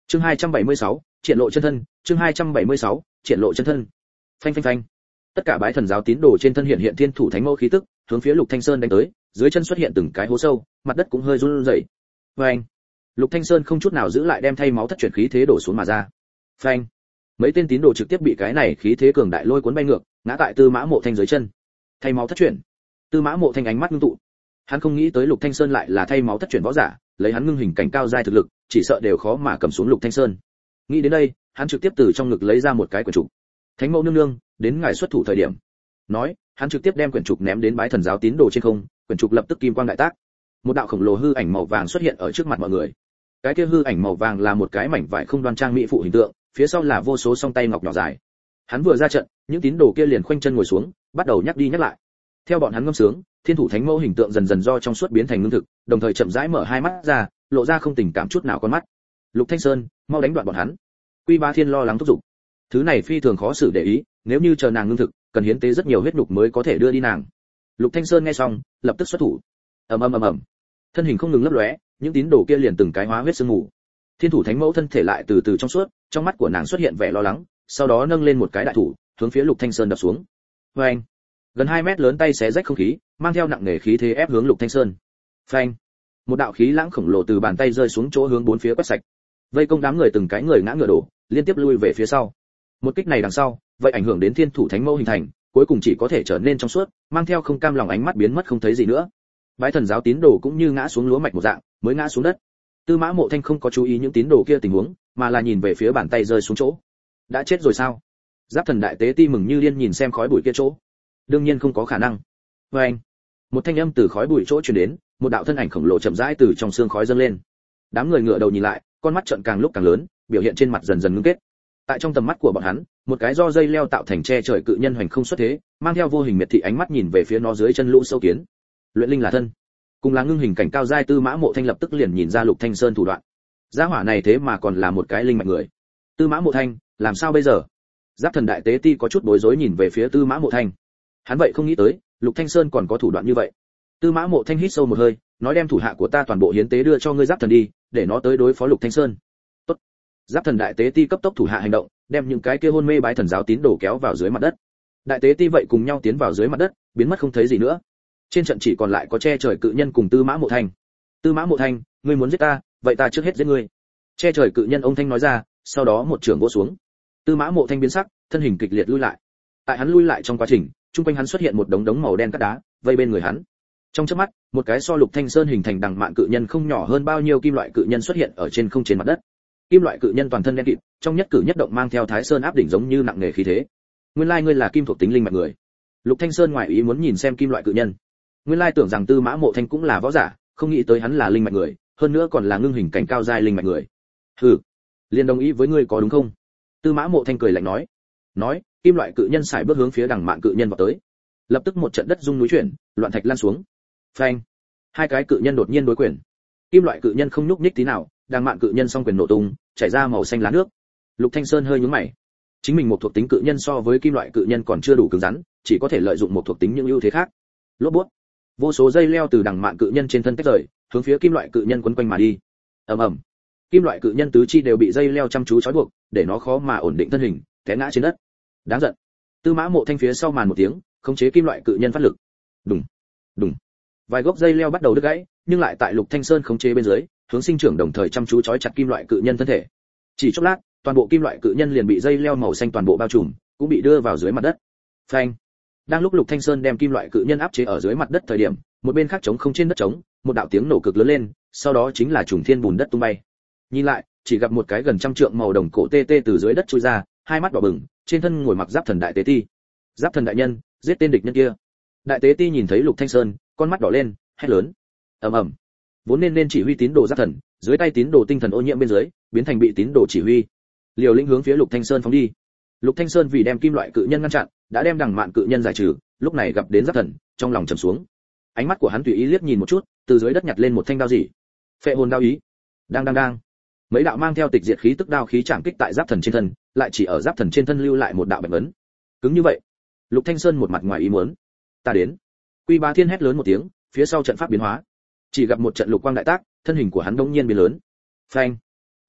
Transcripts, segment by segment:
Chương 276, triển lộ chân thân, chương 276, triển lộ chân thân. Phanh phanh phanh. Tất cả bái thần giáo tín đồ trên thân hiện hiện thiên thủ thánh mẫu khí tức, hướng phía Lục Thanh Sơn đánh tới, dưới chân xuất hiện từng cái hố sâu, mặt đất cũng hơi run rẩy. Phanh. Lục Thanh Sơn không chút nào giữ lại đem thay máu thất chuyển khí thế đổ xuống mà ra. Phanh. Mấy tên tín đồ trực tiếp bị cái này khí thế cường đại lôi cuốn bay ngược, ngã tại Tư Mã Mộ Thanh dưới chân. Thay máu thất chuyển. Tư Mã Mộ Thanh ánh mắt ngưng tụ. Hắn không nghĩ tới Lục Thanh Sơn lại là thay máu thất chuyển võ giả, lấy hắn ngưng hình cảnh cao giai thực lực, chỉ sợ đều khó mà cầm xuống Lục Thanh Sơn. Nghĩ đến đây, hắn trực tiếp từ trong ngực lấy ra một cái quyển trục. Thánh mẫu nương nương, đến ngài xuất thủ thời điểm. Nói, hắn trực tiếp đem quyển trục ném đến bái thần giáo tín đồ trên không, quyển trục lập tức kim quang đại tác. Một đạo khổng lồ hư ảnh màu vàng xuất hiện ở trước mặt mọi người. Cái kia hư ảnh màu vàng là một cái mảnh vải không đoan trang mỹ phụ hình tượng, phía sau là vô số song tay ngọc nhỏ dài. Hắn vừa ra trận, những tín đồ kia liền khoanh chân ngồi xuống, bắt đầu nhắc đi nhắc lại. Theo bọn hắn ngâm sướng, thiên thủ thánh mẫu hình tượng dần dần do trong suốt biến thành ngưng thực, đồng thời chậm rãi mở hai mắt ra, lộ ra không tình cảm chút nào con mắt. Lục Thanh Sơn, mau đánh đoạn bọn hắn. Quy Bá Thiên lo lắng thúc giục. Thứ này phi thường khó xử để ý, nếu như chờ nàng ngưng thực, cần hiến tế rất nhiều huyết nục mới có thể đưa đi nàng. Lục Thanh Sơn nghe xong, lập tức xuất thủ. Ầm ầm ầm ầm. Thân hình không ngừng lấp lóe, những tín đồ kia liền từng cái hóa huyết sương mù. Thiên thủ thánh mẫu thân thể lại từ từ trong suốt, trong mắt của nàng xuất hiện vẻ lo lắng, sau đó nâng lên một cái đại thủ, hướng phía Lục Thanh Sơn đập xuống. Oeng! Gần 2 mét lớn tay xé rách không khí, mang theo nặng nề khí thế ép hướng Lục Thanh Sơn. Phanh! Một đạo khí lãng khổng lồ từ bàn tay rơi xuống chỗ hướng bốn phía quét sạch. Vây công đám người từng cái người ngã ngửa đổ, liên tiếp lui về phía sau. Một kích này đằng sau, vậy ảnh hưởng đến thiên thủ thánh mẫu hình thành, cuối cùng chỉ có thể trở nên trong suốt, mang theo không cam lòng ánh mắt biến mất không thấy gì nữa. Bái thần giáo tín đồ cũng như ngã xuống lúa mạch một dạng, mới ngã xuống đất. Tư Mã Mộ Thanh không có chú ý những tín đồ kia tình huống, mà là nhìn về phía bàn tay rơi xuống chỗ. Đã chết rồi sao? Giáp Thần đại tế ti mừng như điên nhìn xem khói bụi kia chỗ. Đương nhiên không có khả năng. Oeng! Một thanh âm từ khói bụi chỗ truyền đến, một đạo thân ảnh khổng lồ chậm rãi từ trong xương khói dâng lên. Đám người ngửa đầu nhìn lại, con mắt trợn càng lúc càng lớn, biểu hiện trên mặt dần dần ngưng kết. Tại trong tầm mắt của bọn hắn, một cái do dây leo tạo thành che trời cự nhân hoành không xuất thế, mang theo vô hình miệt thị ánh mắt nhìn về phía nó dưới chân lũ sâu kiến. Luyện linh là thân. Cùng là ngưng hình cảnh cao giai Tư Mã Mộ Thanh lập tức liền nhìn ra Lục Thanh Sơn thủ đoạn. Gia hỏa này thế mà còn là một cái linh mạnh người. Tư Mã Mộ Thanh, làm sao bây giờ? Giáp Thần đại tế ti có chút bối rối nhìn về phía Tư Mã Mộ Thanh. Hắn vậy không nghĩ tới, Lục Thanh Sơn còn có thủ đoạn như vậy. Tư Mã Mộ Thanh hít sâu một hơi, nói đem thủ hạ của ta toàn bộ hiến tế đưa cho ngươi Giáp Thần đi, để nó tới đối phó Lục Thanh Sơn. Tốt. Giáp Thần đại tế ti cấp tốc thủ hạ hành động, đem những cái kia hôn mê bái thần giáo tín đồ kéo vào dưới mặt đất. Đại tế ti vậy cùng nhau tiến vào dưới mặt đất, biến mất không thấy gì nữa. Trên trận chỉ còn lại có che trời cự nhân cùng Tư Mã Mộ Thanh. Tư Mã Mộ Thanh, ngươi muốn giết ta, vậy ta trước hết giết ngươi. Che trời cự nhân ông thanh nói ra, sau đó một trường vỗ xuống. Tư Mã Mộ Thanh biến sắc, thân hình kịch liệt lui lại. Tại hắn lui lại trong quá trình, trung quanh hắn xuất hiện một đống đống màu đen cát đá, vây bên người hắn. Trong chớp mắt, một cái so Lục Thanh Sơn hình thành đằng mạn cự nhân không nhỏ hơn bao nhiêu kim loại cự nhân xuất hiện ở trên không trên mặt đất. Kim loại cự nhân toàn thân đen kịt, trong nhất cử nhất động mang theo Thái Sơn áp đỉnh giống như nặng nề khí thế. Nguyên lai ngươi là kim thuộc tính linh mạnh người. Lục Thanh Sơn ngoài ý muốn nhìn xem kim loại cự nhân. Nguyên lai tưởng rằng Tư Mã Mộ Thanh cũng là võ giả, không nghĩ tới hắn là linh mạnh người, hơn nữa còn là ngưng hình cảnh cao giai linh mạnh người. Hừ, liền đồng ý với ngươi có đúng không? Tư Mã Mộ Thanh cười lạnh nói. Nói, kim loại cự nhân xài bước hướng phía đằng mạn cự nhân vào tới. Lập tức một trận đất rung núi chuyển, loạn thạch lan xuống. Phanh! Hai cái cự nhân đột nhiên đối quyền. Kim loại cự nhân không nhúc nhích tí nào, đằng mạn cự nhân song quyền nổ tung, chảy ra màu xanh lá nước. Lục Thanh Sơn hơi nhướng mày. Chính mình một thuộc tính cự nhân so với kim loại cự nhân còn chưa đủ cứng rắn, chỉ có thể lợi dụng một thuộc tính những ưu thế khác. Lốp bút. Vô số dây leo từ đằng mạn cự nhân trên thân tách rời, hướng phía kim loại cự nhân quấn quanh mà đi. Ầm ầm. Kim loại cự nhân tứ chi đều bị dây leo chăm chú trói buộc, để nó khó mà ổn định thân hình, té ngã trên đất. Đáng giận. Tư Mã Mộ Thanh phía sau màn một tiếng, khống chế kim loại cự nhân phát lực. Đùng, đùng. Vài gốc dây leo bắt đầu đứt gãy, nhưng lại tại Lục Thanh Sơn khống chế bên dưới, hướng sinh trưởng đồng thời chăm chú trói chặt kim loại cự nhân thân thể. Chỉ chốc lát, toàn bộ kim loại cự nhân liền bị dây leo màu xanh toàn bộ bao trùm, cũng bị đưa vào dưới mặt đất. Phanh. Đang lúc Lục Thanh Sơn đem kim loại cự nhân áp chế ở dưới mặt đất thời điểm, một bên khác trống không trên đất trống, một đạo tiếng nổ cực lớn lên, sau đó chính là trùng thiên bùn đất tung bay. Nhìn lại, chỉ gặp một cái gần trăm trượng màu đồng cổ tê tê từ dưới đất chui ra, hai mắt đỏ bừng, trên thân ngồi mặc Giáp Thần đại tế ti. Giáp Thần đại nhân, giết tên địch nhân kia. Đại tế ti nhìn thấy Lục Thanh Sơn, con mắt đỏ lên, hét lớn. Ầm ầm. Vốn nên chỉ huy tín đồ Giáp Thần, dưới tay tín đồ tinh thần ô nhiễm bên dưới, biến thành bị tín đồ chỉ huy. Liều lĩnh hướng phía Lục Thanh Sơn phóng đi. Lục Thanh Sơn vì đem kim loại cự nhân ngăn chặn, đã đem đằng mạn cự nhân giải trừ, lúc này gặp đến Giáp Thần, trong lòng trầm xuống. Ánh mắt của hắn tùy ý liếc nhìn một chút, từ dưới đất nhặt lên một thanh đao gì. Phệ hồn đao ý. Đang. Mấy đạo mang theo tịch diệt khí tức đao khí chạm kích tại Giáp Thần trên thân, lại chỉ ở Giáp Thần trên thân lưu lại một đạo bạch ấn. Cứng như vậy. Lục Thanh Sơn một mặt ngoài ý muốn. Ta đến. Quy Bá Thiên hét lớn một tiếng, phía sau trận pháp biến hóa. Chỉ gặp một trận lục quang đại tác, thân hình của hắn đống nhiên biến lớn. Phanh.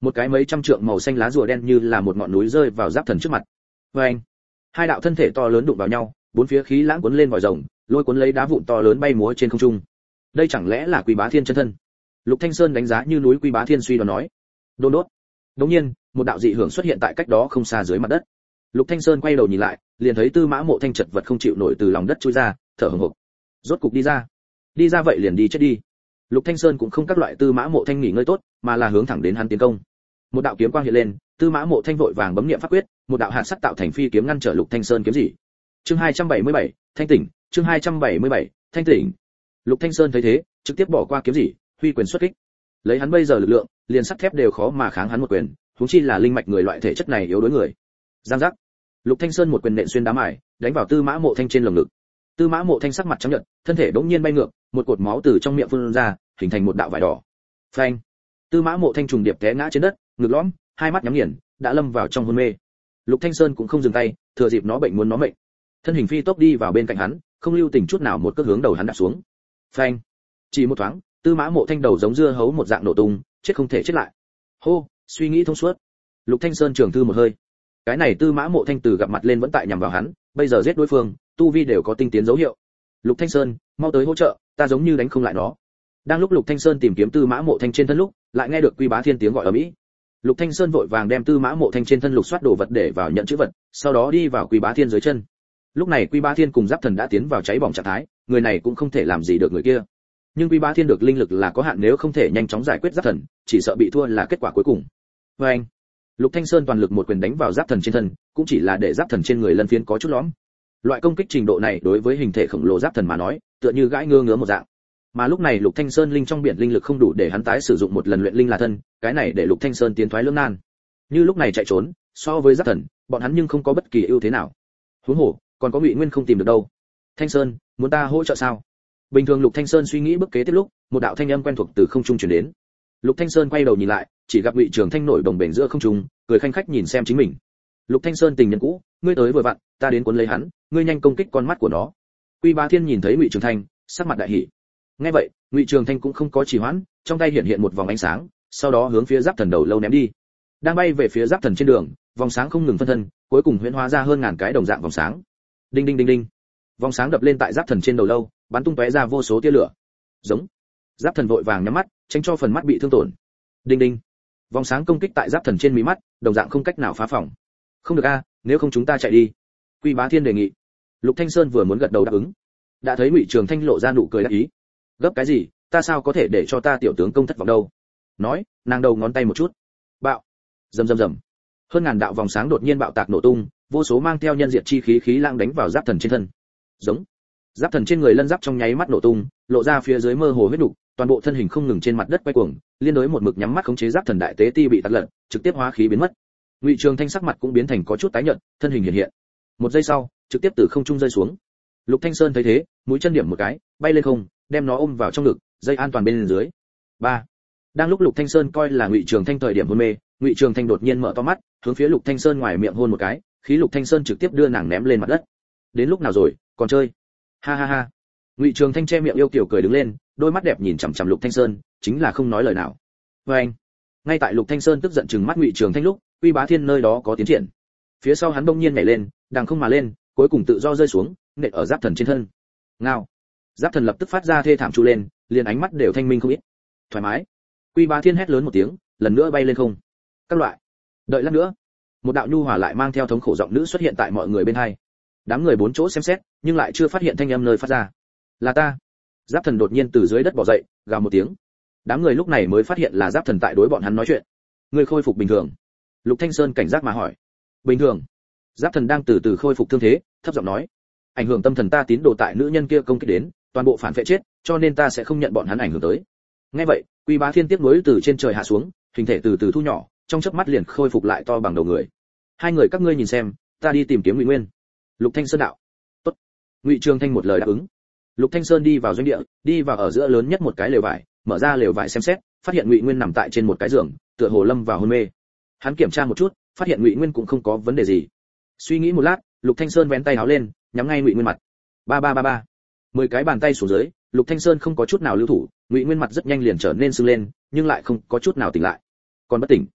Một cái mấy trăm trượng màu xanh lá rùa đen như là một ngọn núi rơi vào giáp thần trước mặt. Oeng! Hai đạo thân thể to lớn đụng vào nhau, bốn phía khí lãng cuốn lên vòi rồng, lôi cuốn lấy đá vụn to lớn bay múa trên không trung. Đây chẳng lẽ là Quý Bá Thiên chân thân? Lục Thanh Sơn đánh giá như núi Quý Bá Thiên suy đoán nói. Đôn đốt. Đống nhiên, một đạo dị hưởng xuất hiện tại cách đó không xa dưới mặt đất. Lục Thanh Sơn quay đầu nhìn lại, liền thấy Tư Mã Mộ Thanh chật vật không chịu nổi từ lòng đất chui ra, thở hổn hộc. Rốt cục đi ra. Đi ra vậy liền đi chết đi. Lục Thanh Sơn cũng không các loại Tư Mã Mộ Thanh nghỉ ngơi tốt, mà là hướng thẳng đến hắn tiến công. Một đạo kiếm quang hiện lên, Tư Mã Mộ Thanh vội vàng bấm niệm pháp quyết, một đạo hạt sắt tạo thành phi kiếm ngăn trở Lục Thanh Sơn kiếm gì. Chương 277, thanh tỉnh, chương 277, thanh tỉnh. Lục Thanh Sơn thấy thế, trực tiếp bỏ qua kiếm gì, huy quyền xuất kích. Lấy hắn bây giờ lực lượng, liền sắt thép đều khó mà kháng hắn một quyền, huống chi là linh mạch người loại thể chất này yếu đối người. Giang giác. Lục Thanh Sơn một quyền nện xuyên đá mài, đánh vào Tư Mã Mộ Thanh trên lồng ngực. Tư Mã Mộ Thanh sắc mặt trắng nhợt, thân thể bỗng nhiên bay ngược, một cột máu từ trong miệng phun ra, hình thành một đạo vải đỏ. Phanh. Tư Mã Mộ Thanh trùng điệp té ngã trên đất, ngực lõm, hai mắt nhắm nghiền, đã lâm vào trong hôn mê. Lục Thanh Sơn cũng không dừng tay, thừa dịp nó bệnh muốn nó mệnh, thân hình phi tốc đi vào bên cạnh hắn, không lưu tình chút nào một cước hướng đầu hắn đạp xuống. Phanh. Chỉ một thoáng, Tư Mã Mộ Thanh đầu giống dưa hấu một dạng nổ tung, chết không thể chết lại. Hô, suy nghĩ thông suốt. Lục Thanh Sơn trường thư một hơi. Cái này Tư Mã Mộ Thanh từ gặp mặt lên vẫn tại nhằm vào hắn, bây giờ giết đối phương, tu vi đều có tinh tiến dấu hiệu. Lục Thanh Sơn, mau tới hỗ trợ, ta giống như đánh không lại nó. Đang lúc Lục Thanh Sơn tìm kiếm Tư Mã Mộ Thanh trên thân lúc, lại nghe được Quý Bá Thiên tiếng gọi ở mỹ. Lục Thanh Sơn vội vàng đem Tư Mã Mộ Thanh trên thân lục soát đồ vật để vào nhận chữ vật, sau đó đi vào Quý Bá Thiên dưới chân. Lúc này Quý Bá Thiên cùng Giáp Thần đã tiến vào cháy bỏng trạng thái, người này cũng không thể làm gì được người kia. Nhưng Quý Bá Thiên được linh lực là có hạn, nếu không thể nhanh chóng giải quyết Giáp Thần, chỉ sợ bị thua là kết quả cuối cùng. Oeng! Lục Thanh Sơn toàn lực một quyền đánh vào Giáp Thần trên thân, cũng chỉ là để Giáp Thần trên người lân phiến có chút lõm. Loại công kích trình độ này đối với hình thể khổng lồ Giáp Thần mà nói, tựa như gãi ngứa một dạng. Mà lúc này Lục Thanh Sơn linh trong biển linh lực không đủ để hắn tái sử dụng một lần luyện linh là thân, cái này để Lục Thanh Sơn tiến thoái lưỡng nan. Như lúc này chạy trốn, so với Giáp Thần, bọn hắn nhưng không có bất kỳ ưu thế nào. Huống hồ, còn có Ngụy Nguyên không tìm được đâu. Thanh Sơn, muốn ta hỗ trợ sao? Bình thường Lục Thanh Sơn suy nghĩ bước kế tiếp lúc, một đạo thanh âm quen thuộc từ không trung truyền đến. Lục Thanh Sơn quay đầu nhìn lại, chỉ gặp Ngụy Trường Thanh nổi đồng bền giữa không trung, cười khanh khách nhìn xem chính mình. Lục Thanh Sơn tình nhân cũ, ngươi tới vừa vặn, ta đến cuốn lấy hắn, ngươi nhanh công kích con mắt của nó. Quy Bá Thiên nhìn thấy Ngụy Trường Thanh, sắc mặt đại hỉ. Nghe vậy, Ngụy Trường Thanh cũng không có trì hoãn, trong tay hiện hiện một vòng ánh sáng, sau đó hướng phía Giáp Thần đầu lâu ném đi. Đang bay về phía Giáp Thần trên đường, vòng sáng không ngừng phân thân, cuối cùng huyễn hóa ra hơn ngàn cái đồng dạng vòng sáng. Đinh đinh đinh đinh. Vòng sáng đập lên tại Giáp Thần trên đầu lâu, bắn tung tóe ra vô số tia lửa. Giống. Giáp Thần vội vàng nhắm mắt, tránh cho phần mắt bị thương tổn. Đinh đinh. Vòng sáng công kích tại Giáp Thần trên mí mắt, đồng dạng không cách nào phá phòng. Không được a, nếu không chúng ta chạy đi. Quy Bá Thiên đề nghị. Lục Thanh Sơn vừa muốn gật đầu đáp ứng, đã thấy Ngụy Trường Thanh lộ ra nụ cười đắc ý. Gấp cái gì, ta sao có thể để cho ta tiểu tướng công thất vọng đâu. Nói, nàng đầu ngón tay một chút. Bạo. Rầm rầm rầm. Hơn ngàn đạo vòng sáng đột nhiên bạo tạc nổ tung, vô số mang theo nhân diệt chi khí khí lãng đánh vào Giáp Thần trên thân. Giống. Giáp Thần trên người lân giáp trong nháy mắt nổ tung, lộ ra phía dưới mơ hồ huyết nục, toàn bộ thân hình không ngừng trên mặt đất quay cuồng, liên đối một mực nhắm mắt khống chế Giáp Thần đại tế ti bị tạt lật, trực tiếp hóa khí biến mất. Ngụy Trường Thanh sắc mặt cũng biến thành có chút tái nhợt, thân hình hiện hiện. Một giây sau, trực tiếp từ không trung rơi xuống. Lục Thanh Sơn thấy thế, mũi chân điểm một cái, bay lên không, đem nó ôm vào trong ngực, dây an toàn bên dưới. 3. Đang lúc Lục Thanh Sơn coi là Ngụy Trường Thanh thời điểm hôn mê, Ngụy Trường Thanh đột nhiên mở to mắt, hướng phía Lục Thanh Sơn ngoài miệng hôn một cái, khí Lục Thanh Sơn trực tiếp đưa nàng ném lên mặt đất. Đến lúc nào rồi, còn chơi? Ha ha ha. Ngụy Trường Thanh che miệng yêu kiều cười đứng lên, đôi mắt đẹp nhìn chằm chằm Lục Thanh Sơn, chính là không nói lời nào. Và anh. Ngay tại Lục Thanh Sơn tức giận trừng mắt Ngụy Trường Thanh lúc, Quy Bá Thiên nơi đó có tiến triển. Phía sau hắn bỗng nhiên nhảy lên, đằng không mà lên, cuối cùng tự do rơi xuống, nện ở Giáp Thần trên thân. Ngao. Giáp Thần lập tức phát ra thê thảm chu lên, liền ánh mắt đều thanh minh không ít. Thoải mái. Quy Bá Thiên hét lớn một tiếng, lần nữa bay lên không. Các loại. Đợi lát nữa. Một đạo nhu hòa lại mang theo thống khổ giọng nữ xuất hiện tại mọi người bên hai. Đám người bốn chỗ xem xét, nhưng lại chưa phát hiện thanh âm nơi phát ra. Là ta. Giáp Thần đột nhiên từ dưới đất bò dậy, gào một tiếng. Đám người lúc này mới phát hiện là Giáp Thần tại đối bọn hắn nói chuyện. Người khôi phục bình thường. Lục Thanh Sơn cảnh giác mà hỏi. Bình thường. Giáp Thần đang từ từ khôi phục thương thế, thấp giọng nói. Ảnh hưởng tâm thần ta tín đồ tại nữ nhân kia công kích đến, toàn bộ phản phệ chết, cho nên ta sẽ không nhận bọn hắn ảnh hưởng tới. Nghe vậy, Quy Bá Thiên tiếp nối từ trên trời hạ xuống, hình thể từ từ thu nhỏ, trong chớp mắt liền khôi phục lại to bằng đầu người. Hai người các ngươi nhìn xem, ta đi tìm kiếm Ngụy Nguyên. Lục Thanh Sơn đạo. Tốt. Ngụy Trường Thanh một lời đáp ứng. Lục Thanh Sơn đi vào doanh địa, đi vào ở giữa lớn nhất một cái lều vải, mở ra lều vải xem xét, phát hiện Ngụy Nguyên nằm tại trên một cái giường, tựa hồ lâm vào hôn mê. Hắn kiểm tra một chút, phát hiện Ngụy Nguyên cũng không có vấn đề gì. Suy nghĩ một lát, Lục Thanh Sơn vén tay áo lên, nhắm ngay Ngụy Nguyên mặt. Ba ba ba ba. 10 cái bàn tay xuống dưới, Lục Thanh Sơn không có chút nào lưu thủ, Ngụy Nguyên mặt rất nhanh liền trở nên sưng lên, nhưng lại không có chút nào tỉnh lại. Còn bất tỉnh.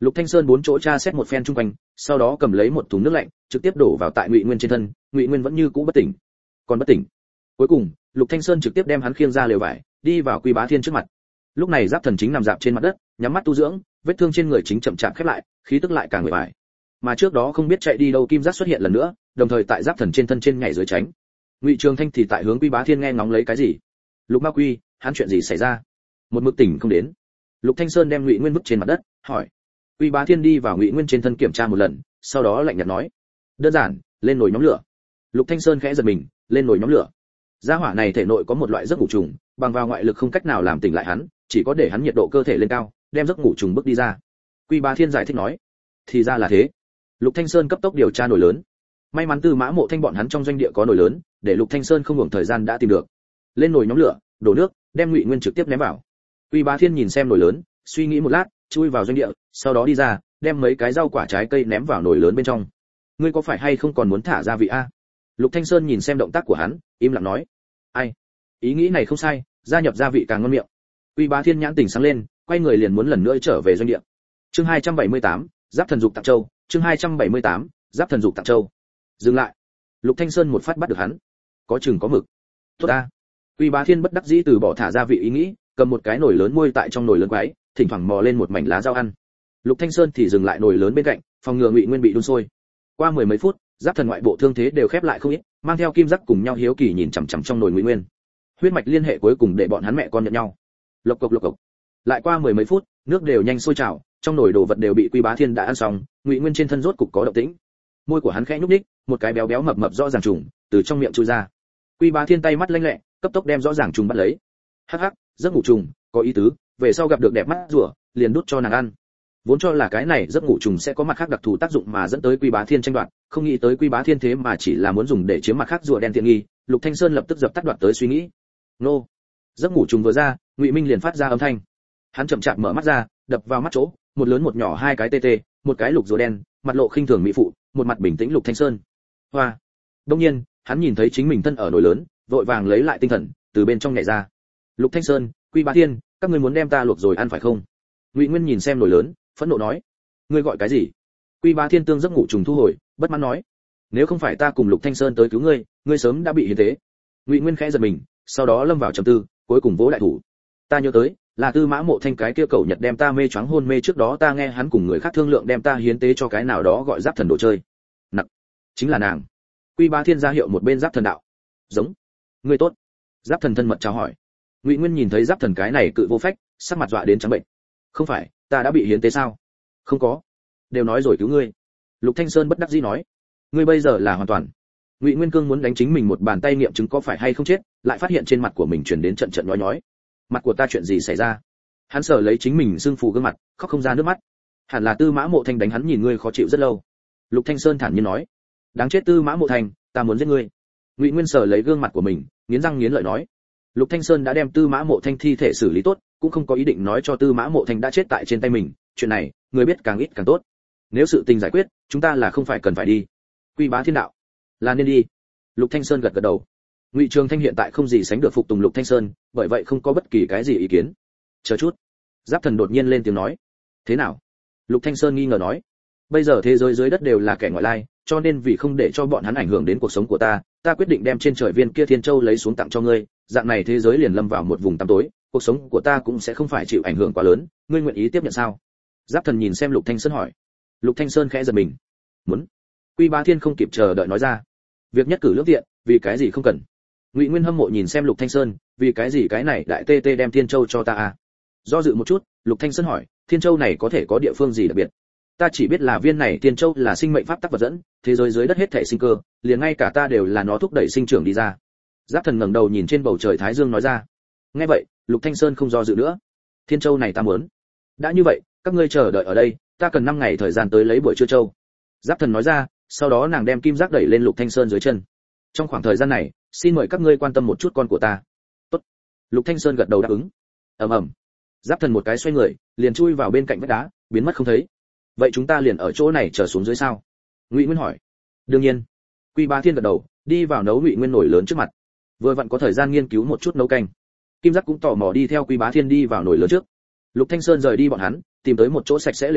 Lục Thanh Sơn bốn chỗ tra xét một phen chung quanh, sau đó cầm lấy một thùng nước lạnh, trực tiếp đổ vào tại Ngụy Nguyên trên thân, Ngụy Nguyên vẫn như cũ bất tỉnh. Còn bất tỉnh. Cuối cùng, Lục Thanh Sơn trực tiếp đem hắn khiêng ra lều vải, đi vào Quy Bá Thiên trước mặt. Lúc này Giáp Thần chính nằm dạp trên mặt đất, nhắm mắt tu dưỡng, vết thương trên người chính chậm chạp khép lại, khí tức lại càng nguội bại. Mà trước đó không biết chạy đi đâu Kim Giác xuất hiện lần nữa, đồng thời tại Giáp Thần trên thân trên nhảy dưới tránh. Ngụy Trường Thanh thì tại hướng Quy Bá Thiên nghe ngóng lấy cái gì. Lục Ma Quy, hắn chuyện gì xảy ra? Một mực tỉnh không đến. Lục Thanh Sơn đem Ngụy Nguyên vứt trên mặt đất, hỏi. Quy Bá Thiên đi vào Ngụy Nguyên trên thân kiểm tra một lần, sau đó lạnh nhạt nói: đơn giản, lên nồi nhóm lửa. Lục Thanh Sơn khẽ giật mình, lên nồi nhóm lửa. Gia hỏa này thể nội có một loại giấc ngủ trùng, bằng vào ngoại lực không cách nào làm tỉnh lại hắn, chỉ có để hắn nhiệt độ cơ thể lên cao, đem giấc ngủ trùng bước đi ra. Quy Bá Thiên giải thích nói: thì ra là thế. Lục Thanh Sơn cấp tốc điều tra nồi lớn. May mắn Tư Mã Mộ Thanh bọn hắn trong doanh địa có nồi lớn, để Lục Thanh Sơn không hưởng thời gian đã tìm được. Lên nồi nhóm lửa, đổ nước, đem Ngụy Nguyên trực tiếp ném vào. Quy Bá Thiên nhìn xem nồi lớn, suy nghĩ một lát, chui vào doanh địa, sau đó đi ra, đem mấy cái rau quả trái cây ném vào nồi lớn bên trong. Ngươi có phải hay không còn muốn thả gia vị a? Lục Thanh Sơn nhìn xem động tác của hắn, im lặng nói: ai, ý nghĩ này không sai, gia nhập gia vị càng ngon miệng. Quy Bá Thiên nhãn tỉnh sáng lên, quay người liền muốn lần nữa trở về doanh địa. Chương 278, Giáp Thần dục Tạng Châu, chương 278, Giáp Thần dục Tạng Châu. Dừng lại. Lục Thanh Sơn một phát bắt được hắn. Có chừng có mực. Tốt a. Quy Bá Thiên bất đắc dĩ từ bỏ thả gia vị ý nghĩ, cầm một cái nồi lớn muôi tại trong nồi lớn quấy, thỉnh thoảng mò lên một mảnh lá rau ăn. Lục Thanh Sơn thì dừng lại nồi lớn bên cạnh, phòng ngừa Ngụy Nguyên bị đun sôi. Qua mười mấy phút, Giáp Thần ngoại bộ thương thế đều khép lại không ít, mang theo Kim Giác cùng nhau hiếu kỳ nhìn chằm chằm trong nồi Ngụy Nguyên. Huyết mạch liên hệ cuối cùng để bọn hắn mẹ con nhận nhau. Lộc cộc lộc cộc. Lại qua mười mấy phút, nước đều nhanh sôi trào, trong nồi đồ vật đều bị Quy Bá Thiên đã ăn xong, Ngụy Nguyên trên thân rốt cục có động tĩnh. Môi của hắn khẽ nhúc nhích, một cái béo béo mập mập rõ ràng trùng từ trong miệng chui ra. Quy Bá Thiên tay mắt lanh lẹ, cấp tốc đem rõ ràng trùng bắt lấy. Hắc hắc, giấc ngủ trùng, có ý tứ, về sau gặp được đẹp mắt rùa, liền đút cho nàng ăn. Vốn cho là cái này giấc ngủ trùng sẽ có mặt khác đặc thù tác dụng mà dẫn tới Quy Bá Thiên tranh đoạt, không nghĩ tới Quy Bá Thiên thế mà chỉ là muốn dùng để chiếm mặt khác rùa đen tiện nghi. Lục Thanh Sơn lập tức dập tắt đoạt tới suy nghĩ. Nô. Giấc ngủ trùng vừa ra, Ngụy Minh liền phát ra âm thanh. Hắn chậm chạp mở mắt ra, đập vào mắt chỗ, một lớn một nhỏ hai cái tê tê, một cái lục rùa đen, mặt lộ khinh thường mỹ phụ, một mặt bình tĩnh Lục Thanh Sơn. Hoa. Đương nhiên, hắn nhìn thấy chính mình thân ở nồi lớn, vội vàng lấy lại tinh thần, từ bên trong nhảy ra. Lục Thanh Sơn, Quy Bá Thiên, các ngươi muốn đem ta luộc rồi ăn phải không? Ngụy Nguyên nhìn xem nồi lớn, phẫn nộ nói: ngươi gọi cái gì? Quy Bá Thiên tương giấc ngủ trùng thu hồi, bất mãn nói: nếu không phải ta cùng Lục Thanh Sơn tới cứu ngươi, ngươi sớm đã bị hiến tế. Ngụy Nguyên khẽ giật mình, sau đó lâm vào trầm tư, cuối cùng vỗ đại thủ. Ta nhớ tới, là Tư Mã Mộ Thanh cái kia cậu Nhật đem ta mê choáng hôn mê, trước đó ta nghe hắn cùng người khác thương lượng đem ta hiến tế cho cái nào đó gọi Giáp Thần đồ chơi. Nặc, chính là nàng. Quy Bá Thiên ra hiệu một bên Giáp Thần đạo: giống. Ngươi tốt. Giáp Thần thân mật chào hỏi. Ngụy Nguyên nhìn thấy Giáp Thần cái này cự vô phách, sắc mặt dọa đến trắng bệnh. Không phải, ta đã bị hiến tế sao? Không có. Đều nói rồi cứu ngươi. Lục Thanh Sơn bất đắc dĩ nói: ngươi bây giờ là hoàn toàn. Ngụy Nguyên Cương muốn đánh chính mình một bàn tay nghiệm chứng có phải hay không chết, lại phát hiện trên mặt của mình truyền đến trận trận nhói nhói. Mặt của ta chuyện gì xảy ra? Hắn sờ lấy chính mình sưng phù gương mặt, khóc không ra nước mắt. Hẳn là Tư Mã Mộ Thanh đánh hắn, nhìn ngươi khó chịu rất lâu. Lục Thanh Sơn thản nhiên nói: đáng chết Tư Mã Mộ Thanh, ta muốn giết ngươi. Ngụy Nguyên sờ lấy gương mặt của mình, nghiến răng nghiến lợi nói. Lục Thanh Sơn đã đem Tư Mã Mộ Thanh thi thể xử lý tốt, cũng không có ý định nói cho Tư Mã Mộ Thanh đã chết tại trên tay mình, chuyện này, người biết càng ít càng tốt. Nếu sự tình giải quyết, chúng ta là không phải cần phải đi. Quy Bá Thiên đạo: là nên đi. Lục Thanh Sơn gật gật đầu. Ngụy Trường Thanh hiện tại không gì sánh được phục tùng Lục Thanh Sơn, bởi vậy không có bất kỳ cái gì ý kiến. Chờ chút. Giáp Thần đột nhiên lên tiếng nói. Thế nào? Lục Thanh Sơn nghi ngờ nói. Bây giờ thế giới dưới đất đều là kẻ ngoại lai, cho nên vì không để cho bọn hắn ảnh hưởng đến cuộc sống của ta, ta quyết định đem trên trời viên kia Thiên Châu lấy xuống tặng cho ngươi, dạng này thế giới liền lâm vào một vùng tăm tối, cuộc sống của ta cũng sẽ không phải chịu ảnh hưởng quá lớn, ngươi nguyện ý tiếp nhận sao? Giáp Thần nhìn xem Lục Thanh Sơn hỏi. Lục Thanh Sơn khẽ giật mình. Muốn. Quy Bá Thiên không kịp chờ đợi nói ra. Việc nhất cử lưỡng tiện, vì cái gì không cần? Ngụy Nguyên hâm mộ nhìn xem Lục Thanh Sơn, vì cái gì cái này đại tê tê đem Thiên Châu cho ta à? Do dự một chút, Lục Thanh Sơn hỏi, Thiên Châu này có thể có địa phương gì đặc biệt? Ta chỉ biết là viên này Thiên Châu là sinh mệnh pháp tắc vật dẫn, thế giới dưới đất hết thảy sinh cơ, liền ngay cả ta đều là nó thúc đẩy sinh trưởng đi ra. Giáp Thần ngẩng đầu nhìn trên bầu trời thái dương nói ra. Nghe vậy, Lục Thanh Sơn không do dự nữa. Thiên Châu này ta muốn. Đã như vậy, các ngươi chờ đợi ở đây, ta cần 5 ngày thời gian tới lấy buổi trưa châu. Giáp Thần nói ra, sau đó nàng đem kim giác đẩy lên Lục Thanh Sơn dưới chân. Trong khoảng thời gian này, xin mời các ngươi quan tâm một chút con của ta. Tốt. Lục Thanh Sơn gật đầu đáp ứng. ầm ầm. Giáp Thần một cái xoay người, liền chui vào bên cạnh vách đá, biến mất không thấy. Vậy chúng ta liền ở chỗ này chờ xuống dưới sao? Ngụy Nguyên hỏi. Đương nhiên. Quy Bá Thiên gật đầu, đi vào nấu Ngụy Nguyên nổi lớn trước mặt. Vừa vặn có thời gian nghiên cứu một chút nấu canh. Kim Giác cũng tò mò đi theo Quy Bá Thiên đi vào nồi lớn trước. Lục Thanh Sơn rời đi bọn hắn, tìm tới một chỗ sạch sẽ lều vải,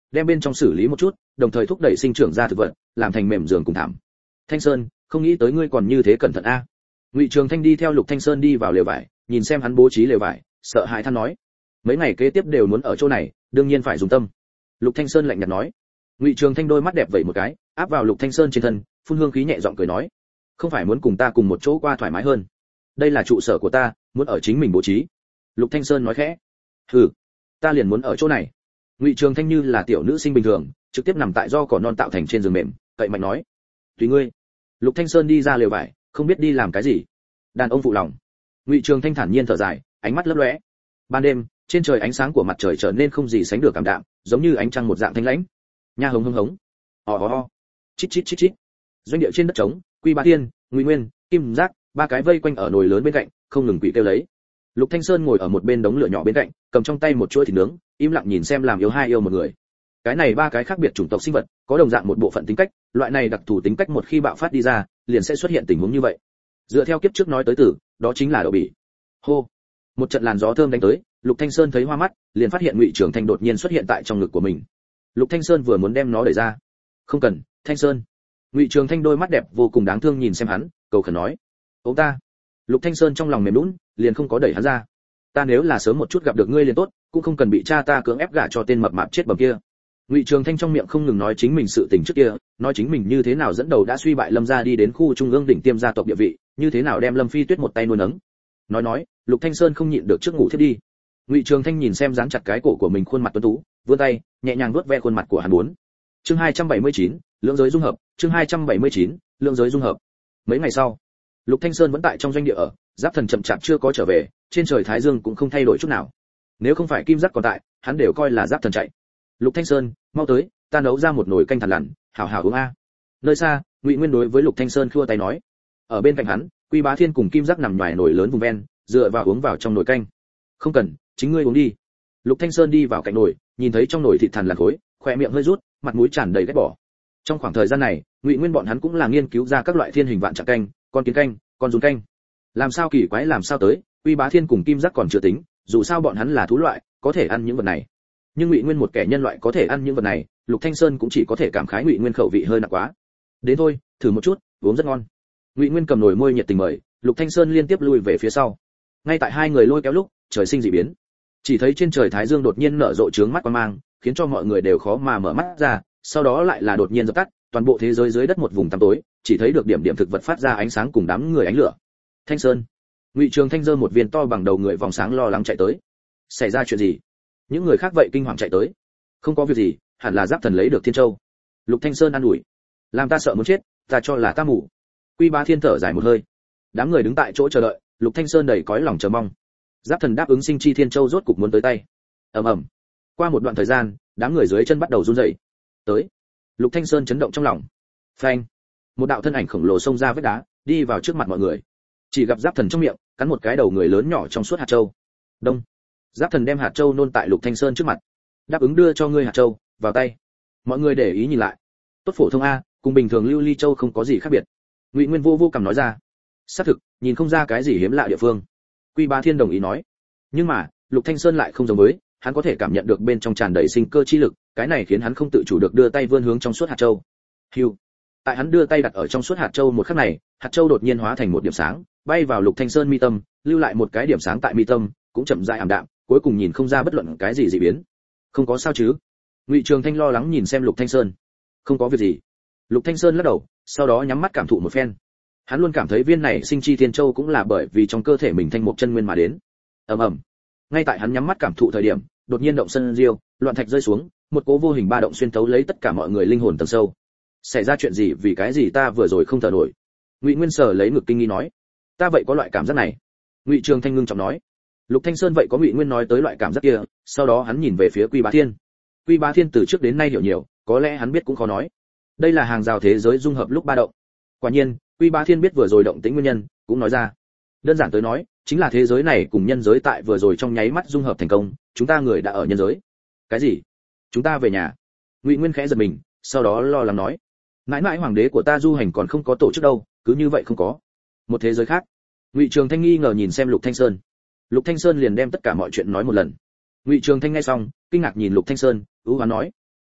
đem bên trong xử lý một chút, đồng thời thúc đẩy sinh trưởng ra thực vật, làm thành mềm giường cùng thảm. Thanh Sơn, không nghĩ tới ngươi còn như thế cẩn thận a. Ngụy Trường Thanh đi theo Lục Thanh Sơn đi vào lều vải, nhìn xem hắn bố trí lều vải, sợ hãi than nói: mấy ngày kế tiếp đều muốn ở chỗ này, đương nhiên phải dùng tâm. Lục Thanh Sơn lạnh nhạt nói. Ngụy Trường Thanh đôi mắt đẹp vẩy một cái, áp vào Lục Thanh Sơn trên thân, phun hương khí nhẹ giọng cười nói: không phải muốn cùng ta cùng một chỗ qua thoải mái hơn? Đây là trụ sở của ta, muốn ở chính mình bố trí. Lục Thanh Sơn nói khẽ. Hừ, ta liền muốn ở chỗ này. Ngụy Trường Thanh như là tiểu nữ sinh bình thường, trực tiếp nằm tại do cỏ non tạo thành trên giường mềm, cậy mạnh nói: tùy ngươi. Lục Thanh Sơn đi ra lều vải, không biết đi làm cái gì. Đàn ông phụ lòng. Ngụy Trường Thanh thản nhiên thở dài, ánh mắt lấp lóe. Ban đêm, trên trời ánh sáng của mặt trời trở nên không gì sánh được cảm đạm, giống như ánh trăng một dạng thanh lãnh. Nha hống hống hống. Ho. Chít chít chít chít. Doanh địa trên đất trống, Quy Bá Thiên, Ngụy Nguyên, Kim Giác, ba cái vây quanh ở nồi lớn bên cạnh, không ngừng quỷ kêu lấy. Lục Thanh Sơn ngồi ở một bên đống lửa nhỏ bên cạnh, cầm trong tay một chuỗi thịt nướng, im lặng nhìn xem làm yêu hai yêu một người. Cái này ba cái khác biệt chủng tộc sinh vật, có đồng dạng một bộ phận tính cách, loại này đặc thù tính cách một khi bạo phát đi ra, liền sẽ xuất hiện tình huống như vậy. Dựa theo kiếp trước nói tới từ, đó chính là đậu bỉ. Hô. Một trận làn gió thơm đánh tới, Lục Thanh Sơn thấy hoa mắt, liền phát hiện Ngụy Trường Thanh đột nhiên xuất hiện tại trong ngực của mình. Lục Thanh Sơn vừa muốn đem nó đẩy ra. "Không cần, Thanh Sơn." Ngụy Trường Thanh đôi mắt đẹp vô cùng đáng thương nhìn xem hắn, cầu khẩn nói: "Ôm ta." Lục Thanh Sơn trong lòng mềm nhũn, liền không có đẩy hắn ra. "Ta nếu là sớm một chút gặp được ngươi liền tốt, cũng không cần bị cha ta cưỡng ép gả cho tên mập mạp chết bầm kia." Ngụy Trường Thanh trong miệng không ngừng nói chính mình sự tình trước kia, nói chính mình như thế nào dẫn đầu đã suy bại Lâm gia đi đến khu trung ương đỉnh tiêm gia tộc địa vị, như thế nào đem Lâm Phi Tuyết một tay nuôi nấng. Nói, Lục Thanh Sơn không nhịn được trước ngủ thiết đi. Ngụy Trường Thanh nhìn xem dán chặt cái cổ của mình khuôn mặt tuấn tú, vươn tay, nhẹ nhàng vuốt ve khuôn mặt của hắn muốn. Chương 279, lưỡng giới dung hợp, chương 279, lưỡng giới dung hợp. Mấy ngày sau, Lục Thanh Sơn vẫn tại trong doanh địa ở, Giáp Thần chậm chạp chưa có trở về, trên trời thái dương cũng không thay đổi chút nào. Nếu không phải Kim Giác còn tại, hắn đều coi là Giáp Thần chạy. Lục Thanh Sơn, mau tới, ta nấu ra một nồi canh thằn lằn, hảo hảo uống a. Nơi xa, Ngụy Nguyên đối với Lục Thanh Sơn khua tay nói. Ở bên cạnh hắn, Quy Bá Thiên cùng Kim Giác nằm ngoài nồi lớn vùng ven, dựa vào uống vào trong nồi canh. Không cần, chính ngươi uống đi. Lục Thanh Sơn đi vào cạnh nồi, nhìn thấy trong nồi thịt thằn lằn khối, khóe miệng hơi rút, mặt mũi tràn đầy ghét bỏ. Trong khoảng thời gian này, Ngụy Nguyên bọn hắn cũng là nghiên cứu ra các loại thiên hình vạn trạng canh, con kiến canh, con run canh. Làm sao kỳ quái làm sao tới, Quy Bá Thiên cùng Kim Giác còn chưa tính, dù sao bọn hắn là thú loại, có thể ăn những vật này. Nhưng Ngụy Nguyên một kẻ nhân loại có thể ăn những vật này, Lục Thanh Sơn cũng chỉ có thể cảm khái Ngụy Nguyên khẩu vị hơi nặng quá. Đến thôi, thử một chút, uống rất ngon. Ngụy Nguyên cầm nồi môi nhiệt tình mời, Lục Thanh Sơn liên tiếp lui về phía sau. Ngay tại hai người lôi kéo lúc, trời sinh dị biến. Chỉ thấy trên trời thái dương đột nhiên nở rộ chướng mắt quang mang, khiến cho mọi người đều khó mà mở mắt ra, sau đó lại là đột nhiên dập tắt, toàn bộ thế giới dưới đất một vùng tăm tối, chỉ thấy được điểm điểm thực vật phát ra ánh sáng cùng đám người ánh lửa. Thanh Sơn, Ngụy Trường Thanh giơ một viên to bằng đầu người vòng sáng lo lắng chạy tới. Xảy ra chuyện gì? Những người khác vậy kinh hoàng chạy tới. Không có việc gì, hẳn là Giáp Thần lấy được Thiên Châu. Lục Thanh Sơn an ủi. Làm ta sợ muốn chết, ta cho là ta mù. Quy Bá Thiên thở dài một hơi. Đám người đứng tại chỗ chờ đợi, Lục Thanh Sơn đầy cõi lòng chờ mong. Giáp Thần đáp ứng sinh chi Thiên Châu rốt cục muốn tới tay. Ầm ầm. Qua một đoạn thời gian, đám người dưới chân bắt đầu run rẩy. Tới. Lục Thanh Sơn chấn động trong lòng. Phanh. Một đạo thân ảnh khổng lồ xông ra vết đá, đi vào trước mặt mọi người. Chỉ gặp Giáp Thần trong miệng cắn một cái đầu người lớn nhỏ trong suốt hạt châu. Đông. Giáp Thần đem hạt châu nôn tại Lục Thanh Sơn trước mặt. Đáp ứng đưa cho ngươi hạt châu, vào tay. Mọi người để ý nhìn lại. Tốt phổ thông a, cùng bình thường lưu ly châu không có gì khác biệt. Ngụy Nguyên vô cầm nói ra. Xác thực, nhìn không ra cái gì hiếm lạ địa phương. Quy Bá Thiên đồng ý nói. Nhưng mà, Lục Thanh Sơn lại không giống với, hắn có thể cảm nhận được bên trong tràn đầy sinh cơ chi lực, cái này khiến hắn không tự chủ được đưa tay vươn hướng trong suốt hạt châu. Hưu. Tại hắn đưa tay đặt ở trong suốt hạt châu một khắc này, hạt châu đột nhiên hóa thành một điểm sáng, bay vào Lục Thanh Sơn mi tâm, lưu lại một cái điểm sáng tại mi tâm, cũng chậm rãi ảm đạm, cuối cùng nhìn không ra bất luận cái gì dị biến. Không có sao chứ? Ngụy Trường Thanh lo lắng nhìn xem Lục Thanh Sơn. Không có việc gì. Lục Thanh Sơn lắc đầu, sau đó nhắm mắt cảm thụ một phen. Hắn luôn cảm thấy viên này sinh chi thiên châu cũng là bởi vì trong cơ thể mình thanh mục chân nguyên mà đến. Ầm ầm. Ngay tại hắn nhắm mắt cảm thụ thời điểm, đột nhiên động sân diêu, loạn thạch rơi xuống, một cỗ vô hình ba động xuyên tấu lấy tất cả mọi người linh hồn tầng sâu. Xảy ra chuyện gì, vì cái gì ta vừa rồi không thở nổi? Ngụy Nguyên Sở lấy ngực kinh nghi nói. Ta vậy có loại cảm giác này. Ngụy Trường Thanh ngưng trọng nói. Lục Thanh Sơn vậy có Ngụy Nguyên nói tới loại cảm giác kia, sau đó hắn nhìn về phía Quy Bá Thiên. Quy Bá Thiên từ trước đến nay hiểu nhiều, có lẽ hắn biết cũng khó nói. Đây là hàng rào thế giới dung hợp lúc ba động. Quả nhiên, Quy Bá Thiên biết vừa rồi động tĩnh nguyên nhân, cũng nói ra. Đơn giản tới nói, chính là thế giới này cùng nhân giới tại vừa rồi trong nháy mắt dung hợp thành công, chúng ta người đã ở nhân giới. Cái gì? Chúng ta về nhà? Ngụy Nguyên khẽ giật mình, sau đó lo lắng nói. Mãi mãi hoàng đế của ta du hành còn không có tổ chức đâu, cứ như vậy không có. Một thế giới khác. Ngụy Trường Thanh nghi ngờ nhìn xem Lục Thanh Sơn. Lục Thanh Sơn liền đem tất cả mọi chuyện nói một lần. Ngụy Trường Thanh nghe xong, kinh ngạc nhìn Lục Thanh Sơn, ưu hoán nói: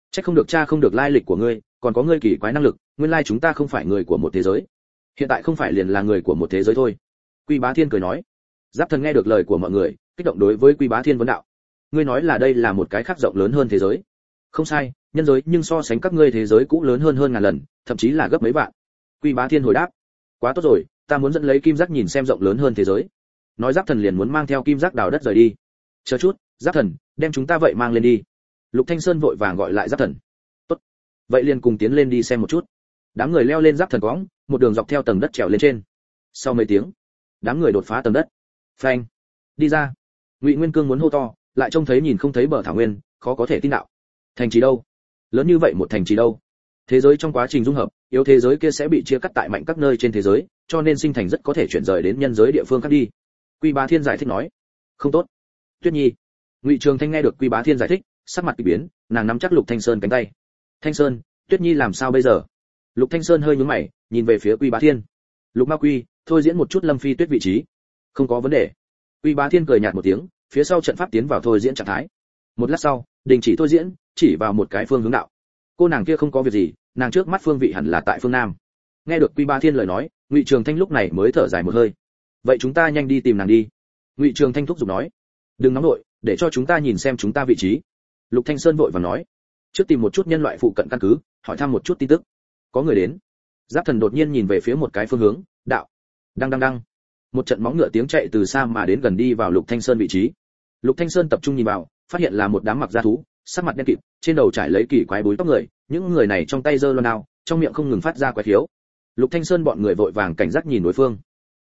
Chắc không được cha không được lai lịch của ngươi, còn có ngươi kỳ quái năng lực, nguyên lai chúng ta không phải người của một thế giới. Hiện tại không phải liền là người của một thế giới thôi. Quy Bá Thiên cười nói. Giáp Thần nghe được lời của mọi người, kích động đối với Quy Bá Thiên vấn đạo. Ngươi nói là đây là một cái khác rộng lớn hơn thế giới? Không sai, nhân giới nhưng so sánh các ngươi thế giới cũ lớn hơn ngàn lần, thậm chí là gấp mấy vạn. Quy Bá Thiên hồi đáp. Quá tốt rồi, ta muốn dẫn lấy kim giác nhìn xem rộng lớn hơn thế giới. Nói Giáp Thần liền muốn mang theo kim giác đào đất rời đi. Chờ chút, Giáp Thần, đem chúng ta vậy mang lên đi. Lục Thanh Sơn vội vàng gọi lại Giáp Thần. Tốt, vậy liền cùng tiến lên đi xem một chút. Đám người leo lên Giáp Thần cõng, một đường dọc theo tầng đất trèo lên trên. Sau mấy tiếng, đám người đột phá tầng đất. Phanh, đi ra. Ngụy Nguyên Cương muốn hô to, lại trông thấy nhìn không thấy bờ thảo nguyên, khó có thể tin đạo. Thành trì đâu? Lớn như vậy một thành trì đâu? Thế giới trong quá trình dung hợp, yếu thế giới kia sẽ bị chia cắt tại mạnh các nơi trên thế giới, cho nên sinh thành rất có thể chuyển rời đến nhân giới địa phương khác đi. Quy Bá Thiên giải thích nói. Không tốt. Tuyết Nhi. Ngụy Trường Thanh nghe được Quy Bá Thiên giải thích, sắc mặt kỳ biến, nàng nắm chắc Lục Thanh Sơn cánh tay. Thanh Sơn, Tuyết Nhi làm sao bây giờ? Lục Thanh Sơn hơi nhướng mày, nhìn về phía Quy Bá Thiên. Lục Ma Quy, thôi diễn một chút Lâm Phi Tuyết vị trí. Không có vấn đề. Quy Bá Thiên cười nhạt một tiếng, phía sau trận pháp tiến vào thôi diễn trạng thái. Một lát sau, đình chỉ thôi diễn, chỉ vào một cái phương hướng đạo. Cô nàng kia không có việc gì, nàng trước mắt phương vị hẳn là tại phương nam. Nghe được Quy Bá Thiên lời nói, Ngụy Trường Thanh lúc này mới thở dài một hơi. Vậy chúng ta nhanh đi tìm nàng đi. Ngụy Trường Thanh thúc giục nói. Đừng nóng nội, để cho chúng ta nhìn xem chúng ta vị trí. Lục Thanh Sơn vội vàng nói. Trước tìm một chút nhân loại phụ cận căn cứ, hỏi thăm một chút tin tức. Có người đến. Giáp Thần đột nhiên nhìn về phía một cái phương hướng, đạo. Đăng. Một trận móng ngựa tiếng chạy từ xa mà đến gần đi vào Lục Thanh Sơn vị trí. Lục Thanh Sơn tập trung nhìn vào, phát hiện là một đám mặc da thú, sắc mặt đen kịt, trên đầu trải lấy kỳ quái búi tóc người, những người này trong tay giơ loan đao, trong miệng không ngừng phát ra quái khiếu. Lục Thanh Sơn bọn người vội vàng cảnh giác nhìn đối phương.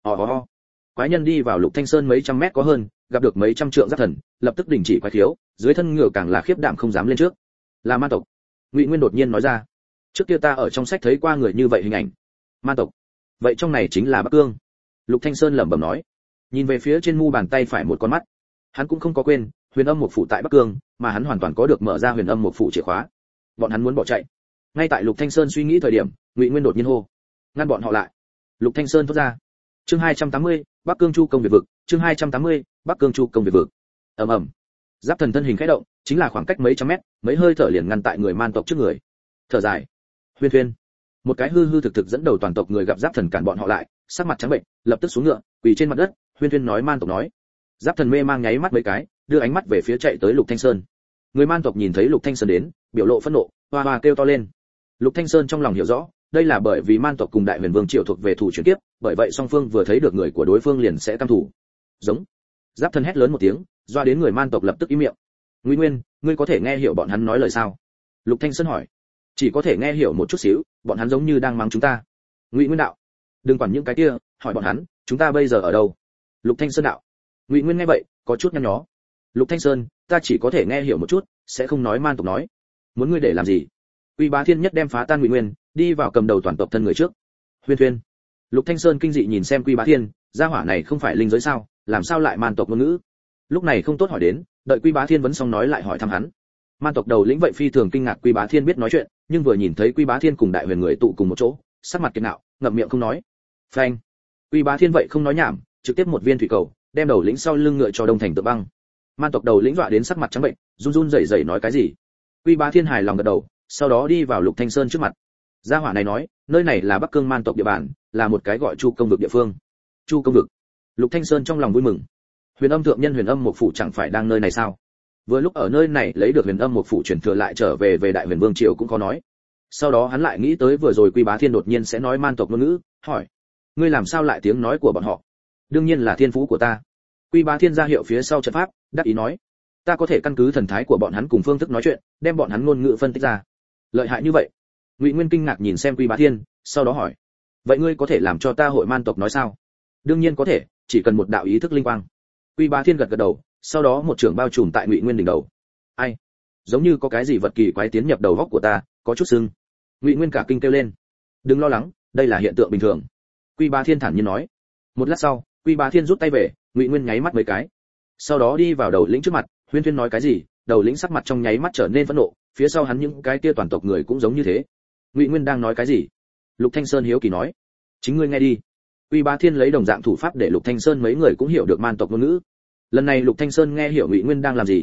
Quái nhân đi vào Lục Thanh Sơn mấy trăm mét có hơn, gặp được mấy trăm trượng Giáp Thần, lập tức đình chỉ quái khiếu, dưới thân ngựa càng là khiếp đảm không dám lên trước. Là man tộc. Ngụy Nguyên đột nhiên nói ra. Trước kia ta ở trong sách thấy qua người như vậy hình ảnh. Man tộc. Vậy trong này chính là Bắc Cương. Lục Thanh Sơn lẩm bẩm nói, nhìn về phía trên mu bàn tay phải một con mắt. Hắn cũng không có quên, Huyền Âm Mộc Phủ tại Bắc Cương, mà hắn hoàn toàn có được mở ra Huyền Âm Mộc Phủ chìa khóa. Bọn hắn muốn bỏ chạy. Ngay tại Lục Thanh Sơn suy nghĩ thời điểm, Ngụy Nguyên đột nhiên hô, ngăn bọn họ lại. Lục Thanh Sơn thốt ra. Chương 280, Bắc Cương Chu công biệt vực, chương 280, Bắc Cương Chu công biệt vực. Ầm. Giáp Thần thân hình khẽ động, chính là khoảng cách mấy trăm mét, mấy hơi thở liền ngăn tại người man tộc trước người. Thở dài. Huyên. Một cái hư thực dẫn đầu toàn tộc người gặp Giáp Thần cản bọn họ lại, sắc mặt trắng bệnh, lập tức xuống ngựa, quỳ trên mặt đất. Huyên nói man tộc nói. Giáp Thần mê mang nháy mắt mấy cái, đưa ánh mắt về phía chạy tới Lục Thanh Sơn. Người man tộc nhìn thấy Lục Thanh Sơn đến, biểu lộ phẫn nộ, hoa kêu to lên. Lục Thanh Sơn trong lòng hiểu rõ, đây là bởi vì man tộc cùng Đại Huyền Vương Triều thuộc về thủ chuyển tiếp, bởi vậy song phương vừa thấy được người của đối phương liền sẽ căm thù. Giống. Giáp Thần hét lớn một tiếng, doa đến người man tộc lập tức im miệng. Ngụy Nguyên, ngươi có thể nghe hiểu bọn hắn nói lời sao? Lục Thanh Sơn hỏi. Chỉ có thể nghe hiểu một chút xíu, bọn hắn giống như đang mắng chúng ta. Ngụy Nguyên đạo. Đừng quản những cái kia, hỏi bọn hắn, chúng ta bây giờ ở đâu? Lục Thanh Sơn đạo. Ngụy Nguyên nghe vậy, có chút nhăn nhó. Lục Thanh Sơn, ta chỉ có thể nghe hiểu một chút, sẽ không nói man tộc nói. Muốn ngươi để làm gì? Quy Bá Thiên nhất đem phá tan Ngụy Nguyên, đi vào cầm đầu toàn tộc thân người trước. Huyên. Lục Thanh Sơn kinh dị nhìn xem Quy Bá Thiên, gia hỏa này không phải linh giới sao, làm sao lại man tộc ngôn ngữ? Lúc này không tốt hỏi đến, đợi Quy Bá Thiên vấn xong nói lại hỏi thăm hắn. Man tộc đầu lĩnh vậy phi thường kinh ngạc Quy Bá Thiên biết nói chuyện, nhưng vừa nhìn thấy Quy Bá Thiên cùng Đại Huyền người tụ cùng một chỗ, sắc mặt kiệt ngạo, ngậm miệng không nói. Phanh. Quy Bá Thiên vậy không nói nhảm, trực tiếp một viên thủy cầu, đem đầu lĩnh sau lưng ngựa cho đông thành tượng băng. Man tộc đầu lĩnh dọa đến sắc mặt trắng bệnh, run rẩy nói cái gì. Quy Bá Thiên hài lòng gật đầu, sau đó đi vào Lục Thanh Sơn trước mặt. Gia hỏa này nói, nơi này là Bắc Cương man tộc địa bàn, là một cái gọi Chu công vực địa phương. Chu công vực. Lục Thanh Sơn trong lòng vui mừng. Huyền Âm thượng nhân Huyền Âm Mộc Phủ chẳng phải đang nơi này sao? Vừa lúc ở nơi này lấy được Huyền Âm Mộc Phủ chuyển thừa lại trở về Đại Huyền Vương triều cũng có nói. Sau đó hắn lại nghĩ tới vừa rồi Quy Bá Thiên đột nhiên sẽ nói man tộc ngôn ngữ, hỏi: ngươi làm sao lại tiếng nói của bọn họ? Đương nhiên là thiên phú của ta. Quy Bá Thiên ra hiệu phía sau trận pháp, đáp ý nói: ta có thể căn cứ thần thái của bọn hắn cùng phương thức nói chuyện, đem bọn hắn ngôn ngữ phân tích ra. Lợi hại như vậy? Ngụy Nguyên kinh ngạc nhìn xem Quy Bá Thiên, sau đó hỏi: vậy ngươi có thể làm cho ta hội man tộc nói sao? Đương nhiên có thể, chỉ cần một đạo ý thức linh quang. Quy Bá Thiên gật đầu, sau đó một trường bao trùm tại Ngụy Nguyên đỉnh đầu. Ai? Giống như có cái gì vật kỳ quái tiến nhập đầu góc của ta, có chút sưng. Ngụy Nguyên cả kinh kêu lên. Đừng lo lắng, đây là hiện tượng bình thường. Quy Bá Thiên thản nhiên nói. Một lát sau, Quy Bá Thiên rút tay về, Ngụy Nguyên nháy mắt mấy cái. Sau đó đi vào đầu lĩnh trước mặt, Huyên nói cái gì, đầu lĩnh sắc mặt trong nháy mắt trở nên phẫn nộ, phía sau hắn những cái kia toàn tộc người cũng giống như thế. Ngụy Nguyên đang nói cái gì? Lục Thanh Sơn hiếu kỳ nói. Chính ngươi nghe đi. Quy Bá Thiên lấy đồng dạng thủ pháp để Lục Thanh Sơn mấy người cũng hiểu được man tộc ngôn ngữ. Lần này Lục Thanh Sơn nghe hiểu Ngụy Nguyên đang làm gì.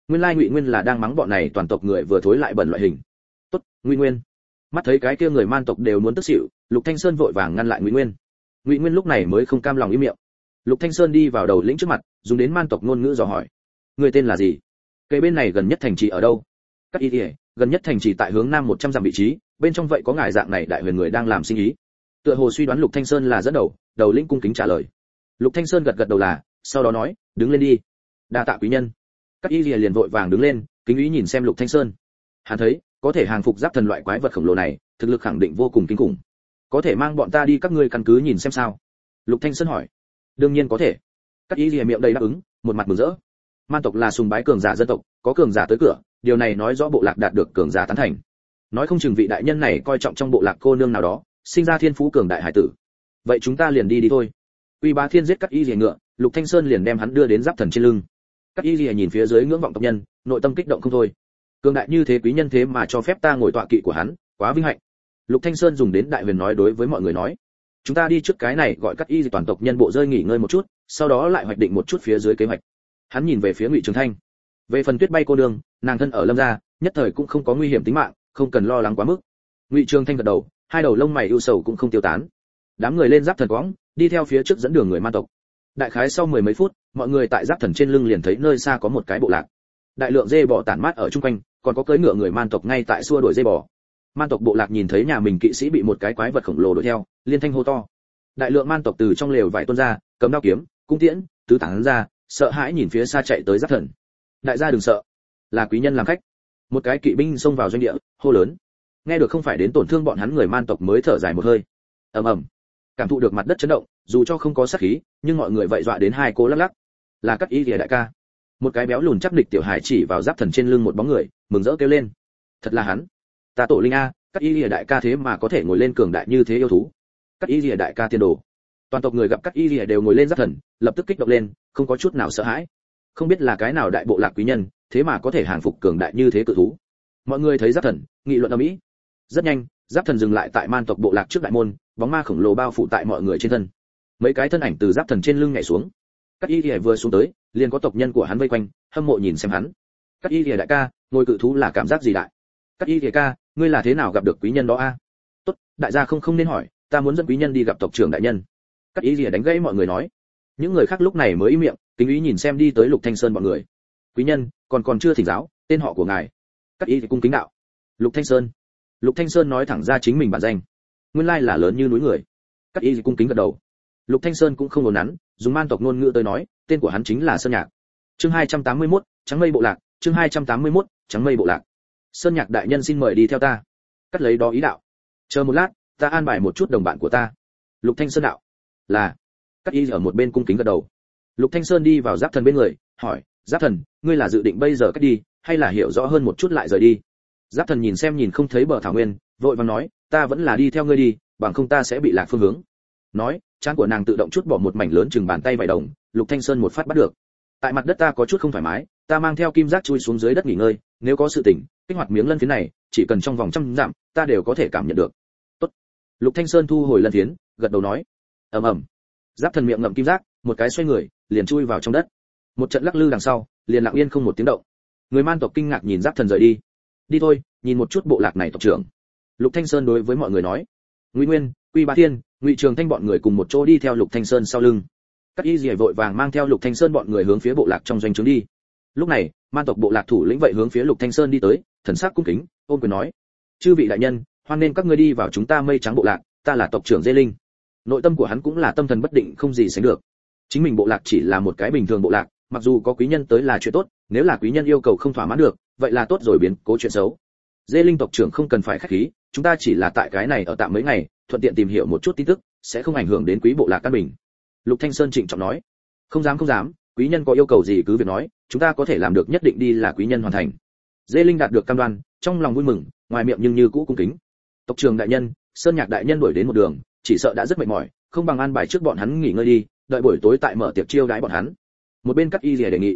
nguyên lai Ngụy Nguyên là đang mắng bọn này toàn tộc người vừa thối lại bẩn loại hình. Tốt, Ngụy Nguyên. Mắt thấy cái kia người man tộc đều muốn tức xỉu, Lục Thanh Sơn vội vàng ngăn lại Ngụy Nguyên. Ngụy Nguyên lúc này mới không cam lòng im miệng. Lục Thanh Sơn đi vào đầu lĩnh trước mặt, dùng đến man tộc ngôn ngữ dò hỏi: người tên là gì? Cây bên này gần nhất thành trì ở đâu? Các y ỉa, gần nhất thành trì tại hướng nam 100 dặm vị trí, bên trong vậy có ngài dạng này đại huyền người đang làm sinh ý. Tựa hồ suy đoán Lục Thanh Sơn là dẫn đầu, đầu lĩnh cung kính trả lời. Lục Thanh Sơn gật gật đầu là, sau đó nói: đứng lên đi. Đa tạ quý nhân. Các y ỉa liền vội vàng đứng lên, kính ý nhìn xem Lục Thanh Sơn. Hắn thấy, có thể hàng phục giáp thần loại quái vật khổng lồ này, thực lực khẳng định vô cùng kinh khủng. Có thể mang bọn ta đi các ngươi căn cứ nhìn xem sao? Lục Thanh Sơn hỏi. Đương nhiên có thể. Các y ỉa miệng đầy đáp ứng, một mặt mừng rỡ. Man tộc là sùng bái cường giả dân tộc, có cường giả tới cửa, điều này nói rõ bộ lạc đạt được cường giả tán thành. Nói không chừng vị đại nhân này coi trọng trong bộ lạc cô nương nào đó, sinh ra thiên phú cường đại hải tử. Vậy chúng ta liền đi thôi. Uy Bá Thiên giết Cát Y Liễu ngựa, Lục Thanh Sơn liền đem hắn đưa đến giáp thần trên lưng. Cát Y Liễu nhìn phía dưới ngưỡng vọng tộc nhân, nội tâm kích động không thôi. Cường đại như thế quý nhân thế mà cho phép ta ngồi tọa kỵ của hắn, quá vinh hạnh. Lục Thanh Sơn dùng đến đại huyền nói đối với mọi người nói: chúng ta đi trước cái này gọi Cát Y toàn tộc nhân bộ rơi nghỉ ngơi một chút, sau đó lại hoạch định một chút phía dưới kế hoạch. Hắn nhìn về phía Ngụy Trường Thanh. Về phần Tuyết Bay cô nương, nàng thân ở Lâm gia, nhất thời cũng không có nguy hiểm tính mạng, không cần lo lắng quá mức. Ngụy Trường Thanh gật đầu, hai đầu lông mày ưu sầu cũng không tiêu tán. Đám người lên giáp thần quõng, đi theo phía trước dẫn đường người man tộc. Đại khái sau mười mấy phút, mọi người tại giáp thần trên lưng liền thấy nơi xa có một cái bộ lạc. Đại lượng dê bò tản mát ở chung quanh, còn có cưỡi ngựa người man tộc ngay tại xua đuổi dê bò. Man tộc bộ lạc nhìn thấy nhà mình kỵ sĩ bị một cái quái vật khổng lồ đuổi theo, liên thanh hô to. Đại lượng man tộc từ trong lều vải tuôn ra, cầm đao kiếm, cung tiễn, tứ tán ra, sợ hãi nhìn phía xa chạy tới giáp thần. Đại gia đừng sợ, là quý nhân làm khách. Một cái kỵ binh xông vào doanh địa, hô lớn. Nghe được không phải đến tổn thương bọn hắn người man tộc mới thở dài một hơi. Ầm ầm, cảm thụ được mặt đất chấn động, dù cho không có sát khí, nhưng mọi người vậy dọa đến hai cô lắc lắc. Là Cát Y Liễu đại ca. Một cái béo lùn chắc địch tiểu hải chỉ vào giáp thần trên lưng một bóng người, mừng rỡ kêu lên. Thật là hắn. Ta tổ linh a, Cát Y Liễu đại ca thế mà có thể ngồi lên cường đại như thế yêu thú. Cát Y Liễu đại ca tiên đồ. Toàn tộc người gặp Cát Y Liễu đều ngồi lên giáp thần, lập tức kích động lên, không có chút nào sợ hãi. Không biết là cái nào đại bộ lạc quý nhân, thế mà có thể hàng phục cường đại như thế cự thú. Mọi người thấy giáp thần, nghị luận ầm ĩ. Rất nhanh, giáp thần dừng lại tại man tộc bộ lạc trước đại môn, bóng ma khổng lồ bao phủ tại mọi người trên thân. Mấy cái thân ảnh từ giáp thần trên lưng nhảy xuống. Cát Y Liễu vừa xuống tới, liền có tộc nhân của hắn vây quanh, hâm mộ nhìn xem hắn. Cát Y Liễu đại ca, ngồi cự thú là cảm giác gì đại? Cát Y Liễu ca, ngươi là thế nào gặp được quý nhân đó a? Tốt, đại gia không nên hỏi, ta muốn dẫn quý nhân đi gặp tộc trưởng đại nhân. Cát Y Liễu đánh gãy mọi người nói. Những người khác lúc này mới im miệng, kính ý nhìn xem đi tới Lục Thanh Sơn bọn người. Quý nhân, còn chưa thỉnh giáo, tên họ của ngài. Cát Y Liễu cung kính đạo. Lục Thanh Sơn. Lục Thanh Sơn nói thẳng ra chính mình bản danh. Nguyên lai là lớn như núi người. Cát Y Liễu cung kính gật đầu. Lục Thanh Sơn cũng không ngốn nắn, dùng man tộc ngôn ngữ tới nói, tên của hắn chính là Sơn Nhạc. Chương 281, Trắng Mây bộ lạc, chương 281, Trắng Mây bộ lạc. Sơn Nhạc đại nhân xin mời đi theo ta. Cắt lấy đó ý đạo. Chờ một lát, ta an bài một chút đồng bạn của ta. Lục Thanh Sơn đạo. Là. Cát Y ở một bên cung kính gật đầu. Lục Thanh Sơn đi vào giáp thần bên người, hỏi, giáp thần, ngươi là dự định bây giờ cách đi, hay là hiểu rõ hơn một chút lại rời đi? Giáp thần nhìn xem nhìn không thấy bờ thảo nguyên, vội vàng nói, ta vẫn là đi theo ngươi đi, bằng không ta sẽ bị lạc phương hướng. Nói, trán của nàng tự động chút bỏ một mảnh lớn chừng bàn tay vải đồng, Lục Thanh Sơn một phát bắt được. Tại mặt đất ta có chút không thoải mái, ta mang theo kim giác chui xuống dưới đất nghỉ ngơi, nếu có sự tỉnh, kích hoạt miếng lân phiến này, chỉ cần trong vòng 100 dặm, ta đều có thể cảm nhận được. Tốt. Lục Thanh Sơn thu hồi lân phiến, gật đầu nói. Ầm ầm. Giáp thần miệng ngậm kim giác, một cái xoay người, liền chui vào trong đất. Một trận lắc lư đằng sau, liền lặng yên không một tiếng động. Người man tộc kinh ngạc nhìn giáp thần rời đi. Đi thôi, nhìn một chút bộ lạc này tộc trưởng. Lục Thanh Sơn đối với mọi người nói. Ngụy Nguyên, Uy Bá Thiên, Ngụy Trường Thanh bọn người cùng một chỗ đi theo Lục Thanh Sơn sau lưng. Cát Y Liễu vội vàng mang theo Lục Thanh Sơn bọn người hướng phía bộ lạc trong doanh trướng đi. Lúc này, man tộc bộ lạc thủ lĩnh vậy hướng phía Lục Thanh Sơn đi tới, thần sắc cung kính, ôm quyền nói: "Chư vị đại nhân, hoan nên các ngươi đi vào chúng ta Mây Trắng bộ lạc, ta là tộc trưởng Dê Linh." Nội tâm của hắn cũng là tâm thần bất định không gì sánh được. Chính mình bộ lạc chỉ là một cái bình thường bộ lạc, mặc dù có quý nhân tới là chuyện tốt, nếu là quý nhân yêu cầu không thỏa mãn được, vậy là tốt rồi biến cố chuyện xấu. Dê Linh tộc trưởng không cần phải khách khí, chúng ta chỉ là tại cái này ở tạm mấy ngày, thuận tiện tìm hiểu một chút tin tức, sẽ không ảnh hưởng đến quý bộ lạc căn bình. Lục Thanh Sơn trịnh trọng nói. Không dám, quý nhân có yêu cầu gì cứ việc nói, chúng ta có thể làm được, nhất định đi là quý nhân hoàn thành. Dê Linh đạt được cam đoan, trong lòng vui mừng, ngoài miệng nhưng như cũ cung kính. Tộc trưởng đại nhân, Sơn Nhạc đại nhân đuổi đến một đường, chỉ sợ đã rất mệt mỏi, không bằng an bài trước bọn hắn nghỉ ngơi đi, đợi buổi tối tại mở tiệc chiêu đãi bọn hắn. Một bên Cát Y Liễu đề nghị.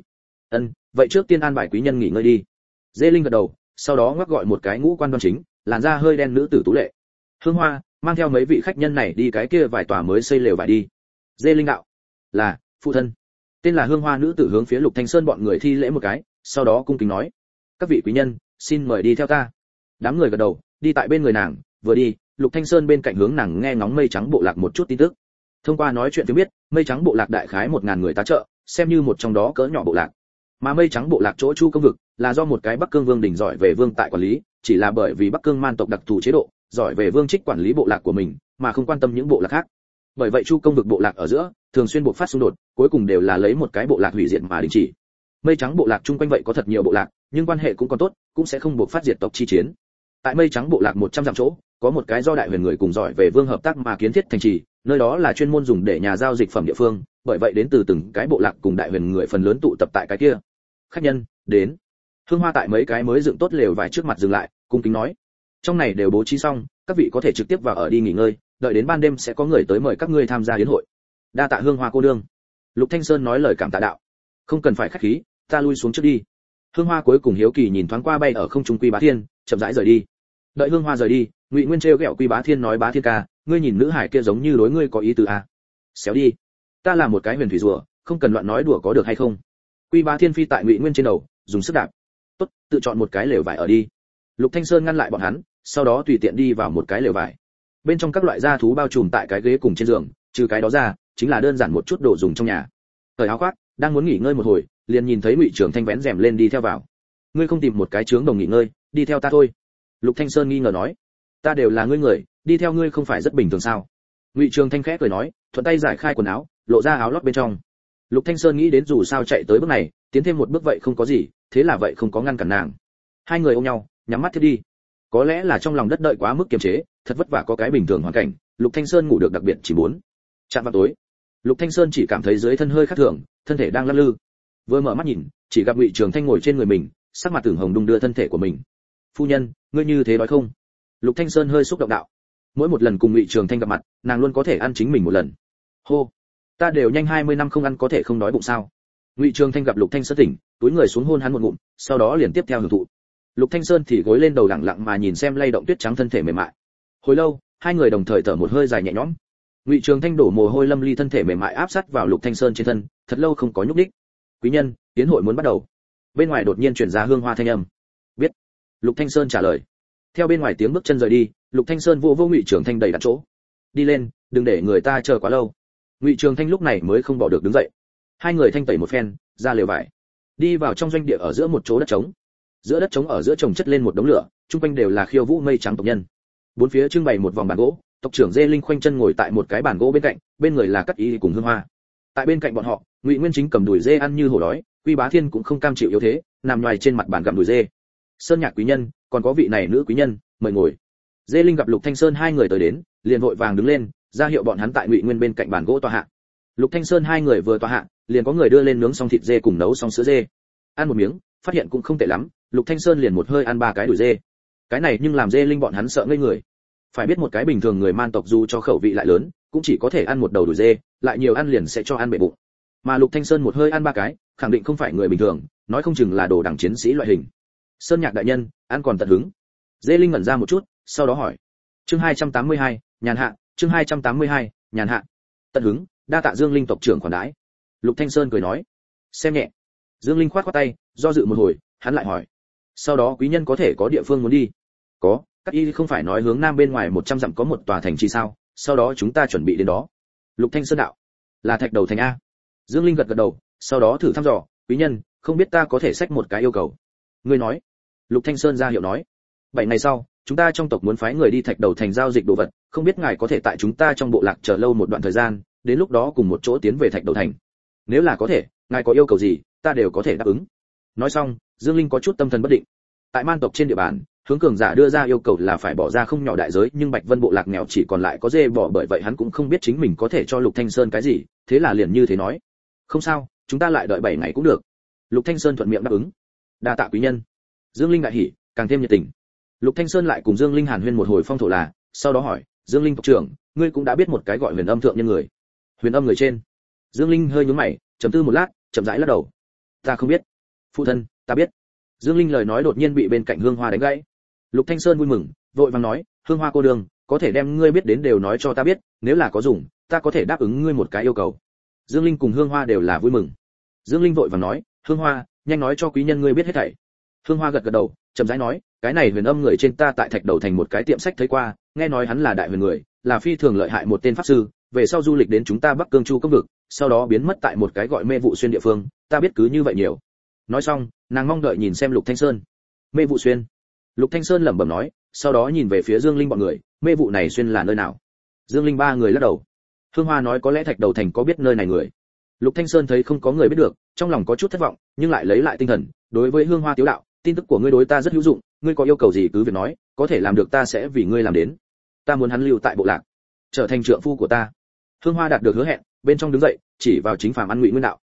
Vậy trước tiên an bài quý nhân nghỉ ngơi đi. Dê Linh gật đầu, sau đó ngoắc gọi một cái ngũ quan đoan chính, làn da hơi đen nữ tử tú lệ. Hương Hoa, mang theo mấy vị khách nhân này đi cái kia vài tòa mới xây lều vải đi. Dê Linh đạo. Là, phụ thân. Tên là Hương Hoa nữ tử hướng phía Lục Thanh Sơn bọn người thi lễ một cái, sau đó cung kính nói: các vị quý nhân, xin mời đi theo ta. Đám người gật đầu, đi tại bên người nàng, vừa đi, Lục Thanh Sơn bên cạnh hướng nàng nghe ngóng mây trắng bộ lạc một chút tin tức. Thông qua nói chuyện phía biết, mây trắng bộ lạc đại khái 1000 người tá trợ, xem như một trong đó cỡ nhỏ bộ lạc. Mà mây trắng bộ lạc chỗ Chu Công vực là do một cái Bắc Cương vương đỉnh giỏi về vương tại quản lý, chỉ là bởi vì Bắc Cương man tộc đặc thù chế độ, giỏi về vương trích quản lý bộ lạc của mình, mà không quan tâm những bộ lạc khác. Bởi vậy Chu Công vực bộ lạc ở giữa thường xuyên buộc phát xung đột, cuối cùng đều là lấy một cái bộ lạc hủy diệt mà đình chỉ. Mây trắng bộ lạc chung quanh vậy có thật nhiều bộ lạc, nhưng quan hệ cũng còn tốt, cũng sẽ không buộc phát diệt tộc chi chiến. Tại mây trắng bộ lạc 100 dặm chỗ, có một cái do đại huyền người cùng giỏi về vương hợp tác mà kiến thiết thành trì, nơi đó là chuyên môn dùng để nhà giao dịch phẩm địa phương, bởi vậy đến từ từng cái bộ lạc cùng đại huyền người phần lớn tụ tập tại cái kia. Khách nhân đến. Hương Hoa tại mấy cái mới dựng tốt lều vải trước mặt dừng lại, cung kính nói: trong này đều bố trí xong, các vị có thể trực tiếp vào ở đi nghỉ ngơi, đợi đến ban đêm sẽ có người tới mời các ngươi tham gia yến hội. Đa tạ Hương Hoa cô đương. Lục Thanh Sơn nói lời cảm tạ đạo: không cần phải khách khí, ta lui xuống trước đi. Hương Hoa cuối cùng hiếu kỳ nhìn thoáng qua bay ở không trung Quy Bá Thiên, chậm rãi rời đi. Đợi Hương Hoa rời đi, Ngụy Nguyên trêu ghẹo Quy Bá Thiên nói: Bá Thiên ca, ngươi nhìn nữ hải kia giống như đối ngươi có ý tứ à? Xéo đi, ta là một cái huyền thủy rùa, không cần loạn nói đùa có được hay không? Quy Bá Thiên phi tại Ngụy Nguyên trên đầu, dùng sức đạp. Tốt, tự chọn một cái lều vải ở đi. Lục Thanh Sơn ngăn lại bọn hắn, sau đó tùy tiện đi vào một cái lều vải. Bên trong các loại gia thú bao trùm tại cái ghế cùng trên giường, trừ cái đó ra, chính là đơn giản một chút đồ dùng trong nhà. Thời áo khoác, đang muốn nghỉ ngơi một hồi, liền nhìn thấy Ngụy Trường Thanh vén rèm lên đi theo vào. Ngươi không tìm một cái trướng đồng nghỉ ngơi, đi theo ta thôi. Lục Thanh Sơn nghi ngờ nói: ta đều là ngươi người, đi theo ngươi không phải rất bình thường sao? Ngụy Trường Thanh khẽ cười nói, thuận tay giải khai quần áo, lộ ra áo lót bên trong. Lục Thanh Sơn nghĩ đến dù sao chạy tới bước này, tiến thêm một bước vậy không có gì, thế là vậy không có ngăn cản nàng. Hai người ôm nhau, nhắm mắt thiết đi. Có lẽ là trong lòng đất đợi quá mức kiềm chế, thật vất vả có cái bình thường hoàn cảnh, Lục Thanh Sơn ngủ được đặc biệt chỉ muốn. Chạm vào tối, Lục Thanh Sơn chỉ cảm thấy dưới thân hơi khác thường, thân thể đang lắc lư. Vừa mở mắt nhìn, chỉ gặp Ngụy Trường Thanh ngồi trên người mình, sắc mặt tưởng hồng đung đưa thân thể của mình. Phu nhân, ngươi như thế nói không? Lục Thanh Sơn hơi xúc động đạo. Mỗi một lần cùng Ngụy Trường Thanh gặp mặt, nàng luôn có thể ăn chính mình một lần. Hô, ta đều nhanh 20 năm không ăn có thể không đói bụng sao? Ngụy Trường Thanh gặp Lục Thanh Sơn tỉnh, túi người xuống hôn hắn một ngụm, sau đó liền tiếp theo hưởng thụ. Lục Thanh Sơn thì gối lên đầu lặng lặng mà nhìn xem lay động tuyết trắng thân thể mềm mại. Hồi lâu, hai người đồng thời thở một hơi dài nhẹ nhõm. Ngụy Trường Thanh đổ mồ hôi lâm ly thân thể mềm mại áp sát vào Lục Thanh Sơn trên thân, thật lâu không có nhúc nhích. Quý nhân, tiến hội muốn bắt đầu. Bên ngoài đột nhiên truyền ra Hương Hoa thanh âm. Biết. Lục Thanh Sơn trả lời. Theo bên ngoài tiếng bước chân rời đi, Lục Thanh Sơn vô Ngụy Trường Thanh đầy đặt chỗ. Đi lên, đừng để người ta chờ quá lâu. Ngụy Trường Thanh lúc này mới không bỏ được đứng dậy. Hai người thanh tẩy một phen, ra lều vải, đi vào trong doanh địa ở giữa một chỗ đất trống. Giữa đất trống ở giữa trồng chất lên một đống lửa, chung quanh đều là khiêu vũ mây trắng tộc nhân. Bốn phía trưng bày một vòng bàn gỗ, tộc trưởng Dê Linh khoanh chân ngồi tại một cái bàn gỗ bên cạnh, bên người là Cát Y cùng Hương Hoa. Tại bên cạnh bọn họ, Ngụy Nguyên chính cầm đùi dê ăn như hổ đói, Quy Bá Thiên cũng không cam chịu yếu thế, nằm ngoài trên mặt bàn gặm đùi dê. Sơn Nhạc quý nhân, còn có vị này nữ quý nhân, mời ngồi. Dê Linh gặp Lục Thanh Sơn hai người tới đến, liền vội vàng đứng lên, ra hiệu bọn hắn tại Ngụy Nguyên bên cạnh bàn gỗ tọa hạ. Lục Thanh Sơn hai người vừa tọa hạ, liền có người đưa lên nướng xong thịt dê cùng nấu xong sữa dê. Ăn một miếng, phát hiện cũng không tệ lắm, Lục Thanh Sơn liền một hơi ăn ba cái đùi dê. Cái này nhưng làm Dê Linh bọn hắn sợ ngây người. Phải biết một cái bình thường người man tộc dù cho khẩu vị lại lớn, cũng chỉ có thể ăn một đầu đùi dê, lại nhiều ăn liền sẽ cho ăn bể bụng. Mà Lục Thanh Sơn một hơi ăn ba cái, khẳng định không phải người bình thường, nói không chừng là đồ đẳng chiến sĩ loại hình. Sơn Nhạc đại nhân, ăn còn tận hứng. Dê Linh ngẩn ra một chút, sau đó hỏi. Chương 282, nhàn hạ, chương 282, nhàn hạ. Tận hứng, đa tạ Dương Linh tộc trưởng khoản đãi. Lục Thanh Sơn cười nói. Xem nhẹ. Dương Linh khoát khoát tay, do dự một hồi, hắn lại hỏi. Sau đó quý nhân có thể có địa phương muốn đi? Có, Cát Y không phải nói hướng nam bên ngoài 100 dặm có một tòa thành trì sao? Sau đó chúng ta chuẩn bị đến đó. Lục Thanh Sơn đạo. Là Thạch Đầu thành a? Dương Linh gật gật đầu, sau đó thử thăm dò, quý nhân, không biết ta có thể xách một cái yêu cầu. Ngươi nói. Lục Thanh Sơn ra hiệu nói. 7 ngày sau, chúng ta trong tộc muốn phái người đi Thạch Đầu thành giao dịch đồ vật, không biết ngài có thể tại chúng ta trong bộ lạc chờ lâu một đoạn thời gian, đến lúc đó cùng một chỗ tiến về Thạch Đầu thành. Nếu là có thể, ngài có yêu cầu gì, ta đều có thể đáp ứng. Nói xong, Dương Linh có chút tâm thần bất định. Tại man tộc trên địa bàn, hướng cường giả đưa ra yêu cầu là phải bỏ ra không nhỏ đại giới, nhưng Bạch Vân bộ lạc nghèo chỉ còn lại có dê bò, bởi vậy hắn cũng không biết chính mình có thể cho Lục Thanh Sơn cái gì, thế là liền như thế nói. Không sao, chúng ta lại đợi 7 ngày cũng được. Lục Thanh Sơn thuận miệng đáp ứng. Đa tạ quý nhân. Dương Linh đại hỉ, càng thêm nhiệt tình. Lục Thanh Sơn lại cùng Dương Linh hàn huyên một hồi phong thổ là, sau đó hỏi, Dương Linh tộc trưởng, ngươi cũng đã biết một cái gọi Huyền Âm thượng nhân người. Huyền Âm người trên. Dương Linh hơi nhướng mày, trầm tư một lát, chậm rãi lắc đầu. Ta không biết. Phụ thân, ta biết. Dương Linh lời nói đột nhiên bị bên cạnh Hương Hoa đánh gãy. Lục Thanh Sơn vui mừng, vội vàng nói, Hương Hoa cô đường, có thể đem ngươi biết đến đều nói cho ta biết, nếu là có dùng, ta có thể đáp ứng ngươi một cái yêu cầu. Dương Linh cùng Hương Hoa đều là vui mừng. Dương Linh vội vàng nói, Hương Hoa, nhanh nói cho quý nhân ngươi biết hết thảy. Hương Hoa gật gật đầu, chậm rãi nói, cái này Huyền Âm người trên ta tại Thạch Đầu thành một cái tiệm sách thấy qua, nghe nói hắn là đại huyền người, là phi thường lợi hại một tên pháp sư, về sau du lịch đến chúng ta Bắc Cương Chu Cốc vực, sau đó biến mất tại một cái gọi Mê Vụ Xuyên địa phương, ta biết cứ như vậy nhiều. Nói xong, nàng mong đợi nhìn xem Lục Thanh Sơn. Mê Vụ Xuyên. Lục Thanh Sơn lẩm bẩm nói, sau đó nhìn về phía Dương Linh bọn người, Mê Vụ này xuyên là nơi nào? Dương Linh ba người lắc đầu. Hương Hoa nói có lẽ Thạch Đầu thành có biết nơi này người. Lục Thanh Sơn thấy không có người biết được, trong lòng có chút thất vọng, nhưng lại lấy lại tinh thần, đối với Hương Hoa tiếu đạo, tin tức của ngươi đối ta rất hữu dụng, ngươi có yêu cầu gì cứ việc nói, có thể làm được ta sẽ vì ngươi làm đến. Ta muốn hắn lưu tại bộ lạc, trở thành trượng phu của ta. Hương Hoa đạt được hứa hẹn, bên trong đứng dậy, chỉ vào chính phàm ăn Ngụy Nguyên đạo.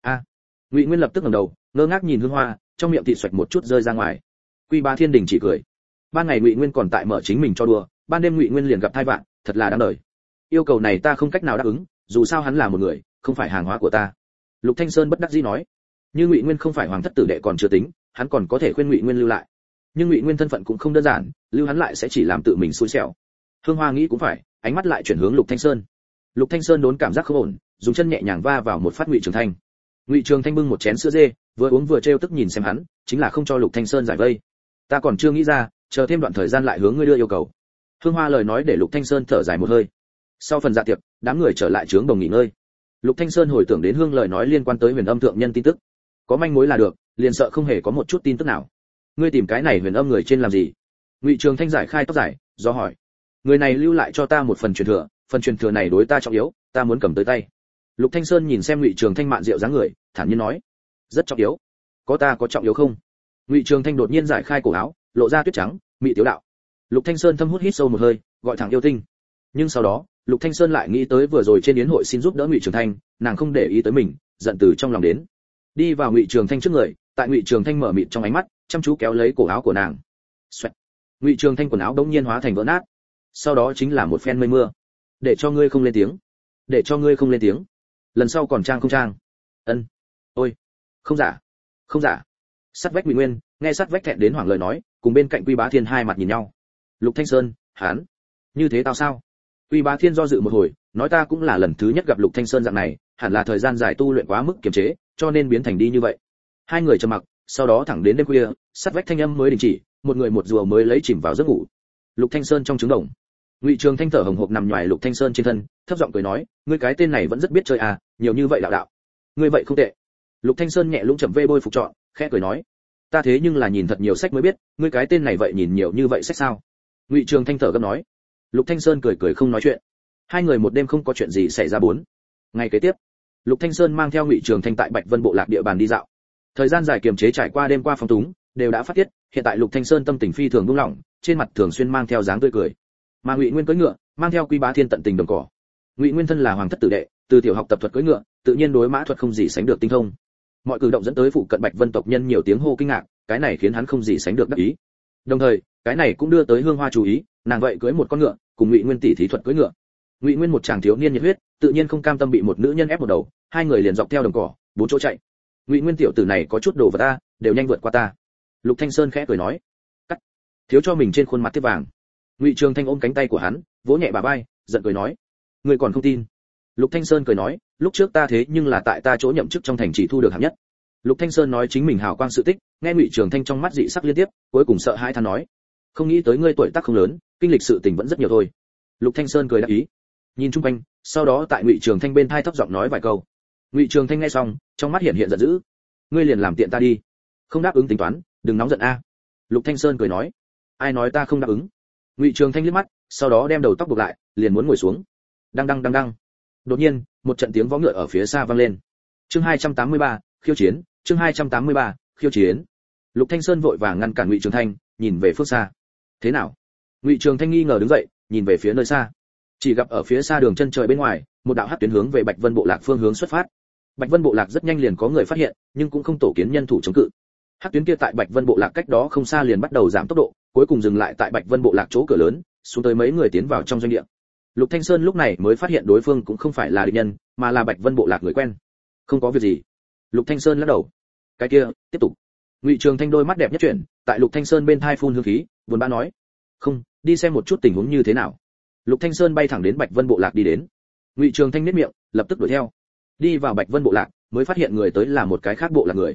Ngụy Nguyên lập tức ngẩng đầu, ngơ ngác nhìn Hương Hoa, trong miệng thịt xoạch một chút rơi ra ngoài. Quy Bá Thiên Đình chỉ cười. Ban ngày Ngụy Nguyên còn tại mở chính mình cho đùa, ban đêm Ngụy Nguyên liền gặp tai vạn, thật là đáng đời. Yêu cầu này ta không cách nào đáp ứng, dù sao hắn là một người, không phải hàng hóa của ta. Lục Thanh Sơn bất đắc dĩ nói. Như Ngụy Nguyên không phải hoàng thất tử đệ còn chưa tính, hắn còn có thể khuyên Ngụy Nguyên lưu lại. Nhưng Ngụy Nguyên thân phận cũng không đơn giản, lưu hắn lại sẽ chỉ làm tự mình xui xẻo. Hương Hoa nghĩ cũng phải, ánh mắt lại chuyển hướng Lục Thanh Sơn. Lục Thanh Sơn đốn cảm giác không ổn, dùng chân nhẹ nhàng va vào một phát Ngụy Trường Thanh. Ngụy Trường Thanh bưng một chén sữa dê, vừa uống vừa trêu tức nhìn xem hắn, chính là không cho Lục Thanh Sơn giải vây. Ta còn chưa nghĩ ra, chờ thêm đoạn thời gian lại hướng ngươi đưa yêu cầu. Hương Hoa lời nói để Lục Thanh Sơn thở dài một hơi. Sau phần dạ tiệc, đám người trở lại trướng đồng nghỉ ngơi. Lục Thanh Sơn hồi tưởng đến Hương lời nói liên quan tới Huyền Âm thượng nhân tin tức, có manh mối là được, liền sợ không hề có một chút tin tức nào. Ngươi tìm cái này Huyền Âm người trên làm gì? Ngụy Trường Thanh giải khai tóc dài, do hỏi. Người này lưu lại cho ta một phần truyền thừa, phần truyền thừa này đối ta trọng yếu, ta muốn cầm tới tay. Lục Thanh Sơn nhìn xem Ngụy Trường Thanh mạn rượu dáng người, thản nhiên nói, rất trọng yếu. Có trọng yếu không? Ngụy Trường Thanh đột nhiên giải khai cổ áo, lộ ra tuyết trắng, mị tiếu đạo. Lục Thanh Sơn thâm hút hít sâu một hơi, gọi thẳng yêu tinh. Nhưng sau đó, Lục Thanh Sơn lại nghĩ tới vừa rồi trên yến hội xin giúp đỡ Ngụy Trường Thanh, nàng không để ý tới mình, giận từ trong lòng đến. Đi vào Ngụy Trường Thanh trước người, tại Ngụy Trường Thanh mở mịt trong ánh mắt, chăm chú kéo lấy cổ áo của nàng. Xoẹt. Ngụy Trường Thanh quần áo đống nhiên hóa thành vỡ nát. Sau đó chính là một phen mây mưa. Để cho ngươi không lên tiếng. Để cho ngươi không lên tiếng. Lần sau còn trang không trang. Ân. Ôi. Không giả. Không giả. Sát vách Ngụy Nguyên, nghe sát vách thẹn đến hoảng lời nói, cùng bên cạnh Quy Bá Thiên hai mặt nhìn nhau. Lục Thanh Sơn, hắn, như thế tao sao? Quy Bá Thiên do dự một hồi, nói ta cũng là lần thứ nhất gặp Lục Thanh Sơn dạng này, hẳn là thời gian dài tu luyện quá mức kiềm chế, cho nên biến thành đi như vậy. Hai người trầm mặc, sau đó thẳng đến đêm khuya, sát vách thanh âm mới đình chỉ, một người một rùa mới lấy chìm vào giấc ngủ. Lục Thanh Sơn trong trứng đồng. Ngụy Trường Thanh thở hổn hộc nằm nhòi Lục Thanh Sơn trên thân, thấp giọng cười nói, ngươi cái tên này vẫn rất biết chơi à, nhiều như vậy đạo đạo. Ngươi vậy không tệ. Lục Thanh Sơn nhẹ lũng chậm vê bôi phục trọn, khẽ cười nói, ta thế nhưng là nhìn thật nhiều sách mới biết, ngươi cái tên này vậy nhìn nhiều như vậy sách sao? Ngụy Trường Thanh thở gấp nói. Lục Thanh Sơn cười cười không nói chuyện. Hai người một đêm không có chuyện gì xảy ra bốn. Ngày kế tiếp, Lục Thanh Sơn mang theo Ngụy Trường Thanh tại Bạch Vân bộ lạc địa bàn đi dạo. Thời gian dài kiềm chế trải qua đêm qua phong túng, đều đã phát tiết, hiện tại Lục Thanh Sơn tâm tình phi thường buông lỏng, trên mặt thường xuyên mang theo dáng tươi cười. Mà Ngụy Nguyên cưỡi ngựa, mang theo Quy Bá Thiên tận tình đồng cỏ. Ngụy Nguyên thân là hoàng thất tử đệ, từ tiểu học tập thuật cưỡi ngựa, tự nhiên đối mã thuật không gì sánh được tinh thông. Mọi cử động dẫn tới phụ cận Bạch Vân tộc nhân nhiều tiếng hô kinh ngạc, cái này khiến hắn không gì sánh được đắc ý. Đồng thời, cái này cũng đưa tới Hương Hoa chú ý, nàng vậy cưỡi một con ngựa, cùng Ngụy Nguyên tỷ thí thuật cưỡi ngựa. Ngụy Nguyên một chàng thiếu niên nhiệt huyết, tự nhiên không cam tâm bị một nữ nhân ép một đầu, hai người liền dọc theo đồng cỏ, bốn chỗ chạy. Ngụy Nguyên tiểu tử này có chút đồ vật ta, đều nhanh vượt qua ta. Lục Thanh Sơn khẽ cười nói, cắt, thiếu cho mình trên khuôn mặt tiếp vàng. Ngụy Trường Thanh ôm cánh tay của hắn, vỗ nhẹ bà vai, giận cười nói, ngươi còn không tin? Lục Thanh Sơn cười nói, lúc trước ta thế nhưng là tại ta chỗ nhậm chức trong thành chỉ thu được hạng nhất. Lục Thanh Sơn nói chính mình hào quang sự tích, nghe Ngụy Trường Thanh trong mắt dị sắc liên tiếp, cuối cùng sợ hãi than nói, không nghĩ tới ngươi tuổi tác không lớn, kinh lịch sự tình vẫn rất nhiều thôi. Lục Thanh Sơn cười đáp ý, nhìn chung quanh, sau đó tại Ngụy Trường Thanh bên tai thấp giọng nói vài câu. Ngụy Trường Thanh nghe xong, trong mắt hiện giận dữ, ngươi liền làm tiện ta đi, không đáp ứng tính toán, đừng nóng giận a. Lục Thanh Sơn cười nói, ai nói ta không đáp ứng? Ngụy Trường Thanh liếc mắt, sau đó đem đầu tóc buộc lại, liền muốn ngồi xuống. Đăng đăng đăng đăng. Đột nhiên, một trận tiếng vó ngựa ở phía xa vang lên. Chương 283, khiêu chiến, chương 283, khiêu chiến. Lục Thanh Sơn vội vàng ngăn cản Ngụy Trường Thanh, nhìn về phương xa. Thế nào? Ngụy Trường Thanh nghi ngờ đứng dậy, nhìn về phía nơi xa. Chỉ gặp ở phía xa đường chân trời bên ngoài, một đạo hắc tuyến hướng về Bạch Vân bộ lạc phương hướng xuất phát. Bạch Vân bộ lạc rất nhanh liền có người phát hiện, nhưng cũng không tổ kiến nhân thủ chống cự. Hắc tuyến kia tại Bạch Vân bộ lạc cách đó không xa liền bắt đầu giảm tốc độ, cuối cùng dừng lại tại Bạch Vân bộ lạc chỗ cửa lớn, xuống tới mấy người tiến vào trong doanh địa. Lục Thanh Sơn lúc này mới phát hiện đối phương cũng không phải là địch nhân, mà là Bạch Vân bộ lạc người quen. Không có việc gì. Lục Thanh Sơn lắc đầu. Cái kia, tiếp tục. Ngụy Trường Thanh đôi mắt đẹp nhất chuyển, tại Lục Thanh Sơn bên tai phun hương khí, buồn bã nói, không, đi xem một chút tình huống như thế nào. Lục Thanh Sơn bay thẳng đến Bạch Vân bộ lạc đi đến. Ngụy Trường Thanh nhếch miệng, lập tức đuổi theo. Đi vào Bạch Vân bộ lạc, mới phát hiện người tới là một cái khác bộ lạc người.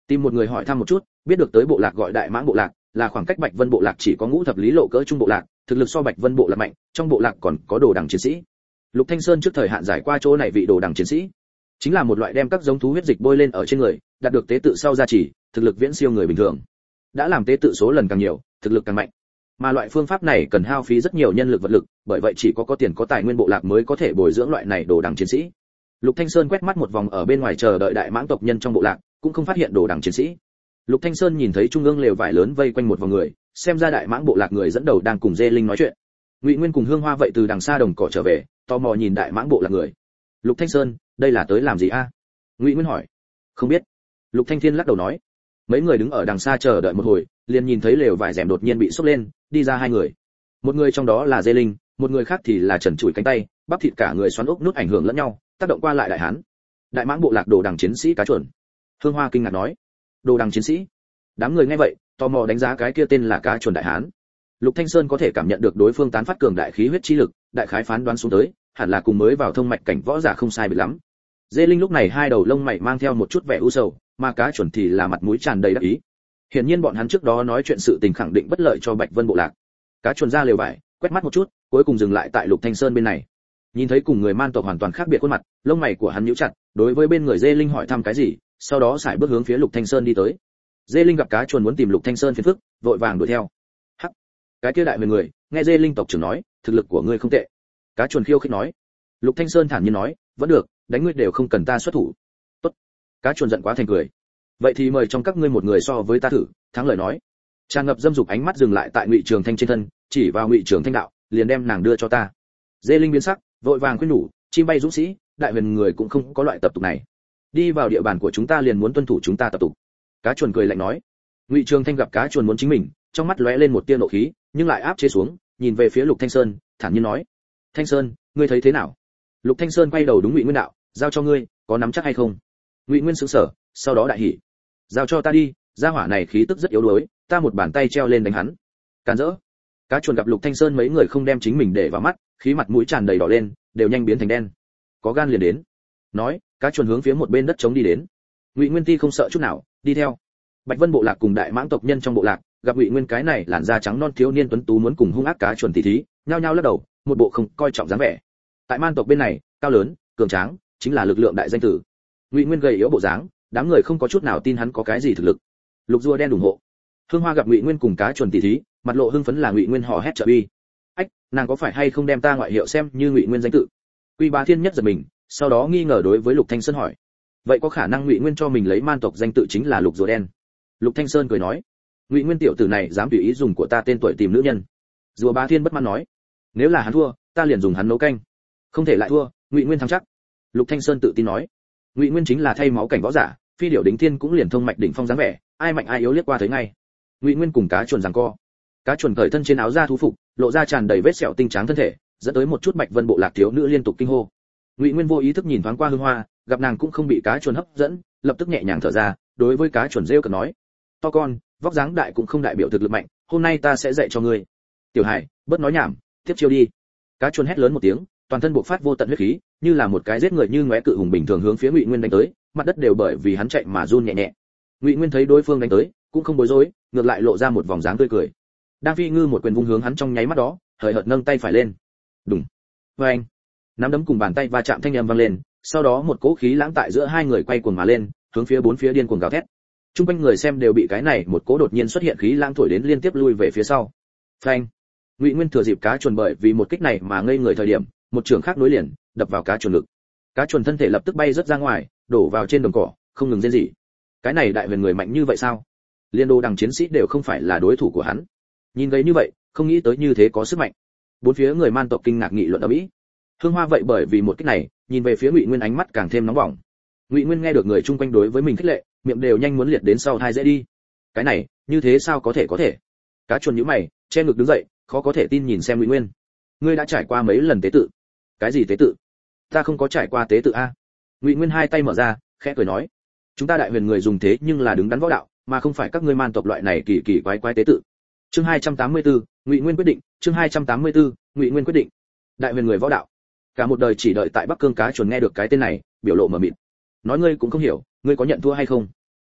Tìm một người hỏi thăm một chút, biết được tới bộ lạc gọi Đại Mãng bộ lạc, là khoảng cách Bạch Vân bộ lạc chỉ có ngũ thập lý lộ cỡ trung bộ lạc, thực lực so Bạch Vân bộ lạc mạnh, trong bộ lạc còn có đồ đằng chiến sĩ. Lục Thanh Sơn trước thời hạn giải qua chỗ này vị đồ đằng chiến sĩ, chính là một loại đem các giống thú huyết dịch bôi lên ở trên người, đạt được tế tự sau gia trì, thực lực viễn siêu người bình thường. Đã làm tế tự số lần càng nhiều, thực lực càng mạnh. Mà loại phương pháp này cần hao phí rất nhiều nhân lực vật lực, bởi vậy chỉ có tiền có tài nguyên bộ lạc mới có thể bồi dưỡng loại này đồ đằng chiến sĩ. Lục Thanh Sơn quét mắt một vòng ở bên ngoài chờ đợi Đại Mãng tộc nhân trong bộ lạc, cũng không phát hiện đồ đằng chiến sĩ. Lục Thanh Sơn nhìn thấy trung ương lều vải lớn vây quanh một vòng người, xem ra Đại Mãng bộ lạc người dẫn đầu đang cùng Dê Linh nói chuyện. Ngụy Nguyên cùng Hương Hoa vậy từ đằng xa đồng cỏ trở về, tò mò nhìn Đại Mãng bộ lạc người. Lục Thanh Sơn, đây là tới làm gì a? Ngụy Nguyên hỏi. Không biết. Lục Thanh Thiên lắc đầu nói. Mấy người đứng ở đằng xa chờ đợi một hồi, liền nhìn thấy lều vải rèm đột nhiên bị xốc lên, đi ra hai người. Một người trong đó là Dê Linh, một người khác thì là trần trụi cánh tay, bắp thịt cả người xoắn ốc nút ảnh hưởng lẫn nhau, tác động qua lại đại hán. Đại Mãng bộ lạc đồ đằng chiến sĩ cá chuẩn. Hương Hoa kinh ngạc nói. Đồ đằng chiến sĩ? Đám người nghe vậy, tò mò đánh giá cái kia tên là cá chuẩn đại hán. Lục Thanh Sơn có thể cảm nhận được đối phương tán phát cường đại khí huyết chi lực, đại khái phán đoán xuống tới, hẳn là cùng mới vào thông mạch cảnh võ giả không sai biệt lắm. Dê Linh lúc này hai đầu lông mày mang theo một chút vẻ u sầu, mà cá chuẩn thì là mặt mũi tràn đầy đắc ý. Hiển nhiên bọn hắn trước đó nói chuyện sự tình khẳng định bất lợi cho Bạch Vân bộ lạc. Cá chuẩn ra lều vải, quét mắt một chút, cuối cùng dừng lại tại Lục Thanh Sơn bên này. Nhìn thấy cùng người man tộc hoàn toàn khác biệt khuôn mặt, lông mày của hắn nhíu chặt, đối với bên người Dê Linh hỏi thăm cái gì, sau đó sải bước hướng phía Lục Thanh Sơn đi tới. Dê Linh gặp cá chuẩn muốn tìm Lục Thanh Sơn phiền phức, vội vàng đuổi theo. Hắc, cái kia đại huyền người, nghe Dê Linh tộc trưởng nói, thực lực của ngươi không tệ. Cá chuẩn khiêu khích nói. Lục Thanh Sơn thản nhiên nói, vẫn được, đánh ngươi đều không cần ta xuất thủ. Tốt. Cá chuẩn giận quá thành cười. Vậy thì mời trong các ngươi một người so với ta thử, thắng lời nói. Tràn ngập dâm dục ánh mắt dừng lại tại Ngụy Trường Thanh trên thân, chỉ vào Ngụy Trường Thanh đạo, liền đem nàng đưa cho ta. Dê Linh biến sắc, vội vàng khuyên nhủ, chim bay dũng sĩ, đại huyền người cũng không có loại tập tục này. Đi vào địa bàn của chúng ta liền muốn tuân thủ chúng ta tập tục. Cá chuẩn cười lạnh nói. Ngụy Trường Thanh gặp cá chuẩn muốn chính mình, trong mắt lóe lên một tia nộ khí, nhưng lại áp chế xuống, nhìn về phía Lục Thanh Sơn, thản nhiên nói: "Thanh Sơn, ngươi thấy thế nào?" Lục Thanh Sơn quay đầu đúng Ngụy Nguyên đạo, "Giao cho ngươi, có nắm chắc hay không?" Ngụy Nguyên sững sờ, sau đó đại hỉ: "Giao cho ta đi, gia hỏa này khí tức rất yếu đuối, ta một bàn tay treo lên đánh hắn." Càn rỡ. Cá chuẩn gặp Lục Thanh Sơn mấy người không đem chính mình để vào mắt, khí mặt mũi tràn đầy đỏ lên, đều nhanh biến thành đen. Có gan liền đến. Nói, cá chuẩn hướng phía một bên đất trống đi đến. Ngụy Nguyên Ti không sợ chút nào, đi theo. Bạch Vân bộ lạc cùng Đại Mãng tộc nhân trong bộ lạc, gặp Ngụy Nguyên cái này làn da trắng non thiếu niên tuấn tú muốn cùng hung ác cá chuẩn tỉ thí, nhao nhao lắc đầu, một bộ không coi trọng dáng vẻ. Tại Man tộc bên này, cao lớn, cường tráng, chính là lực lượng đại danh tử. Ngụy Nguyên gầy yếu bộ dáng, đám người không có chút nào tin hắn có cái gì thực lực. Lục rùa đen ủng hộ. Hương Hoa gặp Ngụy Nguyên cùng cá chuẩn tỉ thí, mặt lộ hưng phấn là Ngụy Nguyên hò hét trợ uy. Ách, nàng có phải hay không đem ta ngoại hiệu xem như Ngụy Nguyên danh tự? Quy Bá Thiên nhất giật mình, sau đó nghi ngờ đối với Lục Thanh Sơn hỏi. Vậy có khả năng Ngụy Nguyên cho mình lấy man tộc danh tự chính là Lục rùa đen? Lục Thanh Sơn cười nói. Ngụy Nguyên tiểu tử này dám tùy ý dùng của ta tên tuổi tìm nữ nhân. Rùa Bá Thiên bất mãn nói. Nếu là hắn thua, ta liền dùng hắn nấu canh. Không thể lại thua, Ngụy Nguyên thắng chắc. Lục Thanh Sơn tự tin nói. Ngụy Nguyên chính là thay máu cảnh võ giả, phi điểu đính thiên cũng liền thông mạch đỉnh phong dáng vẻ, ai mạnh ai yếu liếc qua thấy ngay. Ngụy Nguyên cùng cá chuẩn giằng co. Cá chuẩn cởi thân trên áo da thú phục, lộ ra tràn đầy vết sẹo tinh trắng thân thể, dẫn tới một chút Bạch Vân bộ lạc thiếu nữ liên tục kinh hô. Ngụy Nguyên vô ý thức nhìn thoáng qua Hương Hoa, gặp nàng cũng không bị cá chuẩn hấp dẫn, lập tức nhẹ nhàng thở ra, đối với cá chuẩn rêu cợt nói: "To con, vóc dáng đại cũng không đại biểu thực lực mạnh, hôm nay ta sẽ dạy cho ngươi." "Tiểu Hải, bớt nói nhảm, tiếp chiêu đi." Cá chuẩn hét lớn một tiếng, toàn thân bộc phát vô tận huyết khí, như là một cái giết người như ngóe cự hùng bình thường hướng phía Ngụy Nguyên đánh tới, mặt đất đều bởi vì hắn chạy mà run nhẹ nhẹ. Ngụy Nguyên thấy đối phương đánh tới, cũng không bối rối, ngược lại lộ ra một vòng dáng tươi cười. Đang phi ngư một quyền vung hướng hắn trong nháy mắt đó, hời hợt nâng tay phải lên. Đùng. Oeng. Nắm đấm cùng bàn tay va chạm thanh âm vang lên, sau đó một cỗ khí lãng tại giữa hai người quay cuồng mà lên, hướng phía bốn phía điên cuồng gào thét. Trung quanh người xem đều bị cái này một cỗ đột nhiên xuất hiện khí lãng thổi đến liên tiếp lui về phía sau. Phanh. Ngụy Nguyên thừa dịp cá chuẩn bởi vì một kích này mà ngây người thời điểm, một trường khác nối liền, đập vào cá chuẩn ngực. Cá chuẩn thân thể lập tức bay rất ra ngoài, đổ vào trên đồng cỏ, không ngừng rên rỉ. Cái này đại huyền người mạnh như vậy sao? Liên đồ đằng chiến sĩ đều không phải là đối thủ của hắn. Nhìn gầy như vậy, không nghĩ tới như thế có sức mạnh. Bốn phía người man tộc kinh ngạc nghị luận ầm ĩ. Hương Hoa vậy bởi vì một kích này, nhìn về phía Ngụy Nguyên ánh mắt càng thêm nóng bỏng. Ngụy Nguyên nghe được người chung quanh đối với mình khích lệ, miệng đều nhanh muốn liệt đến sau hai dễ đi. Cái này, như thế sao có thể? Cá chuồn nhíu mày, che ngực đứng dậy, khó có thể tin nhìn xem Ngụy Nguyên. Ngươi đã trải qua mấy lần tế tự? Cái gì tế tự? Ta không có trải qua tế tự a. Ngụy Nguyên hai tay mở ra, khẽ cười nói, chúng ta đại huyền người dùng thế nhưng là đứng đắn võ đạo, mà không phải các ngươi man tộc loại này kỳ kỳ quái quái tế tự. Chương 284, Ngụy Nguyên quyết định, chương 284, Ngụy Nguyên quyết định. Đại huyền người võ đạo. Cả một đời chỉ đợi tại Bắc Cương cá chuồn nghe được cái tên này, biểu lộ mờ mịt. Nói ngươi cũng không hiểu, ngươi có nhận thua hay không?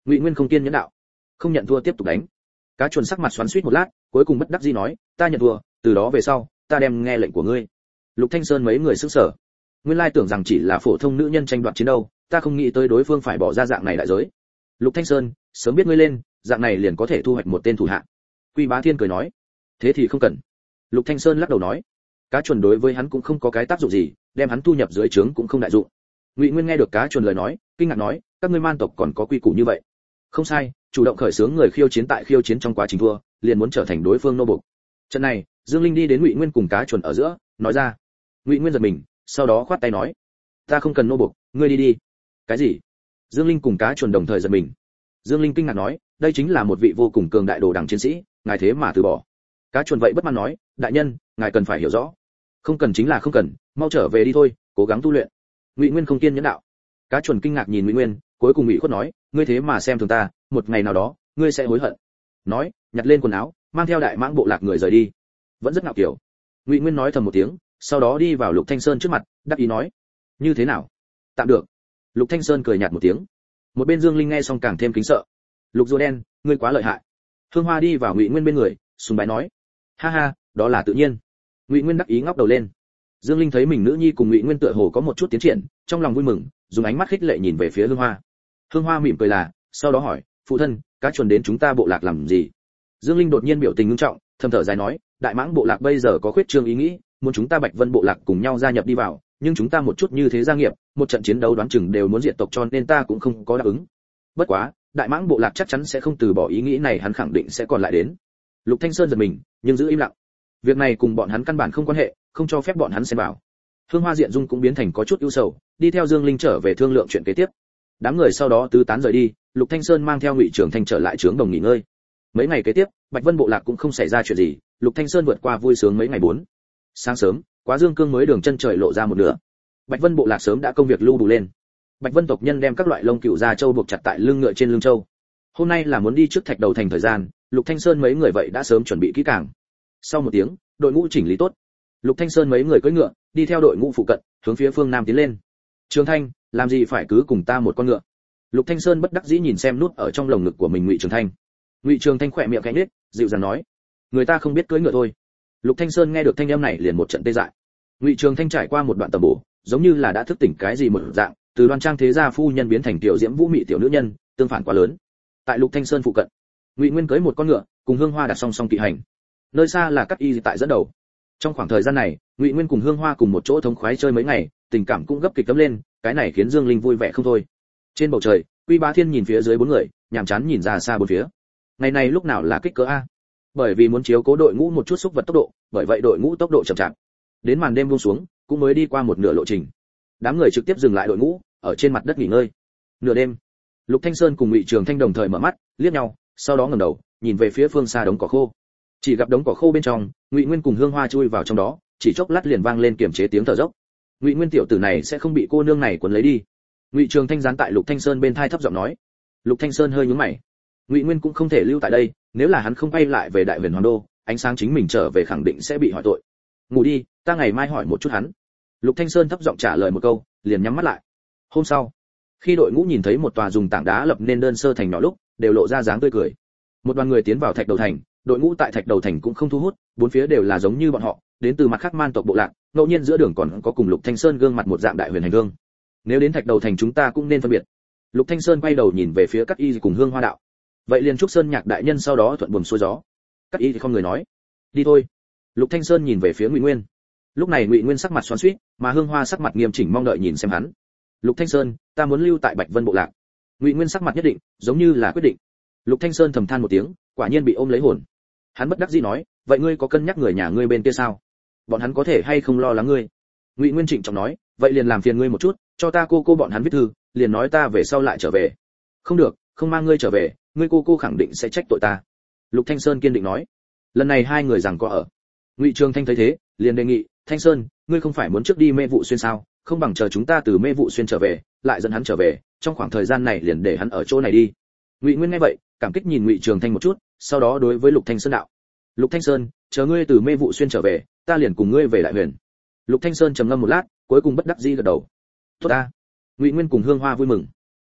Ngụy Nguyên không kiên nhẫn đạo, không nhận thua tiếp tục đánh. Cá Chuẩn sắc mặt xoắn xuýt một lát, cuối cùng bất đắc dĩ nói, ta nhận thua, từ đó về sau, ta đem nghe lệnh của ngươi. Lục Thanh Sơn mấy người sững sờ. Nguyên lai tưởng rằng chỉ là phổ thông nữ nhân tranh đoạt chiến đâu, ta không nghĩ tới đối phương phải bỏ ra dạng này đại giới. Lục Thanh Sơn, sớm biết ngươi lên, dạng này liền có thể thu hoạch một tên thủ hạ. Quy Bá Thiên cười nói, thế thì không cần. Lục Thanh Sơn lắc đầu nói, Cá Chuẩn đối với hắn cũng không có cái tác dụng gì, đem hắn thu nhập dưới trướng cũng không đại dụng. Ngụy Nguyên nghe được Cá Chuẩn lời nói, kinh ngạc nói, các ngươi man tộc còn có quy củ như vậy? Không sai, chủ động khởi xướng người khiêu chiến tại khiêu chiến trong quá trình thua, liền muốn trở thành đối phương nô bộc. Trận này, Dương Linh đi đến Ngụy Nguyên cùng Cá Chuẩn ở giữa, nói ra. Ngụy Nguyên giật mình, sau đó khoát tay nói, ta không cần nô bộc, ngươi đi đi. Cái gì? Dương Linh cùng Cá Chuẩn đồng thời giật mình. Dương Linh kinh ngạc nói, đây chính là một vị vô cùng cường đại đồ đẳng chiến sĩ, ngài thế mà từ bỏ. Cá Chuẩn vậy bất mãn nói, đại nhân, ngài cần phải hiểu rõ. Không cần chính là không cần, mau trở về đi thôi, cố gắng tu luyện. Ngụy Nguyên không kiên nhẫn đạo. Cá Chuẩn kinh ngạc nhìn Ngụy Nguyên, cuối cùng Ngụy khuất nói, ngươi thế mà xem thường ta, một ngày nào đó, ngươi sẽ hối hận. Nói, nhặt lên quần áo, mang theo đại mãng bộ lạc người rời đi. Vẫn rất ngạo kiểu. Ngụy Nguyên nói thầm một tiếng, sau đó đi vào Lục Thanh Sơn trước mặt, đáp ý nói, như thế nào? Tạm được. Lục Thanh Sơn cười nhạt một tiếng. Một bên Dương Linh nghe xong càng thêm kính sợ. Lục rùa đen, ngươi quá lợi hại. Hương Hoa đi vào Ngụy Nguyên bên người, sùng bái nói, ha ha, đó là tự nhiên. Ngụy Nguyên đắc ý ngóc đầu lên. Dương Linh thấy mình nữ nhi cùng Ngụy Nguyên tựa hồ có một chút tiến triển, trong lòng vui mừng, dùng ánh mắt khích lệ nhìn về phía Hương Hoa. Hương Hoa mỉm cười là, sau đó hỏi, phụ thân, Cá Chuẩn đến chúng ta bộ lạc làm gì? Dương Linh đột nhiên biểu tình nghiêm trọng, thầm thở dài nói, đại mãng bộ lạc bây giờ có khuyết trương ý nghĩ, muốn chúng ta Bạch Vân bộ lạc cùng nhau gia nhập đi vào, nhưng chúng ta một chút như thế gia nghiệp, một trận chiến đấu đoán chừng đều muốn diệt tộc, cho nên ta cũng không có đáp ứng. Bất quá, đại mãng bộ lạc chắc chắn sẽ không từ bỏ ý nghĩ này, hắn khẳng định sẽ còn lại đến. Lục Thanh Sơn giật mình, nhưng giữ im lặng. Việc này cùng bọn hắn căn bản không quan hệ, không cho phép bọn hắn xen vào. Hương Hoa Diện Dung cũng biến thành có chút ưu sầu, đi theo Dương Linh trở về thương lượng chuyện kế tiếp. Đám người sau đó tứ tán rời đi, Lục Thanh Sơn mang theo Ngụy Trường Thanh trở lại trướng đồng nghỉ ngơi. Mấy ngày kế tiếp, Bạch Vân bộ lạc cũng không xảy ra chuyện gì, Lục Thanh Sơn vượt qua vui sướng mấy ngày 4. Sáng sớm, Quá Dương Cương mới đường chân trời lộ ra một nửa. Bạch Vân bộ lạc sớm đã công việc lưu đủ lên. Bạch Vân tộc nhân đem các loại lông cừu da trâu buộc chặt tại lưng ngựa trên lưng trâu. Hôm nay là muốn đi trước Thạch Đầu thành thời gian, Lục Thanh Sơn mấy người vậy đã sớm chuẩn bị kỹ càng. Sau một tiếng, đội ngũ chỉnh lý tốt. Lục Thanh Sơn mấy người cưỡi ngựa, đi theo đội ngũ phụ cận, hướng phía phương nam tiến lên. Trường Thanh, làm gì phải cứ cùng ta một con ngựa? Lục Thanh Sơn bất đắc dĩ nhìn xem nút ở trong lồng ngực của mình Ngụy Trường Thanh. Ngụy Trường Thanh khỏe miệng khẽ nhếch, dịu dàng nói, người ta không biết cưỡi ngựa thôi. Lục Thanh Sơn nghe được thanh âm này liền một trận tê dại. Ngụy Trường Thanh trải qua một đoạn tầm bổ, giống như là đã thức tỉnh cái gì một dạng, từ đoan trang thế gia phu nhân biến thành tiểu diễm vũ mị tiểu nữ nhân, tương phản quá lớn. Tại Lục Thanh Sơn phụ cận, Ngụy Nguyên cưỡi một con ngựa, cùng Hương Hoa đặt song song kỵ hành. Nơi xa là Cát Y tại dẫn đầu. Trong khoảng thời gian này, Ngụy Nguyên cùng Hương Hoa cùng một chỗ thống khoái chơi mấy ngày, tình cảm cũng gấp kịch tấm lên, cái này khiến Dương Linh vui vẻ không thôi. Trên bầu trời, Quy Bá Thiên nhìn phía dưới bốn người, nhàm chán nhìn ra xa bốn phía. Ngày này lúc nào là kích cỡ a? Bởi vì muốn chiếu cố đội ngũ một chút xúc vật tốc độ, bởi vậy đội ngũ tốc độ chậm chạp. Đến màn đêm buông xuống, cũng mới đi qua một nửa lộ trình. Đám người trực tiếp dừng lại đội ngũ, ở trên mặt đất nghỉ ngơi. Nửa đêm, Lục Thanh Sơn cùng Ngụy Trường Thanh đồng thời mở mắt, liếc nhau, sau đó ngẩng đầu, nhìn về phía phương xa đống cỏ khô. Chỉ gặp đống cỏ khô bên trong, Ngụy Nguyên cùng Hương Hoa chui vào trong đó, chỉ chốc lát liền vang lên kiềm chế tiếng thở dốc. Ngụy Nguyên tiểu tử này sẽ không bị cô nương này cuốn lấy đi. Ngụy Trường Thanh dán tại Lục Thanh Sơn bên thai thấp giọng nói. Lục Thanh Sơn hơi nhướng mày. Ngụy Nguyên cũng không thể lưu tại đây, nếu là hắn không quay lại về Đại Huyền Hoàng đô, ánh sáng chính mình trở về khẳng định sẽ bị hỏi tội. Ngủ đi, ta ngày mai hỏi một chút hắn. Lục Thanh Sơn thấp giọng trả lời một câu, liền nhắm mắt lại. Hôm sau, khi đội ngũ nhìn thấy một tòa dùng tảng đá lập nên đơn sơ thành nhỏ lúc, đều lộ ra dáng tươi cười. Một đoàn người tiến vào Thạch Đầu thành, đội ngũ tại Thạch Đầu thành cũng không thu hút, bốn phía đều là giống như bọn họ, đến từ mặt khác man tộc bộ lạc, ngẫu nhiên giữa đường còn có cùng Lục Thanh Sơn gương mặt một dạng Đại Huyền hành hương. Nếu đến Thạch Đầu thành chúng ta cũng nên phân biệt. Lục Thanh Sơn quay đầu nhìn về phía Cát Y cùng Hương Hoa đạo. Vậy liền chúc Sơn Nhạc đại nhân sau đó thuận buồm xuôi gió. Cát Y thì không người nói. Đi thôi. Lục Thanh Sơn nhìn về phía Ngụy Nguyên. Lúc này Ngụy Nguyên sắc mặt xoắn xuýt, mà Hương Hoa sắc mặt nghiêm chỉnh mong đợi nhìn xem hắn. Lục Thanh Sơn, ta muốn lưu tại Bạch Vân bộ lạc. Ngụy Nguyên sắc mặt nhất định, giống như là quyết định. Lục Thanh Sơn thầm than một tiếng, quả nhiên bị ôm lấy hồn. Hắn bất đắc dĩ nói, vậy ngươi có cân nhắc người nhà ngươi bên kia sao? Bọn hắn có thể hay không lo lắng ngươi? Ngụy Nguyên trịnh trọng nói, vậy liền làm phiền ngươi một chút, cho ta cô bọn hắn viết thư, liền nói ta về sau lại trở về. Không được, không mang ngươi trở về, ngươi cô khẳng định sẽ trách tội ta. Lục Thanh Sơn kiên định nói. Lần này hai người giằng co ở. Ngụy Trường Thanh thấy thế, liền đề nghị, Thanh Sơn, ngươi không phải muốn trước đi Mê Vụ Xuyên sao? Không bằng chờ chúng ta từ Mê Vụ Xuyên trở về, lại dẫn hắn trở về, trong khoảng thời gian này liền để hắn ở chỗ này đi. Ngụy Nguyên nghe vậy, cảm kích nhìn Ngụy Trường Thanh một chút, sau đó đối với Lục Thanh Sơn đạo. Lục Thanh Sơn, chờ ngươi từ Mê Vụ Xuyên trở về, ta liền cùng ngươi về Đại Huyền. Lục Thanh Sơn trầm ngâm một lát, cuối cùng bất đắc dĩ gật đầu. Tốt ta. Ngụy Nguyên cùng Hương Hoa vui mừng.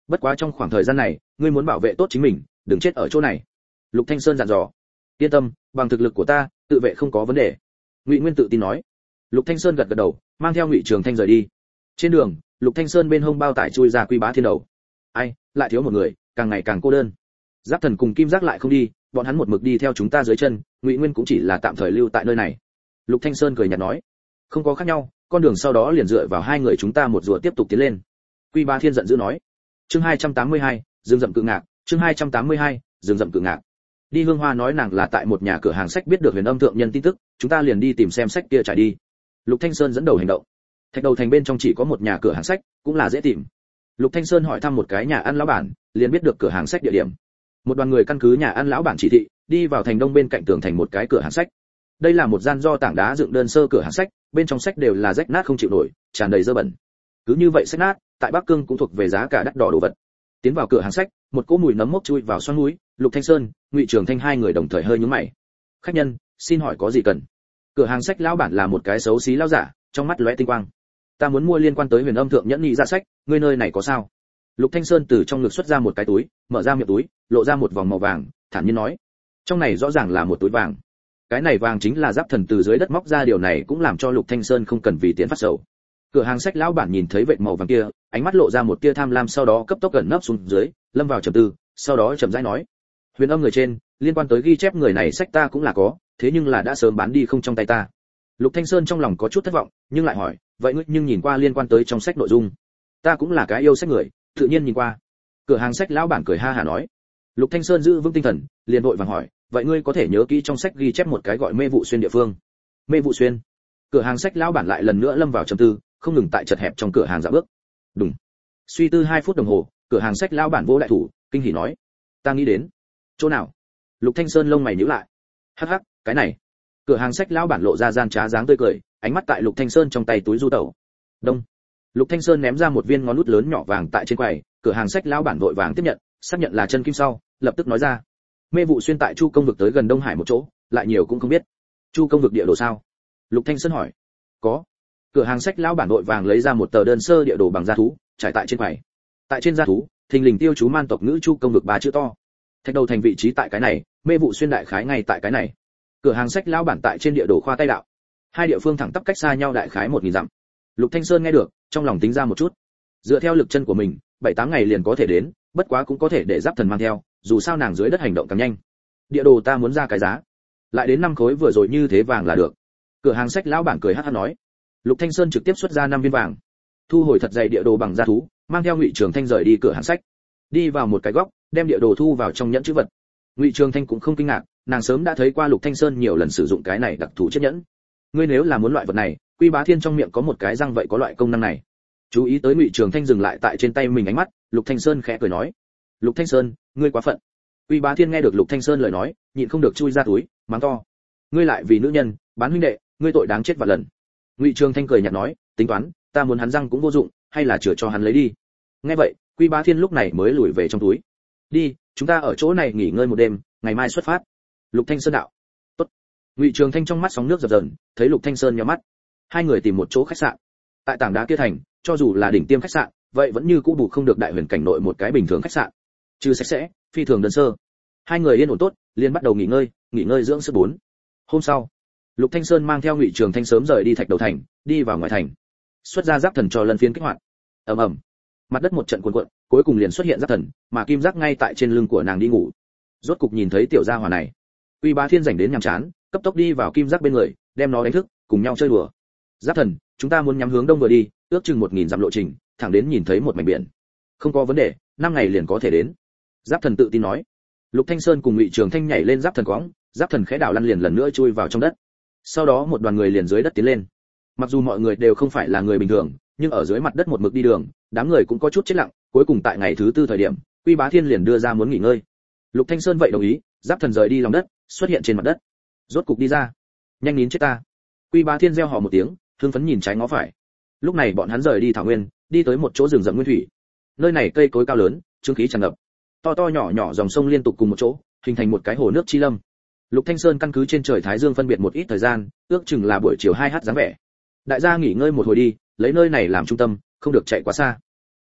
Bất quá trong khoảng thời gian này ngươi muốn bảo vệ tốt chính mình, đừng chết ở chỗ này. Lục Thanh Sơn dặn dò. Yên tâm, bằng thực lực của ta tự vệ không có vấn đề. Ngụy Nguyên tự tin nói. Lục Thanh Sơn gật gật đầu, mang theo Ngụy Trường Thanh rời đi. Trên đường, Lục Thanh Sơn bên hông bao tải chui ra Quy Bá Thiên đầu. Ai, lại thiếu một người, càng ngày càng cô đơn. Giáp Thần cùng Kim Giác lại không đi, bọn hắn một mực đi theo chúng ta dưới chân, Ngụy Nguyên cũng chỉ là tạm thời lưu tại nơi này. Lục Thanh Sơn cười nhạt nói, không có khác nhau, con đường sau đó liền dựa vào hai người chúng ta một rùa tiếp tục tiến lên. Quy Bá Thiên giận dữ nói. Chương 282, Dương Dậm Cự Ngạc, chương 282, Dương Dậm Cự Ngạc. Đi Hương Hoa nói nàng là tại một nhà cửa hàng sách biết được Huyền Âm thượng nhân tin tức, chúng ta liền đi tìm xem sách kia trải đi. Lục Thanh Sơn dẫn đầu hành động. Thạch Đầu Thành bên trong chỉ có một nhà cửa hàng sách, cũng là dễ tìm. Lục Thanh Sơn hỏi thăm một cái nhà ăn lão bản, liền biết được cửa hàng sách địa điểm. Một đoàn người căn cứ nhà ăn lão bản chỉ thị, đi vào thành đông bên cạnh tường thành một cái cửa hàng sách. Đây là một gian do tảng đá dựng đơn sơ cửa hàng sách, bên trong sách đều là rách nát không chịu nổi, tràn đầy dơ bẩn. Cứ như vậy sách nát, tại Bắc Cương cũng thuộc về giá cả đắt đỏ đồ vật. Tiến vào cửa hàng sách, một cỗ mùi nấm mốc chui vào xoắn mũi, Lục Thanh Sơn, Ngụy Trường Thanh hai người đồng thời hơi nhướng mày. Khách nhân, xin hỏi có gì cần? Cửa hàng sách lão bản là một cái xấu xí lão giả, trong mắt lóe tinh quang. Ta muốn mua liên quan tới Huyền Âm thượng nhẫn nhị ra sách, ngươi nơi này có sao? Lục Thanh Sơn từ trong ngực xuất ra một cái túi, mở ra miệng túi, lộ ra một vòng màu vàng, thản nhiên nói: trong này rõ ràng là một túi vàng. Cái này vàng chính là Giáp Thần từ dưới đất móc ra, điều này cũng làm cho Lục Thanh Sơn không cần vì tiền phát sầu. Cửa hàng sách lão bản nhìn thấy vệt màu vàng kia, ánh mắt lộ ra một tia tham lam, sau đó cấp tốc gần nấp xuống dưới, lâm vào trầm tư, sau đó chậm rãi nói: Huyền Âm người trên, liên quan tới ghi chép người này sách ta cũng là có, thế nhưng là đã sớm bán đi không trong tay ta. Lục Thanh Sơn trong lòng có chút thất vọng, nhưng lại hỏi: vậy ngươi nhưng nhìn qua liên quan tới trong sách nội dung? Ta cũng là cái yêu sách người, tự nhiên nhìn qua. Cửa hàng sách lão bản cười ha hả nói. Lục Thanh Sơn giữ vững tinh thần, liền vội vàng hỏi: vậy ngươi có thể nhớ kỹ trong sách ghi chép một cái gọi Mê Vụ Xuyên địa phương? Mê Vụ Xuyên? Cửa hàng sách lão bản lại lần nữa lâm vào trầm tư, không ngừng tại chật hẹp trong cửa hàng dạo bước. Đúng. Suy tư 2 phút đồng hồ, cửa hàng sách lão bản vỗ đại thủ, kinh hỉ nói: ta nghĩ đến. Chỗ nào? Lục Thanh Sơn lông mày nhíu lại. Hắc hắc, cái này. Cửa hàng sách lão bản lộ ra gian trá dáng tươi cười, ánh mắt tại Lục Thanh Sơn trong tay túi du tẩu. Đông. Lục Thanh Sơn ném ra một viên ngón nút lớn nhỏ vàng tại trên quầy, cửa hàng sách lão bản vội vàng tiếp nhận, xác nhận là chân kim sau, lập tức nói ra: Mê Vụ Xuyên tại Chu Công vực tới gần Đông Hải một chỗ, lại nhiều cũng không biết. Chu Công vực địa đồ sao? Lục Thanh Sơn hỏi. Có. Cửa hàng sách lão bản vội vàng lấy ra một tờ đơn sơ địa đồ bằng da thú, trải tại trên quầy. Tại trên da thú, thình lình tiêu chú man tộc ngữ Chu Công vực 3 chữ to. Thạch Đầu Thành vị trí tại cái này, Mê Vụ Xuyên đại khái ngay tại cái này. Cửa hàng sách lão bản tại trên địa đồ khoa tay đạo. Hai địa phương thẳng tắp cách xa nhau đại khái 1000 dặm. Lục Thanh Sơn nghe được, trong lòng tính ra một chút. Dựa theo lực chân của mình, 7-8 ngày liền có thể đến, bất quá cũng có thể để Giáp Thần mang theo, dù sao nàng dưới đất hành động càng nhanh. Địa đồ ta muốn ra cái giá, lại đến 5 khối vừa rồi như thế vàng là được. Cửa hàng sách lão bản cười hắc hắc nói. Lục Thanh Sơn trực tiếp xuất ra 5 viên vàng, thu hồi thật dày địa đồ bằng da thú, mang theo Ngụy Trường Thanh rời đi cửa hàng sách, đi vào một cái góc, đem địa đồ thu vào trong nhẫn chữ vật. Ngụy Trường Thanh cũng không kinh ngạc, nàng sớm đã thấy qua Lục Thanh Sơn nhiều lần sử dụng cái này đặc thù chiếc nhẫn. Ngươi nếu là muốn loại vật này, Quy Bá Thiên trong miệng có một cái răng vậy có loại công năng này. Chú ý tới Ngụy Trường Thanh dừng lại tại trên tay mình ánh mắt, Lục Thanh Sơn khẽ cười nói: Lục Thanh Sơn, ngươi quá phận. Quy Bá Thiên nghe được Lục Thanh Sơn lời nói, nhịn không được chui ra túi, mắng to: ngươi lại vì nữ nhân bán huynh đệ, ngươi tội đáng chết vạn lần. Ngụy Trường Thanh cười nhạt nói: tính toán, ta muốn hắn răng cũng vô dụng, hay là chừa cho hắn lấy đi. Nghe vậy, Quy Bá Thiên lúc này mới lùi về trong túi. Đi, chúng ta ở chỗ này nghỉ ngơi một đêm, ngày mai xuất phát. Lục Thanh Sơn đạo. Tốt. Ngụy Trường Thanh trong mắt sóng nước dập dờn, thấy Lục Thanh Sơn nhíu mắt. Hai người tìm một chỗ khách sạn. Tại tảng đá kia thành, cho dù là đỉnh tiêm khách sạn, vậy vẫn như cũ bù không được đại huyền cảnh nội một cái bình thường khách sạn. Trừ sạch sẽ, phi thường đơn sơ. Hai người yên ổn tốt, liền bắt đầu nghỉ ngơi dưỡng sức 4. Hôm sau, Lục Thanh Sơn mang theo Ngụy Trường Thanh sớm rời đi Thạch Đầu Thành, đi vào ngoài thành. Xuất ra Giáp Thần cho lần phiên kích hoạt. Ầm ầm. Mặt đất một trận cuộn cuộn, cuối cùng liền xuất hiện Giáp Thần, mà Kim Giác ngay tại trên lưng của nàng đi ngủ. Rốt cục nhìn thấy tiểu gia hỏa này. Quy Bá Thiên rảnh đến nhàm chán, cấp tốc đi vào Kim Giác bên người, đem nó đánh thức, cùng nhau chơi đùa. Giáp Thần, chúng ta muốn nhắm hướng đông vừa đi, ước chừng 1000 dặm lộ trình, thẳng đến nhìn thấy một mảnh biển. Không có vấn đề, 5 ngày liền có thể đến. Giáp Thần tự tin nói. Lục Thanh Sơn cùng Ngụy Trường Thanh nhảy lên Giáp Thần quõng, Giáp Thần khẽ đảo lăn liền lần nữa chui vào trong đất. Sau đó một đoàn người liền dưới đất tiến lên. Mặc dù mọi người đều không phải là người bình thường, nhưng ở dưới mặt đất một mực đi đường, đám người cũng có chút chết lặng. Cuối cùng tại ngày thứ 4 thời điểm, Quy Bá Thiên liền đưa ra muốn nghỉ ngơi. Lục Thanh Sơn vậy đồng ý, Giáp Thần rời đi lòng đất, xuất hiện trên mặt đất. Rốt cục đi ra. Nhanh nín chết ta. Quy Bá Thiên reo hò một tiếng, hưng phấn nhìn trái ngó phải. Lúc này bọn hắn rời đi thảo nguyên, đi tới một chỗ rừng rậm nguyên thủy. Nơi này cây cối cao lớn, trương khí tràn ngập. To to nhỏ nhỏ dòng sông liên tục cùng một chỗ, hình thành một cái hồ nước chi lâm. Lục Thanh Sơn căn cứ trên trời thái dương phân biệt một ít thời gian, ước chừng là buổi chiều 2h dáng vẻ. Đại gia nghỉ ngơi một hồi đi, lấy nơi này làm trung tâm, không được chạy quá xa.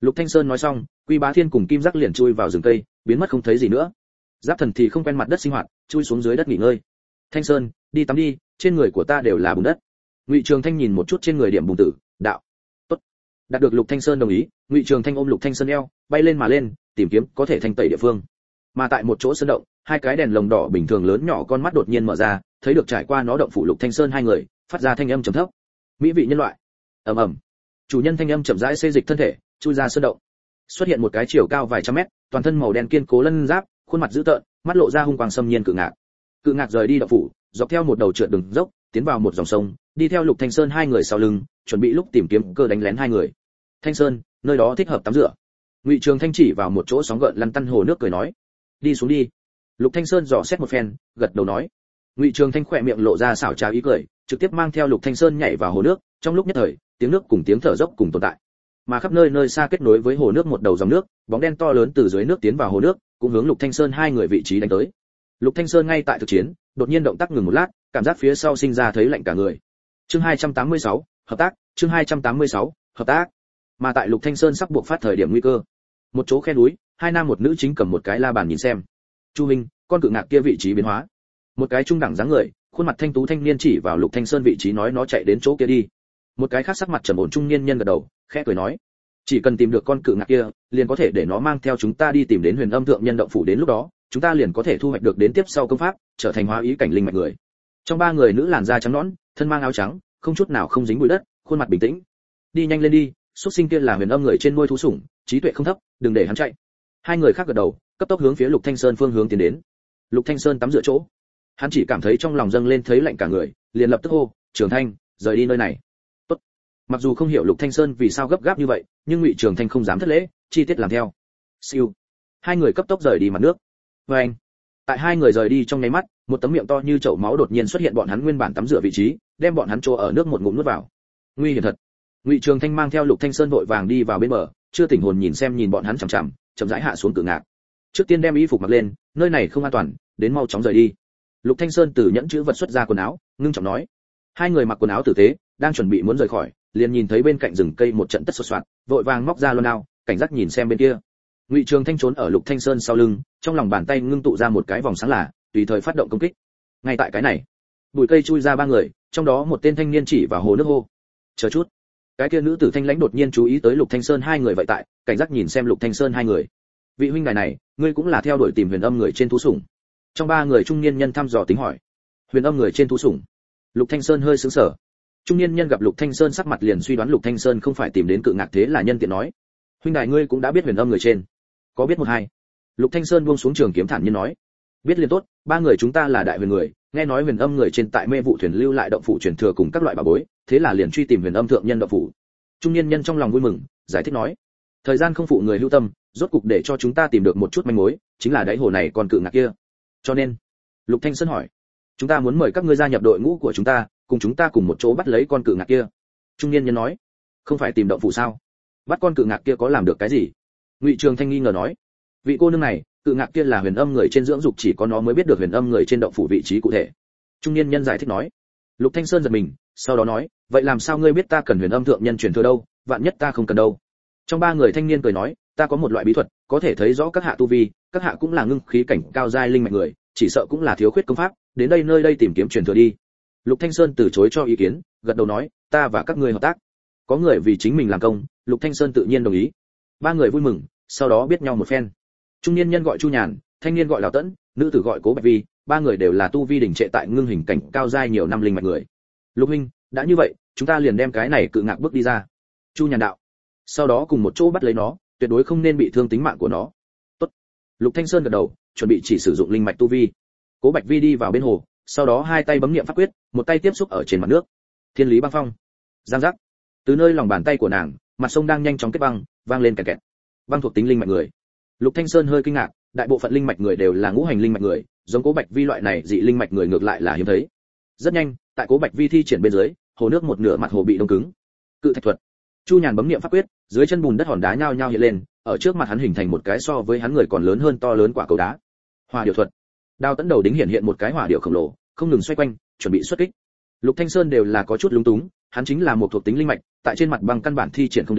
Lục Thanh Sơn nói xong, Quy Bá Thiên cùng Kim Giác liền chui vào rừng cây, biến mất không thấy gì nữa. Giáp Thần thì không quen mặt đất sinh hoạt, chui xuống dưới đất nghỉ ngơi. Thanh Sơn, đi tắm đi, trên người của ta đều là bùn đất. Ngụy Trường Thanh nhìn một chút trên người điểm bùn tử, đạo. Tốt. Đạt được Lục Thanh Sơn đồng ý, Ngụy Trường Thanh ôm Lục Thanh Sơn eo, bay lên mà lên, tìm kiếm có thể thanh tẩy địa phương. Mà tại một chỗ sơn động, hai cái đèn lồng đỏ bình thường lớn nhỏ con mắt đột nhiên mở ra, thấy được trải qua nó động phủ Lục Thanh Sơn hai người, phát ra thanh âm trầm thấp. Mỹ vị nhân loại. Ầm ầm. Chủ nhân thanh âm chậm rãi xê dịch thân thể, chui ra sơn động. Xuất hiện một cái chiều cao vài trăm mét, toàn thân màu đen kiên cố lân giáp, khuôn mặt dữ tợn, mắt lộ ra hung quang xâm nhiên cự ngạc. Cự ngạc rời đi động phủ, dọc theo một đầu trượt đường dốc, tiến vào một dòng sông, đi theo Lục Thanh Sơn hai người sau lưng, chuẩn bị lúc tìm kiếm cơ đánh lén hai người. Thanh Sơn, nơi đó thích hợp tắm rửa. Ngụy Trường Thanh chỉ vào một chỗ sóng gợn lăn tăn hồ nước cười nói, đi xuống đi. Lục Thanh Sơn dò xét một phen, gật đầu nói. Ngụy Trường Thanh khỏe miệng lộ ra xảo trá ý cười, trực tiếp mang theo Lục Thanh Sơn nhảy vào hồ nước, trong lúc nhất thời, tiếng nước cùng tiếng thở dốc cùng tồn tại. Mà khắp nơi nơi xa kết nối với hồ nước một đầu dòng nước, bóng đen to lớn từ dưới nước tiến vào hồ nước, cũng hướng Lục Thanh Sơn hai người vị trí đánh tới. Lục Thanh Sơn ngay tại thực chiến, đột nhiên động tác ngừng một lát, cảm giác phía sau sinh ra thấy lạnh cả người. Chương 286, hợp tác, chương 286, hợp tác. Mà tại Lục Thanh Sơn sắp buộc phát thời điểm nguy cơ, một chỗ khe núi, hai nam một nữ chính cầm một cái la bàn nhìn xem. Chu Minh, con cự ngạc kia vị trí biến hóa. Một cái trung đẳng dáng người, khuôn mặt thanh tú thanh niên chỉ vào Lục Thanh Sơn vị trí nói nó chạy đến chỗ kia đi. Một cái khác sắc mặt trầm ổn trung niên nhân gật đầu, khẽ cười nói, chỉ cần tìm được con cự ngạc kia, liền có thể để nó mang theo chúng ta đi tìm đến Huyền Âm Thượng Nhân động phủ, đến lúc đó, chúng ta liền có thể thu hoạch được đến tiếp sau công pháp, trở thành hóa ý cảnh linh mạch người. Trong ba người nữ làn da trắng nõn, thân mang áo trắng, không chút nào không dính bụi đất, khuôn mặt bình tĩnh. Đi nhanh lên đi, xuất sinh kia là Huyền Âm người trên nuôi thú sủng, trí tuệ không thấp, đừng để hắn chạy. Hai người khác gật đầu, cấp tốc hướng phía Lục Thanh Sơn phương hướng tiến đến. Lục Thanh Sơn tắm rửa chỗ, hắn chỉ cảm thấy trong lòng dâng lên thấy lạnh cả người, liền lập tức hô, Trường Thanh, rời đi nơi này. Tốt. Mặc dù không hiểu Lục Thanh Sơn vì sao gấp gáp như vậy, nhưng Ngụy Trường Thanh không dám thất lễ, chi tiết làm theo. Siêu. Hai người cấp tốc rời đi mặt nước. Vâng. Tại hai người rời đi trong nháy mắt, một tấm miệng to như chậu máu đột nhiên xuất hiện bọn hắn nguyên bản tắm rửa vị trí, đem bọn hắn trô ở nước một ngụm nuốt vào. Nguy hiểm thật. Ngụy Trường Thanh mang theo Lục Thanh Sơn vội vàng đi vào bên bờ, chưa tỉnh hồn nhìn bọn hắn chằm chằm, chậm rãi hạ xuống cự ngạc. Trước tiên đem y phục mặc lên, nơi này không an toàn, đến mau chóng rời đi. Lục Thanh Sơn từ nhẫn chữ vật xuất ra quần áo, ngưng trọng nói. Hai người mặc quần áo tử tế, đang chuẩn bị muốn rời khỏi, liền nhìn thấy bên cạnh rừng cây một trận tất sột soạt, vội vàng móc ra loan đao, cảnh giác nhìn xem bên kia. Ngụy Trường Thanh trốn ở Lục Thanh Sơn sau lưng, trong lòng bàn tay ngưng tụ ra một cái vòng sáng lạ, tùy thời phát động công kích. Ngay tại cái này, bụi cây chui ra ba người, trong đó một tên thanh niên chỉ vào hồ nước hô, chờ chút. Cái kia nữ tử thanh lãnh đột nhiên chú ý tới Lục Thanh Sơn hai người vậy tại, cảnh giác nhìn xem Lục Thanh Sơn hai người. Vị huynh đài này, ngươi cũng là theo đuổi tìm Huyền Âm người trên thú sủng. Trong ba người trung niên nhân thăm dò tính hỏi. Huyền Âm người trên thú sủng. Lục Thanh Sơn hơi sững sờ. Trung niên nhân gặp Lục Thanh Sơn sắc mặt liền suy đoán Lục Thanh Sơn không phải tìm đến cự ngạc, thế là nhân tiện nói, huynh đài ngươi cũng đã biết Huyền Âm người trên, có biết một hai? Lục Thanh Sơn buông xuống trường kiếm thản nhiên nói, biết liền tốt, ba người chúng ta là đại huyền người, nghe nói Huyền Âm người trên tại mê vụ thuyền lưu lại động phủ truyền thừa cùng các loại bảo bối, thế là liền truy tìm Huyền Âm thượng nhân động phủ. Trung niên nhân trong lòng vui mừng, giải thích nói, thời gian không phụ người hữu tâm, rốt cục để cho chúng ta tìm được một chút manh mối, chính là đáy hồ này còn cự ngạc kia. Cho nên, Lục Thanh Sơn hỏi, chúng ta muốn mời các ngươi gia nhập đội ngũ của chúng ta, cùng chúng ta cùng một chỗ bắt lấy con cự ngạc kia. Trung niên nhân nói, không phải tìm động phủ sao? Bắt con cự ngạc kia có làm được cái gì? Ngụy Trường Thanh nghi ngờ nói, vị cô nương này, cự ngạc kia là Huyền Âm người trên dưỡng dục, chỉ có nó mới biết được Huyền Âm người trên động phủ vị trí cụ thể. Trung niên nhân giải thích nói. Lục Thanh Sơn giật mình, sau đó nói, vậy làm sao ngươi biết ta cần Huyền Âm thượng nhân truyền thừa đâu, vạn nhất ta không cần đâu? Trong ba người thanh niên cười nói, ta có một loại bí thuật, có thể thấy rõ các hạ tu vi, các hạ cũng là ngưng khí cảnh cao giai linh mạch người, chỉ sợ cũng là thiếu khuyết công pháp, đến đây nơi đây tìm kiếm truyền thừa đi. Lục Thanh Sơn từ chối cho ý kiến, gật đầu nói, ta và các ngươi hợp tác. Có người vì chính mình làm công, Lục Thanh Sơn tự nhiên đồng ý. Ba người vui mừng, sau đó biết nhau một phen. Trung niên nhân gọi Chu Nhàn, thanh niên gọi Lào Tẫn, nữ tử gọi Cố Bạch Vi, ba người đều là tu vi đỉnh trệ tại ngưng hình cảnh cao giai nhiều năm linh mạch người. Lục huynh, đã như vậy, chúng ta liền đem cái này cự ngạc bước đi ra. Chu Nhàn đạo. Sau đó cùng một chỗ bắt lấy nó, tuyệt đối không nên bị thương tính mạng của nó. Tốt. Lục Thanh Sơn gật đầu, chuẩn bị chỉ sử dụng linh mạch tu vi. Cố Bạch Vi đi vào bên hồ, sau đó hai tay bấm niệm pháp quyết, một tay tiếp xúc ở trên mặt nước. Thiên lý băng phong. Giang giác. Từ nơi lòng bàn tay của nàng, mặt sông đang nhanh chóng kết băng, vang lên kẹt kẹt. Băng thuộc tính linh mạch người. Lục Thanh Sơn hơi kinh ngạc, đại bộ phận linh mạch người đều là ngũ hành linh mạch người, giống Cố Bạch Vi loại này dị linh mạch người ngược lại là hiếm thấy. Rất nhanh, tại Cố Bạch Vi thi triển bên dưới, hồ nước một nửa mặt hồ bị đông cứng. Cự thạch thuật. Chu Nhàn bấm niệm pháp quyết, dưới chân bùn đất hòn đá nhao nhao hiện lên, ở trước mặt hắn hình thành một cái so với hắn người còn lớn hơn to lớn quả cầu đá. Hỏa điểu thuật. Đao Tấn đầu đính hiện một cái hỏa điểu khổng lồ, không ngừng xoay quanh, chuẩn bị xuất kích. Lục Thanh Sơn đều là có chút lúng túng, hắn chính là một thuộc tính linh mạch, tại trên mặt băng căn bản thi triển không đến,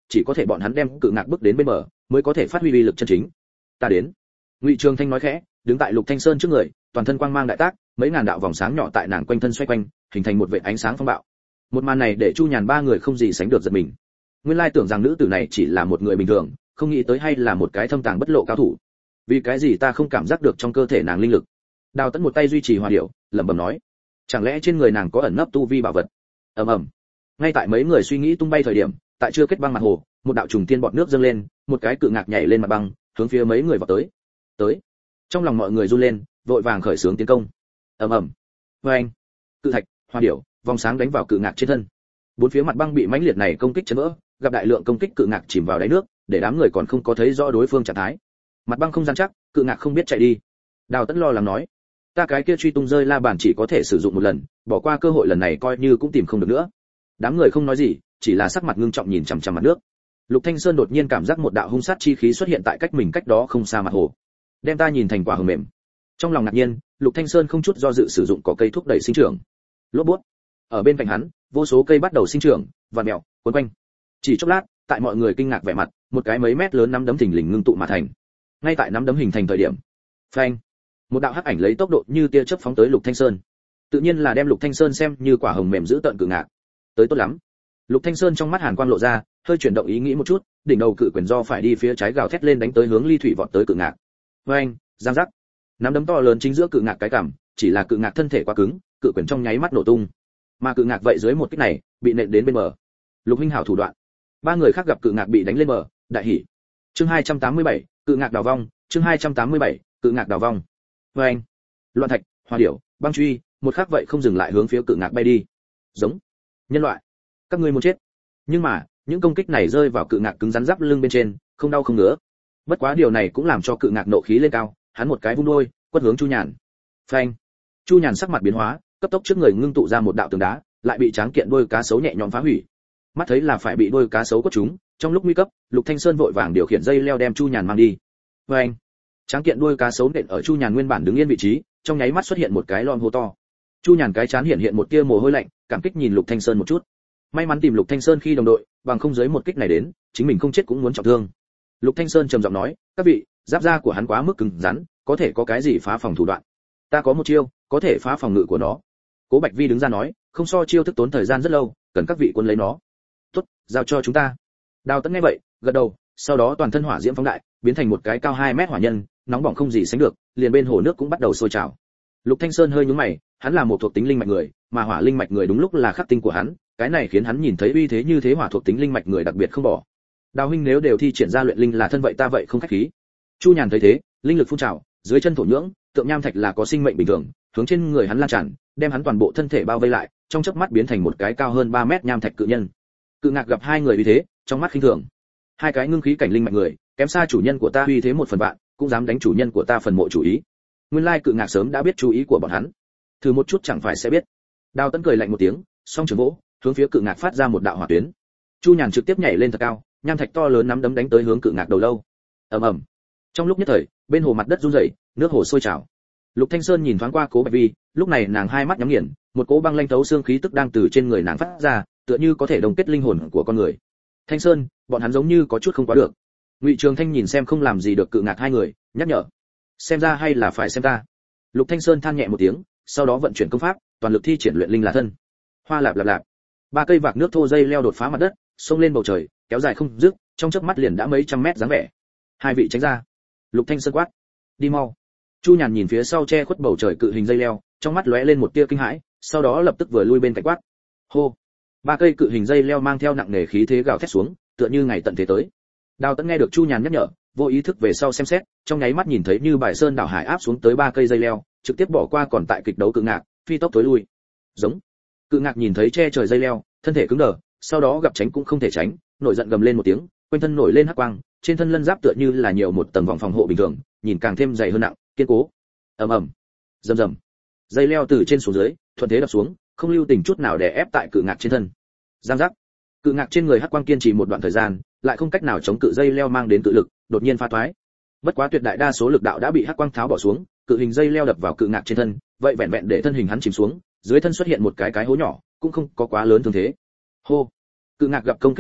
chỉ có thể bọn hắn đem cự ngạc bước đến bên bờ mới có thể phát huy uy lực chân chính. Ta đến. Ngụy Trường Thanh nói khẽ, đứng tại Lục Thanh Sơn trước người, toàn thân quang mang đại tác, mấy ngàn đạo vòng sáng nhỏ tại nàng quanh thân xoay quanh, hình thành một vệt ánh sáng phong bạo. Một màn này để Chu Nhàn ba người không gì sánh được giật mình. Nguyên lai tưởng rằng nữ tử này chỉ là một người bình thường, không nghĩ tới hay là một cái thâm tàng bất lộ cao thủ. Vì cái gì ta không cảm giác được trong cơ thể nàng linh lực? Đào Tấn một tay duy trì hòa điệu, lẩm bẩm nói, chẳng lẽ trên người nàng có ẩn nấp tu vi bảo vật? Ầm ầm. Ngay tại mấy người suy nghĩ tung bay thời điểm, tại chưa kết băng mặt hồ, một đạo trùng tiên bọt nước dâng lên, một cái cự ngạc nhảy lên mặt băng, hướng phía mấy người vào tới. Tới. Trong lòng mọi người run lên, vội vàng khởi xướng tiến công. Ầm ầm. Oeng. Cự thạch, hoa điểu, vòng sáng đánh vào cự ngạc trên thân. Bốn phía mặt băng bị mãnh liệt này công kích chấn vỡ, gặp đại lượng công kích cự ngạc chìm vào đáy nước, để đám người còn không có thấy rõ đối phương trạng thái. Mặt băng không gian chắc, cự ngạc không biết chạy đi. Đào Tấn lo lắng nói, ta cái kia truy tung rơi la bàn chỉ có thể sử dụng một lần, bỏ qua cơ hội lần này coi như cũng tìm không được nữa. Đám người không nói gì, chỉ là sắc mặt ngưng trọng nhìn chằm chằm mặt nước. Lục Thanh Sơn đột nhiên cảm giác một đạo hung sát chi khí xuất hiện tại cách mình cách đó không xa mặt hồ, đem ta nhìn thành quả hờ mềm. Trong lòng ngạc nhiên, Lục Thanh Sơn không chút do dự sử dụng cỏ cây thúc đẩy sinh trưởng. Lốp bút. Ở bên cạnh hắn, vô số cây bắt đầu sinh trưởng, vặn mèo, quấn quanh. Chỉ chốc lát, tại mọi người kinh ngạc vẻ mặt, một cái mấy mét lớn nắm đấm thình lình ngưng tụ mà thành. Ngay tại nắm đấm hình thành thời điểm, phanh, một đạo hắc ảnh lấy tốc độ như tia chớp phóng tới Lục Thanh Sơn. Tự nhiên là đem Lục Thanh Sơn xem như quả hồng mềm giữ tận cự ngạc. Tới tốt lắm. Lục Thanh Sơn trong mắt hàn quang lộ ra, hơi chuyển động ý nghĩ một chút, đỉnh đầu cự quyền do phải đi phía trái gào thét lên đánh tới hướng ly thủy vọt tới cự ngạc. Oeng, giang giác. Nắm đấm to lớn chính giữa cự ngạc cái cằm, chỉ là cự ngạc thân thể quá cứng, cự quyền trong nháy mắt nổ tung. Mà cự ngạc vậy dưới một kích này, bị nện đến bên bờ. Lục huynh hảo thủ đoạn. Ba người khác gặp cự ngạc bị đánh lên bờ, đại hỉ. Chương 287, cự ngạc đào vong, chương 287, cự ngạc đào vong. Oeng. Loạn thạch, hoa điểu, băng truy, một khắc vậy không dừng lại hướng phía cự ngạc bay đi. Giống. Nhân loại, các ngươi muốn chết. Nhưng mà, những công kích này rơi vào cự ngạc cứng rắn giáp lưng bên trên, không đau không ngứa. Bất quá điều này cũng làm cho cự ngạc nộ khí lên cao, hắn một cái vung đôi, quất hướng Chu Nhàn. Phanh. Chu Nhàn sắc mặt biến hóa, cấp tốc trước người ngưng tụ ra một đạo tường đá, lại bị tráng kiện đôi cá sấu nhẹ nhõm phá hủy. Mắt thấy là phải bị đôi cá sấu quất trúng, trong lúc nguy cấp, Lục Thanh Sơn vội vàng điều khiển dây leo đem Chu Nhàn mang đi. Phanh. Tráng kiện đuôi cá sấu nện ở Chu Nhàn nguyên bản đứng yên vị trí, trong nháy mắt xuất hiện một cái lom hố to. Chu Nhàn cái chán hiện một tia mồ hôi lạnh, cảm kích nhìn Lục Thanh Sơn một chút. May mắn tìm Lục Thanh Sơn khi đồng đội, bằng không dưới một kích này đến, chính mình không chết cũng muốn trọng thương. Lục Thanh Sơn trầm giọng nói, các vị, giáp da của hắn quá mức cứng rắn, có thể có cái gì phá phòng thủ đoạn? Ta có một chiêu, có thể phá phòng ngự của nó. Cố Bạch Vi đứng ra nói, không so chiêu thức tốn thời gian rất lâu, cần các vị quân lấy nó. Tốt, giao cho chúng ta. Đào Tấn nghe vậy, gật đầu, sau đó toàn thân hỏa diễm phóng đại, biến thành một cái cao 2 mét hỏa nhân, nóng bỏng không gì sánh được, liền bên hồ nước cũng bắt đầu sôi trào. Lục Thanh Sơn hơi nhướng mày, hắn là một thuộc tính linh mạch người, mà hỏa linh mạch người đúng lúc là khắc tinh của hắn, cái này khiến hắn nhìn thấy uy thế như thế hỏa thuộc tính linh mạch người đặc biệt không bỏ. Đào huynh nếu đều thi triển ra luyện linh là thân vậy ta vậy không khách khí. Chu Nhàn thấy thế, linh lực phun trào, dưới chân thổ nhưỡng, tượng nham thạch là có sinh mệnh bình thường, hướng trên người hắn lan tràn, đem hắn toàn bộ thân thể bao vây lại, trong chớp mắt biến thành một cái cao hơn 3 mét nham thạch cự nhân. Cự ngạc gặp hai người uy thế, trong mắt khinh thường. Hai cái ngưng khí cảnh linh mạch người, kém xa chủ nhân của ta uy thế 1/1000, cũng dám đánh chủ nhân của ta phần mộ chủ ý. Nguyên lai cự ngạc sớm đã biết chú ý của bọn hắn. Thử một chút chẳng phải sẽ biết. Đào Tấn cười lạnh một tiếng, song trường vỗ, hướng phía cự ngạc phát ra một đạo hỏa tuyến. Chu Nhàn trực tiếp nhảy lên thật cao, nham thạch to lớn nắm đấm đánh tới hướng cự ngạc đầu lâu. Ầm ầm. Trong lúc nhất thời, bên hồ mặt đất rung rẩy, nước hồ sôi trào. Lục Thanh Sơn nhìn thoáng qua Cố Bạch Vi, lúc này nàng hai mắt nhắm nghiền, một cỗ băng lanh thấu xương khí tức đang từ trên người nàng phát ra, tựa như có thể đồng kết linh hồn của con người. Thanh Sơn, bọn hắn giống như có chút không quá được. Ngụy Trường Thanh nhìn xem không làm gì được cự ngạc hai người, nhắc nhở. Xem ra hay là phải xem ta. Lục Thanh Sơn than nhẹ một tiếng, sau đó vận chuyển công pháp, toàn lực thi triển luyện linh là thân. Hoa lạp lạp lạp. Ba cây vạc nước thô dây leo đột phá mặt đất, xông lên bầu trời, kéo dài không dứt, trong chớp mắt liền đã mấy trăm mét dáng vẻ. Hai vị tránh ra. Lục Thanh Sơn quát. Đi mau. Chu Nhàn nhìn phía sau che khuất bầu trời cự hình dây leo, trong mắt lóe lên một tia kinh hãi, sau đó lập tức vừa lui bên cạnh quát. Hô. Ba cây cự hình dây leo mang theo nặng nề khí thế gào thét xuống, tựa như ngày tận thế tới. Đào Tấn nghe được Chu Nhàn nhắc nhở, vô ý thức về sau xem xét, trong nháy mắt nhìn thấy như bài sơn đảo hải áp xuống tới ba cây dây leo, trực tiếp bỏ qua còn tại kịch đấu cự ngạc, phi tốc tối lui. Giống. Cự ngạc nhìn thấy che trời dây leo, thân thể cứng đờ, sau đó gặp tránh cũng không thể tránh, nổi giận gầm lên một tiếng, quanh thân nổi lên hắc quang, trên thân lân giáp tựa như là nhiều một tầng vòng phòng hộ bình thường, nhìn càng thêm dày hơn nặng, kiên cố. Ầm ầm. Rầm rầm. Dây leo từ trên xuống dưới, thuận thế đập xuống, không lưu tình chút nào để ép tại cự ngạc trên thân. Giang giác. Cự ngạc trên người hắc quang kiên trì một đoạn thời gian, lại không cách nào chống cự dây leo mang đến cự lực, đột nhiên phá thoái. Bất quá tuyệt đại đa số lực đạo đã bị hắc quang tháo bỏ xuống, cự hình dây leo đập vào cự ngạc trên thân, vậy vẹn vẹn để thân hình hắn chìm xuống, dưới thân xuất hiện một cái hố nhỏ, cũng không có quá lớn thương thế. Hô. Cự ngạc gặp công kích kết thúc,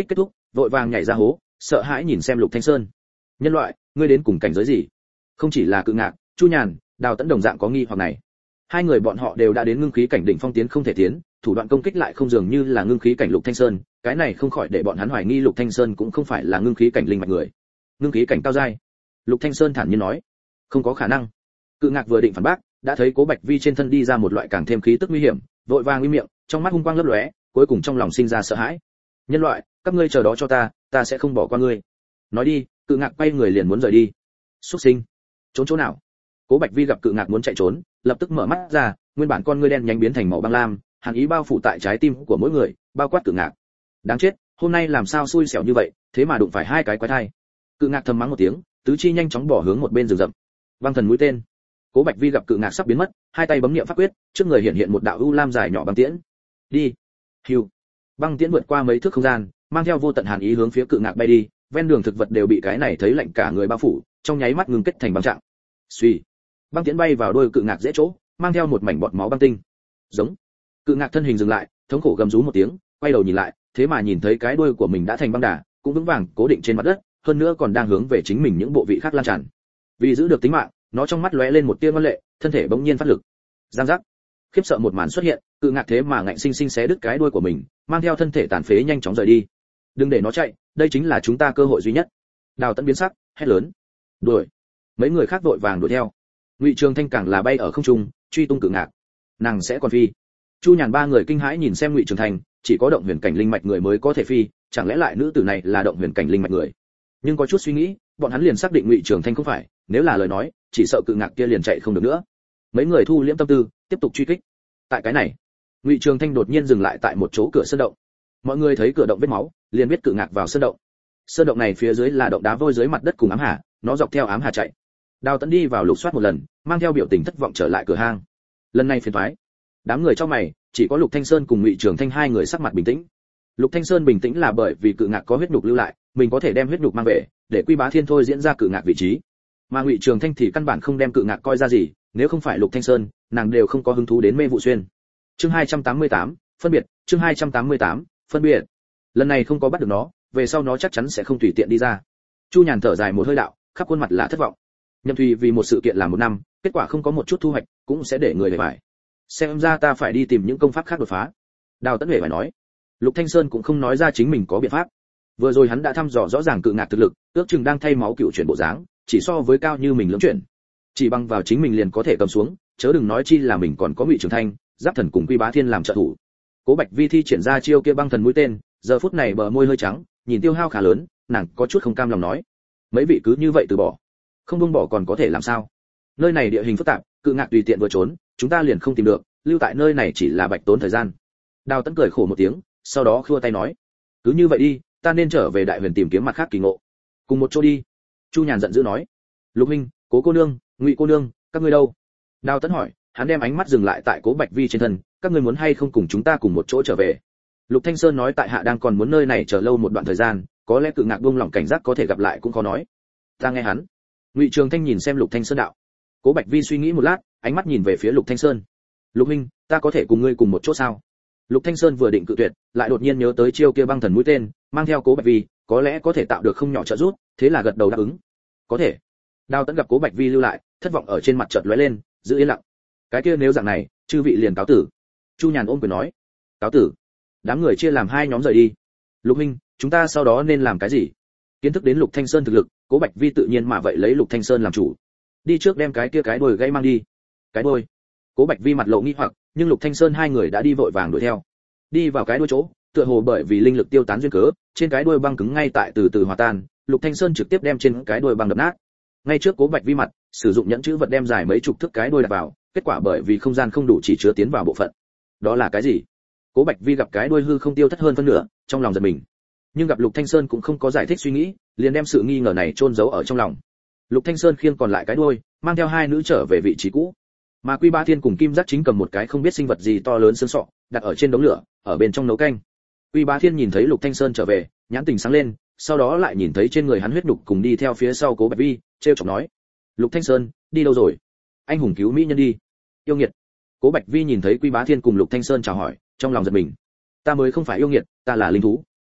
vội vàng nhảy ra hố, sợ hãi nhìn xem Lục Thanh Sơn. Nhân loại, ngươi đến cùng cảnh giới gì? Không chỉ là Cự Ngạc, Chu Nhàn, Đào Tấn đồng dạng có nghi hoặc này. Hai người bọn họ đều đã đến ngưng khí cảnh đỉnh phong tiến không thể tiến, thủ đoạn công kích lại không dường như là ngưng khí cảnh Lục Thanh Sơn, cái này không khỏi để bọn hắn hoài nghi Lục Thanh Sơn cũng không phải là ngưng khí cảnh linh mạch người. Ngưng khí cảnh cao giai. Lục Thanh Sơn thản nhiên nói, không có khả năng. Cự Ngạc vừa định phản bác, đã thấy Cố Bạch Vi trên thân đi ra một loại càng thêm khí tức nguy hiểm, vội vàng im miệng, trong mắt hung quang lấp lóe, cuối cùng trong lòng sinh ra sợ hãi. Nhân loại, các ngươi chờ đó cho ta sẽ không bỏ qua ngươi. Nói đi, Cự Ngạc quay người liền muốn rời đi. Xuất sinh, trốn chỗ nào? Cố Bạch Vi gặp Cự Ngạc muốn chạy trốn, lập tức mở mắt ra, nguyên bản con ngươi đen nhánh biến thành màu băng lam, hàn ý bao phủ tại trái tim của mỗi người, bao quát Cự Ngạc. Đáng chết, hôm nay làm sao xui xẻo như vậy, thế mà đụng phải hai cái quái thai. Cự Ngạc thầm mắng một tiếng, tứ chi nhanh chóng bỏ hướng một bên rừng rậm. Băng thần mũi tên. Cố Bạch Vi gặp Cự Ngạc sắp biến mất, hai tay bấm niệm pháp quyết, trước người hiện hiện một đạo u lam dài nhỏ băng tiễn. Đi. Hưu. Băng tiễn vượt qua mấy thước không gian, mang theo vô tận hàn ý hướng phía Cự Ngạc bay đi, ven đường thực vật đều bị cái này thấy lạnh cả người bao phủ, trong nháy mắt ngưng kết thành băng trạng. Suy. Băng tiễn bay vào đôi Cự Ngạc dễ chỗ, mang theo một mảnh bọt máu băng tinh. Giống. Cự Ngạc thân hình dừng lại, thống khổ gầm rú một tiếng, quay đầu nhìn lại, thế mà nhìn thấy cái đuôi của mình đã thành băng đà, cũng vững vàng cố định trên mặt đất, hơn nữa còn đang hướng về chính mình những bộ vị khác lan tràn. Vì giữ được tính mạng, nó trong mắt lóe lên một tia ngoan lệ, thân thể bỗng nhiên phát lực. Giang giác. Khiếp sợ một màn xuất hiện, Cự Ngạc thế mà ngạnh sinh sinh xé đứt cái đuôi của mình, mang theo thân thể tàn phế nhanh chóng rời đi. Đừng để nó chạy, đây chính là chúng ta cơ hội duy nhất. Đào Tấn biến sắc, hét lớn. Đuổi. Mấy người khác vội vàng đuổi theo. Ngụy Trường Thanh càng là bay ở không trung, truy tung Cự Ngạc. Nàng sẽ còn phi. Chu Nhàn ba người kinh hãi nhìn xem Ngụy Trường Thanh, chỉ có động huyền cảnh linh mạch người mới có thể phi, chẳng lẽ lại nữ tử này là động huyền cảnh linh mạch người? Nhưng có chút suy nghĩ, bọn hắn liền xác định Ngụy Trường Thanh không phải, nếu là lời nói, chỉ sợ Cự Ngạc kia liền chạy không được nữa. Mấy người thu liễm tâm tư, tiếp tục truy kích. Tại cái này, Ngụy Trường Thanh đột nhiên dừng lại tại một chỗ cửa sơn động. Mọi người thấy cửa động vết máu, liền biết Cự Ngạc vào sơn động. Sơn động này phía dưới là động đá vôi dưới mặt đất cùng ám hà, nó dọc theo ám hà chạy. Đào Tấn đi vào lục soát một lần, mang theo biểu tình thất vọng trở lại cửa hang. Lần này phiền toái. Đám người trong mày, chỉ có Lục Thanh Sơn cùng Ngụy Trường Thanh hai người sắc mặt bình tĩnh. Lục Thanh Sơn bình tĩnh là bởi vì Cự Ngạc có huyết nhục lưu lại, mình có thể đem huyết nhục mang về, để Quy Bá Thiên thôi diễn ra Cự Ngạc vị trí. Mà Ngụy Trường Thanh thì căn bản không đem Cự Ngạc coi ra gì, nếu không phải Lục Thanh Sơn, nàng đều không có hứng thú đến Mê Vụ Xuyên. Chương 288, phân biệt, chương 288, phân biệt. Lần này không có bắt được nó, về sau nó chắc chắn sẽ không tùy tiện đi ra. Chu Nhàn thở dài một hơi đạo, khắp khuôn mặt là thất vọng. Nhậm Thùy vì một sự kiện làm một năm, kết quả không có một chút thu hoạch, cũng sẽ để người để phải. Xem ra ta phải đi tìm những công pháp khác đột phá. Đào Tấn Huệ phải nói. Lục Thanh Sơn cũng không nói ra chính mình có biện pháp. Vừa rồi hắn đã thăm dò rõ ràng Cự Ngạc thực lực, ước chừng đang thay máu cựu chuyển bộ dáng, chỉ so với cao như mình lưỡng chuyển. Chỉ bằng vào chính mình liền có thể cầm xuống, chớ đừng nói chi là mình còn có Ngụy Trường Thanh, Giáp Thần cùng Quy Bá Thiên làm trợ thủ. Cố Bạch Vi thi triển ra chiêu kia băng thần mũi tên, giờ phút này bờ môi hơi trắng, nhìn tiêu hao khá lớn, nàng có chút không cam lòng nói: mấy vị cứ như vậy từ bỏ, không buông bỏ còn có thể làm sao? Nơi này địa hình phức tạp, Cự Ngạc tùy tiện vừa trốn, chúng ta liền không tìm được, lưu tại nơi này chỉ là bạch tốn thời gian. Đào Tấn cười khổ một tiếng, sau đó khua tay nói: cứ như vậy đi, ta nên trở về Đại Huyền tìm kiếm mặt khác kỳ ngộ. Cùng một chỗ đi. Chu Nhàn giận dữ nói: Lục huynh, Cố cô nương, Ngụy cô nương, các ngươi đâu? Đào Tấn hỏi, hắn đem ánh mắt dừng lại tại Cố Bạch Vi trên thân, các ngươi muốn hay không cùng chúng ta cùng một chỗ trở về? Lục Thanh Sơn nói tại hạ đang còn muốn nơi này chờ lâu một đoạn thời gian, có lẽ Cự Ngạc buông lỏng cảnh giác có thể gặp lại cũng khó nói. Ta nghe hắn. Ngụy Trường Thanh nhìn xem Lục Thanh Sơn đạo. Cố Bạch Vi suy nghĩ một lát, ánh mắt nhìn về phía Lục Thanh Sơn. Lục huynh, ta có thể cùng ngươi cùng một chỗ sao? Lục Thanh Sơn vừa định cự tuyệt, lại đột nhiên nhớ tới chiêu kia băng thần mũi tên, mang theo Cố Bạch Vi, có lẽ có thể tạo được không nhỏ trợ giúp, thế là gật đầu đáp ứng. Có thể. Đào Tấn gặp Cố Bạch Vi lưu lại, thất vọng ở trên mặt chợt lóe lên, giữ yên lặng. Cái kia nếu dạng này, chư vị liền cáo tử. Chu Nhàn ôm quyền nói. Cáo tử. Đám người chia làm hai nhóm rời đi. Lục huynh, chúng ta sau đó nên làm cái gì? Kiến thức đến Lục Thanh Sơn thực lực, Cố Bạch Vi tự nhiên mà vậy lấy Lục Thanh Sơn làm chủ. Đi trước đem cái kia cái đuôi gãy mang đi. Cái đuôi? Cố Bạch Vi mặt lộ nghi hoặc, nhưng Lục Thanh Sơn hai người đã đi vội vàng đuổi theo. Đi vào cái đuôi chỗ, tựa hồ bởi vì linh lực tiêu tán duyên cớ, trên cái đuôi băng cứng ngay tại từ từ hòa tan, Lục Thanh Sơn trực tiếp đem trên cái đuôi băng đập nát. Ngay trước Cố Bạch Vi mặt, sử dụng nhẫn chữ vật đem dài mấy chục thước cái đuôi đặt vào, kết quả bởi vì không gian không đủ chỉ chứa tiến vào bộ phận. Đó là cái gì? Cố Bạch Vi gặp cái đuôi hư không tiêu thất hơn phân nửa, trong lòng giật mình. Nhưng gặp Lục Thanh Sơn cũng không có giải thích suy nghĩ, liền đem sự nghi ngờ này chôn giấu ở trong lòng. Lục Thanh Sơn khiêng còn lại cái đuôi, mang theo hai nữ trở về vị trí cũ. Mà Quy Bá Thiên cùng Kim Giác Chính cầm một cái không biết sinh vật gì to lớn xương sọ, đặt ở trên đống lửa, ở bên trong nấu canh. Quy Bá Thiên nhìn thấy Lục Thanh Sơn trở về, nhãn tình sáng lên, sau đó lại nhìn thấy trên người hắn huyết nhục cùng đi theo phía sau Cố Bạch Vi, trêu chọc nói: Lục Thanh Sơn, đi đâu rồi? Anh hùng cứu mỹ nhân đi. Yêu nghiệt. Cố Bạch Vi nhìn thấy Quy Bá Thiên cùng Lục Thanh Sơn chào hỏi, trong lòng giật mình. Ta mới không phải yêu nghiệt, ta là linh thú.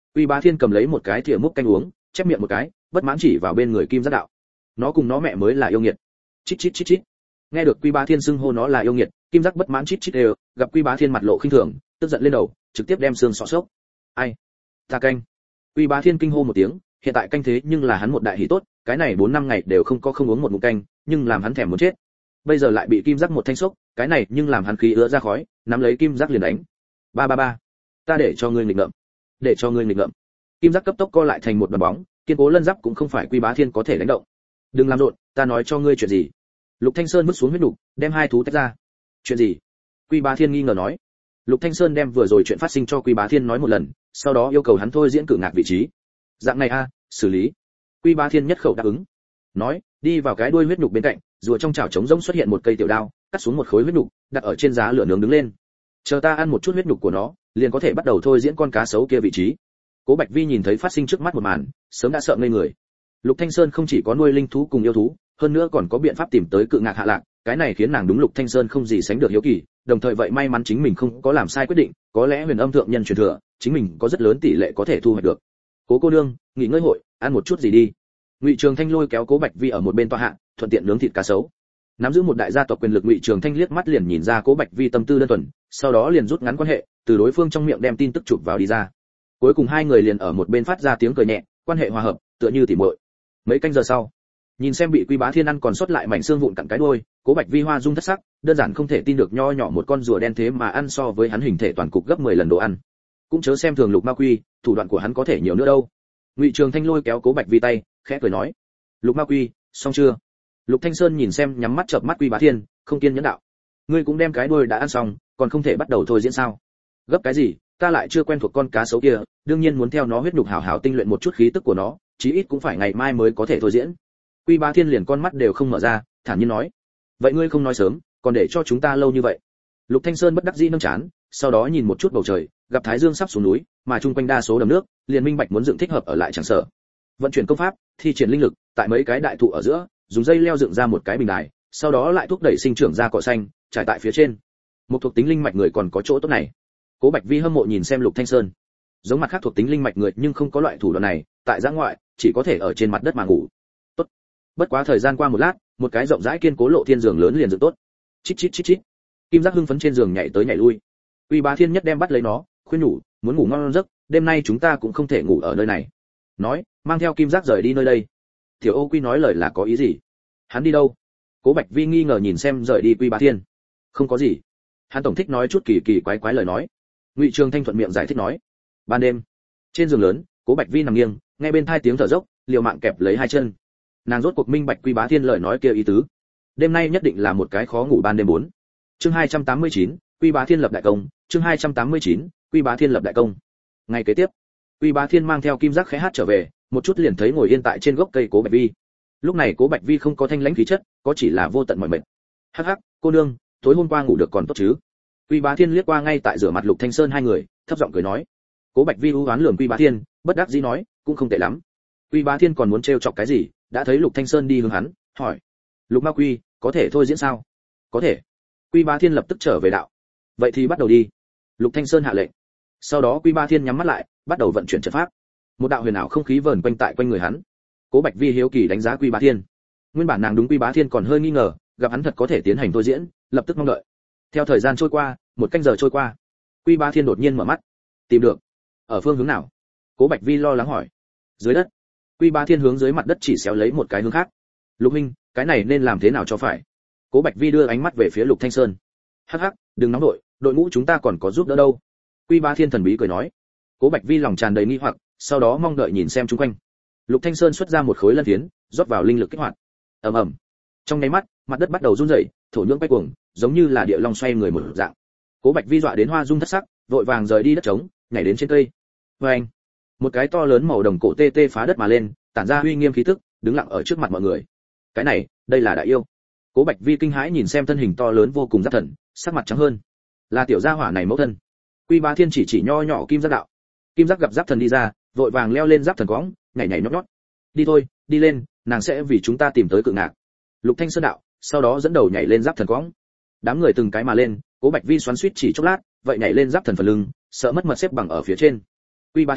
Quy Bá Thiên cầm lấy một cái thìa múc canh uống, chép miệng một cái, bất mãn chỉ vào bên người Kim Giác đạo. Nó cùng nó mẹ mới là yêu nghiệt. Chít chít chít chít. Nghe được Quy Bá Thiên xưng hô nó là yêu nghiệt, Kim Giác bất mãn chít chít đều, gặp Quy Bá Thiên mặt lộ khinh thường, tức giận lên đầu, trực tiếp đem xương xọ xốc. Ai? Ta canh. Quy Bá Thiên kinh hô một tiếng, hiện tại canh thế nhưng là hắn một đại hỷ tốt, cái này 4-5 ngày đều không uống một ngụm canh, nhưng làm hắn thèm muốn chết. Bây giờ lại bị Kim Giác một thanh sốc, cái này nhưng làm hắn khí ứa ra khói, nắm lấy Kim Giác liền đánh. Ba ba ba. Ta để cho ngươi nghịch ngợm. Để cho ngươi nghịch ngợm. Kim Giác cấp tốc co lại thành một đoàn bóng, kiên cố lân giáp cũng không phải Quy Bá Thiên có thể đánh động. Đừng làm rộn, ta nói cho ngươi chuyện gì. Lục Thanh Sơn bước xuống huyết nục, đem hai thú tách ra. Chuyện gì? Quy Bá Thiên nghi ngờ nói. Lục Thanh Sơn đem vừa rồi chuyện phát sinh cho Quy Bá Thiên nói một lần, sau đó yêu cầu hắn thôi diễn cử ngạc vị trí. Dạng này a, xử lý. Quy Bá Thiên nhất khẩu đáp ứng. Nói, đi vào cái đuôi huyết nục bên cạnh, rùa trong chảo trống rỗng xuất hiện một cây tiểu đao, cắt xuống một khối huyết nục, đặt ở trên giá lửa nướng đứng lên. Chờ ta ăn một chút huyết nục của nó, liền có thể bắt đầu thôi diễn con cá sấu kia vị trí. Cố Bạch Vi nhìn thấy phát sinh trước mắt một màn, sớm đã sợ ngây người. Lục Thanh Sơn không chỉ có nuôi linh thú cùng yêu thú, hơn nữa còn có biện pháp tìm tới cự ngạc hạ lạc, cái này khiến nàng đúng Lục Thanh Sơn không gì sánh được hiếu kỳ, đồng thời vậy may mắn chính mình không có làm sai quyết định, có lẽ Huyền Âm thượng nhân truyền thừa, chính mình có rất lớn tỷ lệ có thể thu hoạch được. Cố cô nương, nghỉ ngơi hội, ăn một chút gì đi. Ngụy Trường Thanh lôi kéo Cố Bạch Vi ở một bên tọa hạ, thuận tiện nướng thịt cá sấu. Nắm giữ một đại gia tộc quyền lực Ngụy Trường Thanh liếc mắt liền nhìn ra Cố Bạch Vi tâm tư đơn thuần, sau đó liền rút ngắn quan hệ, từ đối phương trong miệng đem tin tức chụp vào đi ra. Cuối cùng hai người liền ở một bên phát ra tiếng cười nhẹ, quan hệ hòa hợp, tựa như tỉ muội. Mấy canh giờ sau, nhìn xem bị Quy Bá Thiên ăn còn sót lại mảnh xương vụn cặn cái đuôi, Cố Bạch Vi hoa dung thất sắc, đơn giản không thể tin được nho nhỏ một con rùa đen thế mà ăn so với hắn hình thể toàn cục gấp 10 lần đồ ăn. Cũng chớ xem thường Lục Ma Quy, thủ đoạn của hắn có thể nhiều nữa đâu. Ngụy Trường Thanh lôi kéo Cố Bạch Vi tay, khẽ cười nói: "Lục Ma Quy, xong chưa?" Lục Thanh Sơn nhìn xem nhắm mắt chợp mắt Quy Bá Thiên, không kiên nhẫn đạo: "Ngươi cũng đem cái đuôi đã ăn xong, còn không thể bắt đầu thôi diễn sao? Gấp cái gì, ta lại chưa quen thuộc con cá sấu kia, đương nhiên muốn theo nó huyết nhục hảo hảo tinh luyện một chút khí tức của nó, chí ít cũng phải ngày mai mới có thể thôi diễn." Quy Bá Thiên liền con mắt đều không mở ra, thản nhiên nói: "Vậy ngươi không nói sớm, còn để cho chúng ta lâu như vậy." Lục Thanh Sơn bất đắc dĩ nâng chán, sau đó nhìn một chút bầu trời, gặp thái dương sắp xuống núi, mà chung quanh đa số đầm nước, liền minh bạch muốn dựng thích hợp ở lại chẳng sở. Vận chuyển công pháp, thi triển linh lực, tại mấy cái đại thụ ở giữa, dùng dây leo dựng ra một cái bình đài, sau đó lại thúc đẩy sinh trưởng ra cỏ xanh, trải tại phía trên. Một thuộc tính linh mạch người còn có chỗ tốt này. Cố Bạch Vi hâm mộ nhìn xem Lục Thanh Sơn. Giống mặt khác thuộc tính linh mạch người nhưng không có loại thủ đoạn này, tại giã ngoại, chỉ có thể ở trên mặt đất mà ngủ. Tốt. Bất quá thời gian qua một lát, một cái rộng rãi kiên cố lộ thiên giường lớn liền dựng tốt. Chít chít chít chít. Kim Giác hưng phấn trên giường nhảy tới nhảy lui. Quy Bá Thiên nhất đem bắt lấy nó, khuyên nhủ, muốn ngủ ngon giấc, đêm nay chúng ta cũng không thể ngủ ở nơi này. Nói, mang theo Kim Giác rời đi nơi đây. Tiểu Ô Quy nói lời là có ý gì? Hắn đi đâu? Cố Bạch Vi nghi ngờ nhìn xem rời đi Quy Bá Thiên. Không có gì. Hắn tổng thích nói chút kỳ kỳ quái quái lời nói. Ngụy Trường Thanh thuận miệng giải thích nói. Ban đêm, trên giường lớn, Cố Bạch Vi nằm nghiêng, nghe bên tai tiếng thở dốc, liều mạng kẹp lấy hai chân. Nàng rốt cuộc minh bạch Quy Bá Thiên lời nói kia ý tứ. Đêm nay nhất định là một cái khó ngủ ban đêm 4. Chương 289, Quy Bá Thiên lập đại công, chương 289, Quy Bá Thiên lập đại công. Ngày kế tiếp, Quy Bá Thiên mang theo Kim Giác khẽ hát trở về, một chút liền thấy ngồi yên tại trên gốc cây Cố Bạch Vi. Lúc này Cố Bạch Vi không có thanh lãnh khí chất, có chỉ là vô tận mỏi mệt. Hắc hắc, cô nương, tối hôm qua ngủ được còn tốt chứ? Quy Bá Thiên liếc qua ngay tại rửa mặt Lục Thanh Sơn hai người, thấp giọng cười nói. Cố Bạch Vi u oán lườm Quy Bá Thiên, bất đắc dĩ nói, cũng không tệ lắm. Quy Bá Thiên còn muốn trêu chọc cái gì, đã thấy Lục Thanh Sơn đi hướng hắn, hỏi: "Lục Ma Quy, có thể thôi diễn sao?" "Có thể." Quy Bá Thiên lập tức trở về đạo. "Vậy thì bắt đầu đi." Lục Thanh Sơn hạ lệnh. Sau đó Quy Bá Thiên nhắm mắt lại, bắt đầu vận chuyển trận pháp. Một đạo huyền ảo không khí vờn quanh tại quanh người hắn. Cố Bạch Vi hiếu kỳ đánh giá Quy Bá Thiên. Nguyên bản nàng đúng Quy Bá Thiên còn hơi nghi ngờ, gặp hắn thật có thể tiến hành thôi diễn, lập tức mong đợi. Theo thời gian trôi qua, một canh giờ trôi qua, Quy Bá Thiên đột nhiên mở mắt. Tìm được. Ở phương hướng nào? Cố Bạch Vi lo lắng hỏi. Dưới đất. Quy Bá Thiên hướng dưới mặt đất chỉ xéo lấy một cái hướng khác. Lục huynh, cái này nên làm thế nào cho phải? Cố Bạch Vi đưa ánh mắt về phía Lục Thanh Sơn. Hắc hắc, đừng nóng đội, đội ngũ chúng ta còn có giúp đỡ đâu. Quy Bá Thiên thần bí cười nói. Cố Bạch Vi lòng tràn đầy nghi hoặc, sau đó mong đợi nhìn xem xung quanh. Lục Thanh Sơn xuất ra một khối lân phiến, rót vào linh lực kích hoạt. Ầm ầm. Trong nháy mắt, mặt đất bắt đầu run rẩy, thổ nhưỡng bay cuồng, giống như là địa long xoay người một dạng. Cố Bạch Vi dọa đến hoa rung thất sắc, vội vàng rời đi đất trống, nhảy đến trên cây. Oeng! Một cái to lớn màu đồng cổ tê tê phá đất mà lên, tản ra uy nghiêm khí tức, đứng lặng ở trước mặt mọi người. Cái này, đây là đại yêu. Cố Bạch Vi kinh hãi nhìn xem thân hình to lớn vô cùng Giáp Thần, sắc mặt trắng hơn. Là tiểu gia hỏa này mẫu thân. Quy Bá Thiên chỉ nho nhỏ Kim Giác đạo. Kim Giác gặp Giáp Thần đi ra, vội vàng leo lên Giáp Thần cõng, nhảy nhảy nhót nhót. Đi thôi, đi lên, nàng sẽ vì chúng ta tìm tới cự ngạc. Lục Thanh Sơn đạo, sau đó dẫn đầu nhảy lên Giáp Thần cõng. Đám người từng cái mà lên, Cố Bạch Vi xoắn xuýt chỉ chốc lát, vậy nhảy lên Giáp Thần phần lưng, sợ mất mật xếp bằng ở phía trên. Quy Bá Thiên,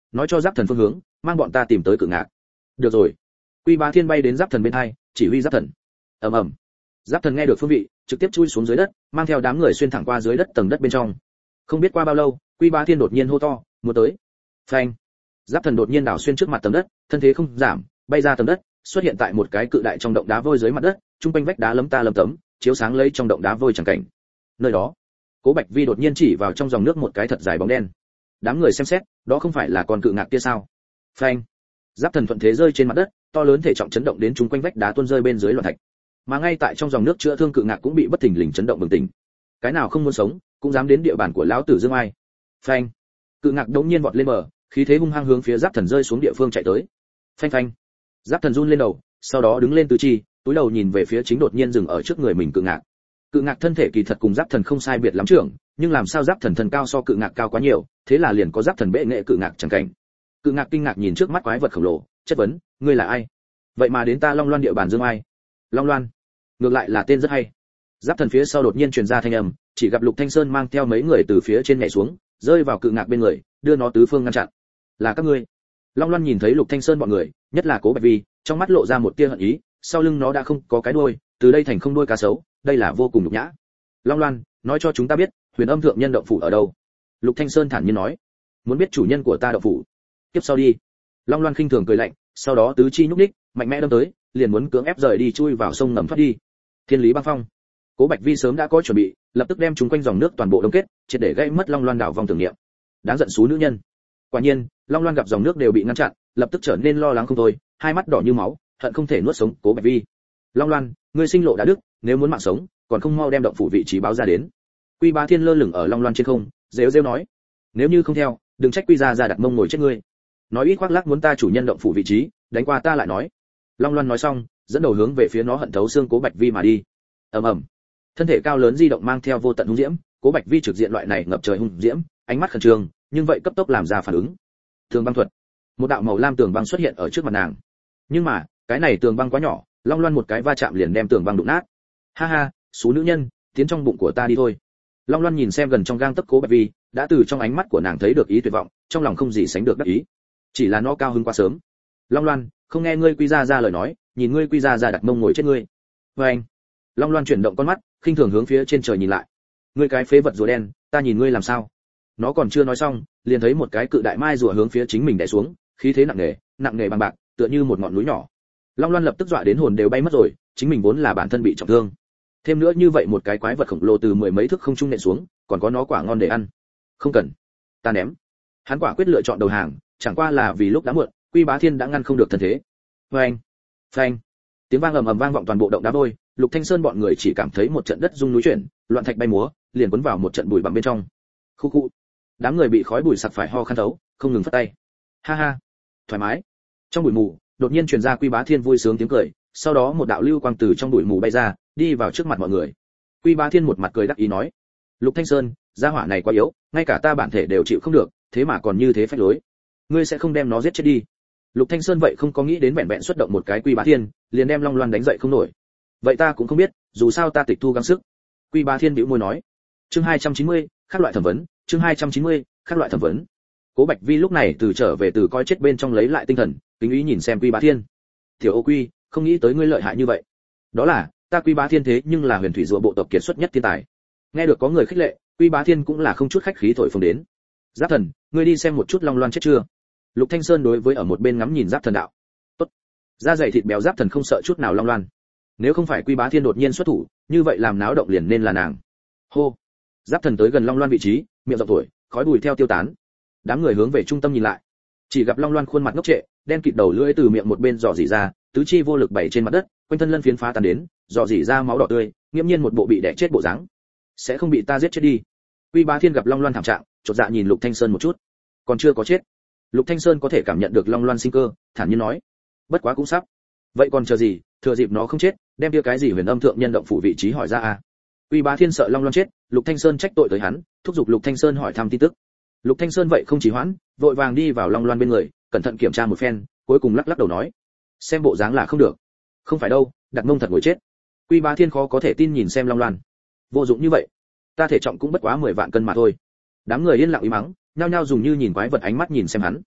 nói cho Giáp Thần phương hướng, mang bọn ta tìm tới Cự Ngạc. Được rồi. Quy Bá Thiên bay đến Giáp Thần bên hai, chỉ huy Giáp Thần. Ầm ầm. Giáp Thần nghe được phương vị, trực tiếp chui xuống dưới đất, mang theo đám người xuyên thẳng qua dưới đất tầng đất bên trong. Không biết qua bao lâu, Quy Bá Thiên đột nhiên hô to, muốn tới. Phanh. Giáp Thần đột nhiên đảo xuyên trước mặt tầng đất, thân thế không giảm, bay ra tầng đất, xuất hiện tại một cái cự đại trong động đá vôi dưới mặt đất, trung quanh vách đá lấm ta lấm tấm, chiếu sáng lấy trong động đá vôi chẳng cảnh. Nơi đó, Cố Bạch Vi đột nhiên chỉ vào trong dòng nước một cái thật dài bóng đen. Đám người xem xét, đó không phải là con Cự Ngạc kia sao? Phanh. Giáp Thần thuận thế rơi trên mặt đất, to lớn thể trọng chấn động đến chúng quanh vách đá tuôn rơi bên dưới loạn thạch. Mà ngay tại trong dòng nước chữa thương Cự Ngạc cũng bị bất thình lình chấn động bừng tỉnh. Cái nào không muốn sống, cũng dám đến địa bàn của lão tử Dương Ai. Phanh. Cự Ngạc đống nhiên vọt lên bờ, khí thế hung hăng hướng phía Giáp Thần rơi xuống địa phương chạy tới. Phanh phanh. Giáp Thần run lên đầu, sau đó đứng lên tứ chi, túi đầu nhìn về phía chính đột nhiên dừng ở trước người mình Cự Ngạc. Cự Ngạc thân thể kỳ thật cùng Giáp Thần không sai biệt lắm trưởng, nhưng làm sao Giáp Thần thân cao so Cự Ngạc cao quá nhiều, thế là liền có Giáp Thần bệ nghệ Cự Ngạc chẳng cảnh. Cự Ngạc kinh ngạc nhìn trước mắt quái vật khổng lồ, chất vấn, ngươi là ai? Vậy mà đến ta Long Loan địa bàn Dương Ai? Long Loan? Ngược lại là tên rất hay. Giáp Thần phía sau đột nhiên truyền ra thanh âm, chỉ gặp Lục Thanh Sơn mang theo mấy người từ phía trên nhảy xuống, rơi vào Cự Ngạc bên người, đưa nó tứ phương ngăn chặn. Là các ngươi? Long Loan nhìn thấy Lục Thanh Sơn bọn người, nhất là Cố Bạch Vi, trong mắt lộ ra một tia hận ý, sau lưng nó đã không có cái đuôi, từ đây thành không đuôi cá sấu, đây là vô cùng nhục nhã. Long Loan, nói cho chúng ta biết, Huyền Âm thượng nhân động phủ ở đâu? Lục Thanh Sơn thản nhiên nói. Muốn biết chủ nhân của ta động phủ? Tiếp sau đi. Long Loan khinh thường cười lạnh, sau đó tứ chi nhúc nhích, mạnh mẽ đâm tới, liền muốn cưỡng ép rời đi chui vào sông ngầm thoát đi. Thiên Lý Băng Phong. Cố Bạch Vi sớm đã có chuẩn bị, lập tức đem chúng quanh dòng nước toàn bộ đông kết, triệt để gây mất Long Loan đảo vòng tưởng niệm. Đáng giận xú nữ nhân. Quả nhiên, Long Loan gặp dòng nước đều bị ngăn chặn, lập tức trở nên lo lắng không thôi, hai mắt đỏ như máu, hận không thể nuốt sống Cố Bạch Vi. Long Loan, ngươi sinh lộ đã đức, nếu muốn mạng sống, còn không mau đem động phủ vị trí báo ra đến. Quy Bá Thiên lơ lửng ở Long Loan trên không, rêu rêu nói, nếu như không theo, đừng trách Quy gia ra đặt mông ngồi chết ngươi. Nói ít khoác lác muốn ta chủ nhân động phủ vị trí, đánh qua ta lại nói. Long Loan nói xong, dẫn đầu hướng về phía nó hận thấu xương Cố Bạch Vi mà đi. Ầm ầm. Thân thể cao lớn di động mang theo vô tận hung diễm, Cố Bạch Vi trực diện loại này ngập trời hung diễm, ánh mắt khẩn trương, nhưng vậy cấp tốc làm ra phản ứng. Tường băng thuật. Một đạo màu lam tường băng xuất hiện ở trước mặt nàng. Nhưng mà, cái này tường băng quá nhỏ, Long Loan một cái va chạm liền đem tường băng đụng nát. Ha ha, số nữ nhân, tiến trong bụng của ta đi thôi. Long Loan nhìn xem gần trong gang tấc Cố Bạch Vi, đã từ trong ánh mắt của nàng thấy được ý tuyệt vọng, trong lòng không gì sánh được đắc ý. Chỉ là nó cao hứng quá sớm. Long Loan, không nghe ngươi Quy gia ra lời nói, nhìn ngươi Quy gia ra đặt mông ngồi chết ngươi. Và anh. Long Loan chuyển động con mắt, khinh thường hướng phía trên trời nhìn lại. Ngươi cái phế vật rùa đen, ta nhìn ngươi làm sao? Nó còn chưa nói xong, liền thấy một cái cự đại mai rùa hướng phía chính mình đè xuống, khí thế nặng nề bằng bạc, tựa như một ngọn núi nhỏ. Long Loan lập tức dọa đến hồn đều bay mất rồi, chính mình vốn là bản thân bị trọng thương, thêm nữa như vậy một cái quái vật khổng lồ từ mười mấy thước không trung nện xuống, còn có nó quả ngon để ăn. Không cần, ta ném. Hắn quả quyết lựa chọn đầu hàng, chẳng qua là vì lúc đã muộn, Quy Bá Thiên đã ngăn không được thân thế. Phanh, phanh, tiếng vang ầm ầm vang vọng toàn bộ động đá vôi, Lục Thanh Sơn bọn người chỉ cảm thấy một trận đất rung núi chuyển, loạn thạch bay múa, liền cuốn vào một trận bụi bặm bên trong. Khu khu, đám người bị khói bụi sặc phải ho khan thấu, không ngừng phất tay. Ha ha, thoải mái. Trong bụi mù, đột nhiên truyền ra Quy Bá Thiên vui sướng tiếng cười, sau đó một đạo lưu quang từ trong bụi mù bay ra, đi vào trước mặt mọi người. Quy Bá Thiên một mặt cười đắc ý nói: Lục Thanh Sơn, gia hỏa này quá yếu, ngay cả ta bản thể đều chịu không được, thế mà còn như thế phách lối. Ngươi sẽ không đem nó giết chết đi? Lục Thanh Sơn vậy không có nghĩ đến vẹn vẹn xuất động một cái Quy Bá Thiên, liền đem Long Loan đánh dậy không nổi. Vậy ta cũng không biết, dù sao ta tịch thu gắng sức. Quy Bá Thiên bĩu môi nói. Chương 290, các loại thẩm vấn, chương 290, các loại thẩm vấn. Cố Bạch Vi lúc này từ trở về từ coi chết bên trong lấy lại tinh thần, kính ý nhìn xem Quy Bá Thiên. Tiểu Ô Quy, không nghĩ tới ngươi lợi hại như vậy. Đó là, ta Quy Bá Thiên thế nhưng là huyền thủy rùa bộ tộc kiệt xuất nhất thiên tài. Nghe được có người khích lệ, Quy Bá Thiên cũng là không chút khách khí thổi phồng đến. Giáp Thần, ngươi đi xem một chút Long Loan chết chưa? Lục Thanh Sơn đối với ở một bên ngắm nhìn Giáp Thần đạo. Tốt. Da dày thịt béo Giáp Thần không sợ chút nào Long Loan. Nếu không phải Quy Bá Thiên đột nhiên xuất thủ, như vậy làm náo động liền nên là nàng. Hô. Giáp Thần tới gần Long Loan vị trí, miệng rộng thổi, khói bụi theo tiêu tán. Đám người hướng về trung tâm nhìn lại, chỉ gặp Long Loan khuôn mặt ngốc trệ, đen kịt đầu lưỡi từ miệng một bên dò dỉ ra, tứ chi vô lực bày trên mặt đất, quanh thân lân phiến phá tan đến, dò dỉ ra máu đỏ tươi, nghiêm nhiên một bộ bị đè chết bộ dáng. Sẽ không bị ta giết chết đi. Quy Bá Thiên gặp Long Loan thảm trạng, chột dạ nhìn Lục Thanh Sơn một chút. Còn chưa có chết. Lục Thanh Sơn có thể cảm nhận được Long Loan sinh cơ, thản nhiên nói: Bất quá cũng sắp. Vậy còn chờ gì, thừa dịp nó không chết, đem kia cái gì huyền âm thượng nhân động phủ vị trí hỏi ra à? Quy Bá Thiên sợ Long Loan chết, Lục Thanh Sơn trách tội tới hắn, thúc giục Lục Thanh Sơn hỏi thăm tin tức. Lục Thanh Sơn vậy không trì hoãn, vội vàng đi vào Long Loan bên người, cẩn thận kiểm tra một phen, cuối cùng lắc lắc đầu nói: xem bộ dáng là không được. Không phải đâu, đặt mông thật ngồi chết. Quy Bá Thiên khó có thể tin nhìn xem Long Loan. Vô dụng như vậy, ta thể trọng cũng bất quá 10 vạn cân mà thôi. Đám người yên lặng ý mắng, nhao nhao dùng như nhìn quái vật ánh mắt nhìn xem hắn.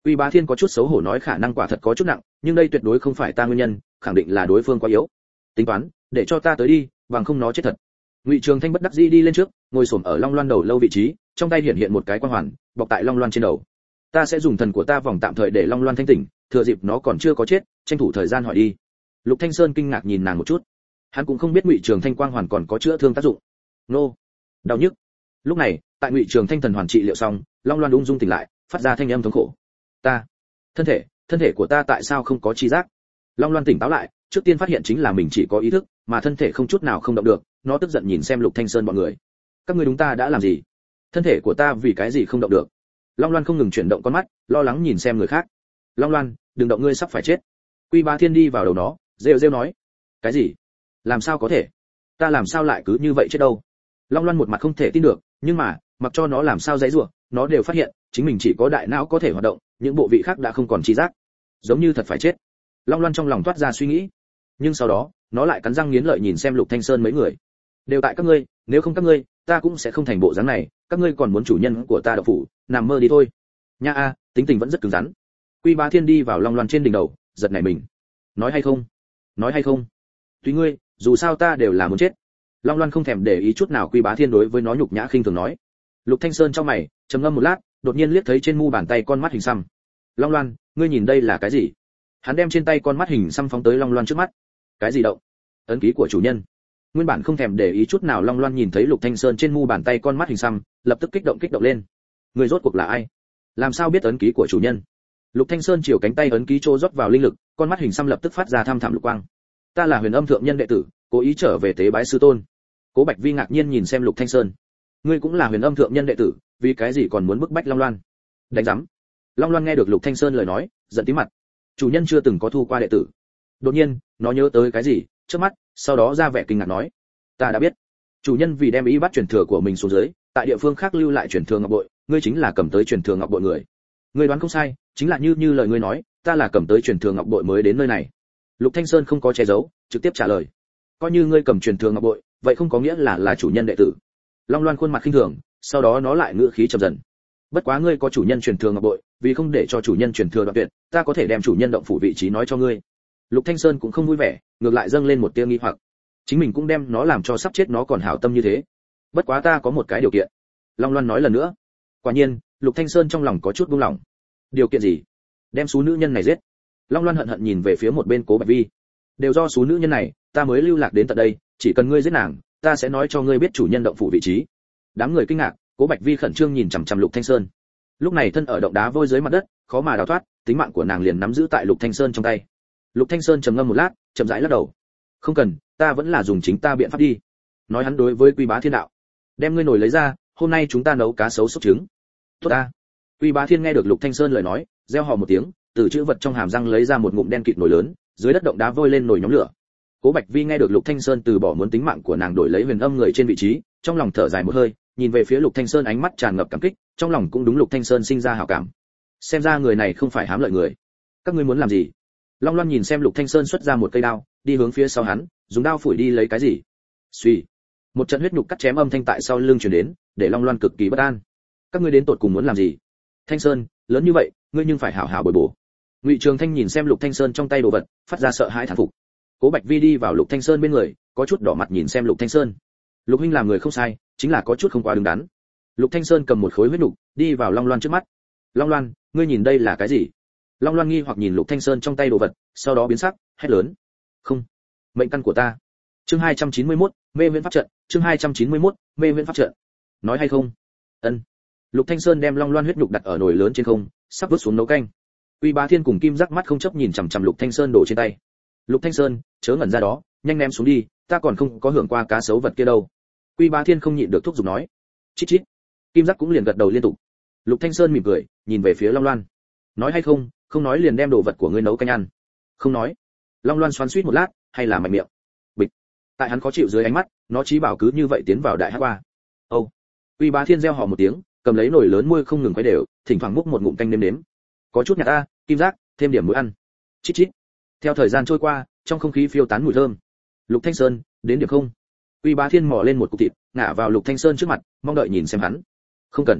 Quy Bá Thiên có chút xấu hổ nói khả năng quả thật có chút nặng, nhưng đây tuyệt đối không phải ta nguyên nhân, khẳng định là đối phương quá yếu. Tính toán, để cho ta tới đi, bằng không nó chết thật. Ngụy Trường Thanh bất đắc dĩ đi lên trước, ngồi xổm ở Long Loan đầu lâu vị trí, trong tay hiện hiện một cái quang hoàn, bọc tại Long Loan trên đầu. Ta sẽ dùng thần của ta vòng tạm thời để Long Loan thanh tỉnh, thừa dịp nó còn chưa có chết, tranh thủ thời gian hỏi đi. Lục Thanh Sơn kinh ngạc nhìn nàng một chút. Hắn cũng không biết Ngụy Trường Thanh quang hoàn còn có chữa thương tác dụng. Nô, đau nhức. Lúc này, tại Ngụy Trường Thanh thần hoàn trị liệu xong, Long Loan ung dung tỉnh lại, phát ra thanh âm thống khổ. Ta, thân thể của ta tại sao không có chi giác? Long Loan tỉnh táo lại, trước tiên phát hiện chính là mình chỉ có ý thức, mà thân thể không chút nào không động được, nó tức giận nhìn xem Lục Thanh Sơn bọn người. Các ngươi đúng ta đã làm gì? Thân thể của ta vì cái gì không động được? Long Loan không ngừng chuyển động con mắt, lo lắng nhìn xem người khác. Long Loan, đừng động, ngươi sắp phải chết. Quy Bá Thiên đi vào đầu nó, rêu rêu nói. Cái gì? Làm sao có thể? Ta làm sao lại cứ như vậy chết đâu? Long Loan một mặt không thể tin được, nhưng mà, mặc cho nó làm sao giãy giụa, nó đều phát hiện, chính mình chỉ có đại não có thể hoạt động, những bộ vị khác đã không còn tri giác. Giống như thật phải chết. Long Loan trong lòng toát ra suy nghĩ. Nhưng sau đó, nó lại cắn răng nghiến lợi nhìn xem Lục Thanh Sơn mấy người. Đều tại các ngươi, nếu không các ngươi, ta cũng sẽ không thành bộ dáng này, các ngươi còn muốn chủ nhân của ta độc phủ, nằm mơ đi thôi. Nha a, tính tình vẫn rất cứng rắn. Quy Bá Thiên đi vào Long Loan trên đỉnh đầu, giật nảy mình. Nói hay không? Nói hay không? Tùy ngươi, dù sao ta đều là muốn chết. Long Loan không thèm để ý chút nào Quy Bá Thiên đối với nó nhục nhã khinh thường nói. Lục Thanh Sơn trong mày, trầm ngâm một lát, đột nhiên liếc thấy trên mu bàn tay con mắt hình xăm. Long Loan, ngươi nhìn đây là cái gì? Hắn đem trên tay con mắt hình xăm phóng tới Long Loan trước mắt. Cái gì động? Ấn ký của chủ nhân. Nguyên bản không thèm để ý chút nào Long Loan nhìn thấy Lục Thanh Sơn trên mu bàn tay con mắt hình xăm, lập tức kích động lên. Người rốt cuộc là ai? Làm sao biết ấn ký của chủ nhân? Lục Thanh Sơn chiều cánh tay ấn ký trô rót vào linh lực, con mắt hình xăm lập tức phát ra thăm thẳm lục quang. Ta là Huyền Âm thượng nhân đệ tử, cố ý trở về tế bái sư tôn. Cố Bạch Vi ngạc nhiên nhìn xem Lục Thanh Sơn. Ngươi cũng là Huyền Âm thượng nhân đệ tử, vì cái gì còn muốn bức bách Long Loan? Đánh rắm. Long Loan nghe được Lục Thanh Sơn lời nói, giận tím mặt. Chủ nhân chưa từng có thu qua đệ tử. Đột nhiên, nó nhớ tới cái gì, trước mắt, sau đó ra vẻ kinh ngạc nói: Ta đã biết. Chủ nhân vì đem y bắt truyền thừa của mình xuống dưới, tại địa phương khác lưu lại truyền thừa ngọc bội, ngươi chính là cầm tới truyền thừa ngọc bội người. Ngươi đoán không sai, chính là như lời ngươi nói, ta là cầm tới truyền thừa ngọc bội mới đến nơi này. Lục Thanh Sơn không có che giấu, trực tiếp trả lời. Coi như ngươi cầm truyền thừa ngọc bội, vậy không có nghĩa là chủ nhân đệ tử. Long Loan khuôn mặt khinh thường, sau đó nó lại ngữ khí trầm dần. Bất quá ngươi có chủ nhân truyền thừa ngọc bội, vì không để cho chủ nhân truyền thừa đoạn tuyệt, ta có thể đem chủ nhân động phủ vị trí nói cho ngươi. Lục Thanh Sơn cũng không vui vẻ, ngược lại dâng lên một tia nghi hoặc. Chính mình cũng đem nó làm cho sắp chết nó còn hảo tâm như thế. Bất quá ta có một cái điều kiện. Long Loan nói lần nữa. Quả nhiên, Lục Thanh Sơn trong lòng có chút buông lỏng. Điều kiện gì? Đem số nữ nhân này giết. Long Loan hận hận nhìn về phía một bên Cố Bạch Vi. Đều do số nữ nhân này, ta mới lưu lạc đến tận đây, chỉ cần ngươi giết nàng, ta sẽ nói cho ngươi biết chủ nhân động phủ vị trí. Đám người kinh ngạc, Cố Bạch Vi khẩn trương nhìn chằm chằm Lục Thanh Sơn. Lúc này thân ở động đá vôi dưới mặt đất, khó mà đào thoát, tính mạng của nàng liền nắm giữ tại Lục Thanh Sơn trong tay. Lục Thanh Sơn trầm ngâm một lát, chậm rãi lắc đầu. Không cần, ta vẫn là dùng chính ta biện pháp đi. Nói hắn đối với Quy Bá Thiên đạo. Đem ngươi nồi lấy ra, hôm nay chúng ta nấu cá sấu xúc trứng. Tốt ta. Quy Bá Thiên nghe được Lục Thanh Sơn lời nói, reo hò một tiếng, từ chữ vật trong hàm răng lấy ra một ngụm đen kịt nồi lớn, dưới đất động đá vôi lên nồi nhóm lửa. Cố Bạch Vi nghe được Lục Thanh Sơn từ bỏ muốn tính mạng của nàng đổi lấy Huyền Âm người trên vị trí, trong lòng thở dài một hơi, nhìn về phía Lục Thanh Sơn ánh mắt tràn ngập cảm kích, trong lòng cũng đúng Lục Thanh Sơn sinh ra hảo cảm. Xem ra người này không phải hám lợi người. Các ngươi muốn làm gì? Long Loan nhìn xem Lục Thanh Sơn xuất ra một cây đao, đi hướng phía sau hắn, dùng đao phủi đi lấy cái gì. Suy, một trận huyết nhục cắt chém âm thanh tại sau lưng truyền đến, để Long Loan cực kỳ bất an. Các ngươi đến tột cùng muốn làm gì? Thanh Sơn, lớn như vậy, ngươi nhưng phải hảo hảo bồi bổ. Ngụy Trường Thanh nhìn xem Lục Thanh Sơn trong tay đồ vật, phát ra sợ hãi thán phục. Cố Bạch Vi đi vào Lục Thanh Sơn bên người, có chút đỏ mặt nhìn xem Lục Thanh Sơn. Lục huynh làm người không sai, chính là có chút không quá đứng đắn. Lục Thanh Sơn cầm một khối huyết nhục, đi vào Long Loan trước mắt. Long Loan, ngươi nhìn đây là cái gì? Long Loan nghi hoặc nhìn Lục Thanh Sơn trong tay đồ vật, sau đó biến sắc, hét lớn. Không, mệnh căn của ta. Chương 291, mê viễn pháp trận, chương 291, mê viễn pháp trận. Nói hay không? Ân. Lục Thanh Sơn đem Long Loan huyết nhục đặt ở nồi lớn trên không, sắp vứt xuống nấu canh. Uy Bá Thiên cùng Kim Giác mắt không chấp nhìn chằm chằm Lục Thanh Sơn đổ trên tay. Lục Thanh Sơn, chớ ngẩn ra đó, nhanh ném xuống đi, ta còn không có hưởng qua cá sấu vật kia đâu. Uy Bá Thiên không nhịn được thúc giục nói. Chít chít. Kim Giác cũng liền gật đầu liên tục. Lục Thanh Sơn mỉm cười, nhìn về phía Long Loan. Nói hay không, không nói liền đem đồ vật của ngươi nấu canh ăn. Không nói. Long Loan xoắn xuýt một lát, hay là mạnh miệng. Bịch. Tại hắn khó chịu dưới ánh mắt, nó chí bảo cứ như vậy tiến vào đại hắc qua. Âu. Uy Bá Thiên reo hò một tiếng, cầm lấy nồi lớn môi không ngừng quấy đều, thỉnh thoảng múc một ngụm canh nếm. Có chút nhạt a, Kim Giác, thêm điểm muối ăn. Chít chít. Theo thời gian trôi qua, trong không khí phiêu tán mùi thơm. Lục Thanh Sơn, đến điểm không? Uy Bá Thiên mò lên một cục thịt, ngả vào Lục Thanh Sơn trước mặt, mong đợi nhìn xem hắn. Không cần.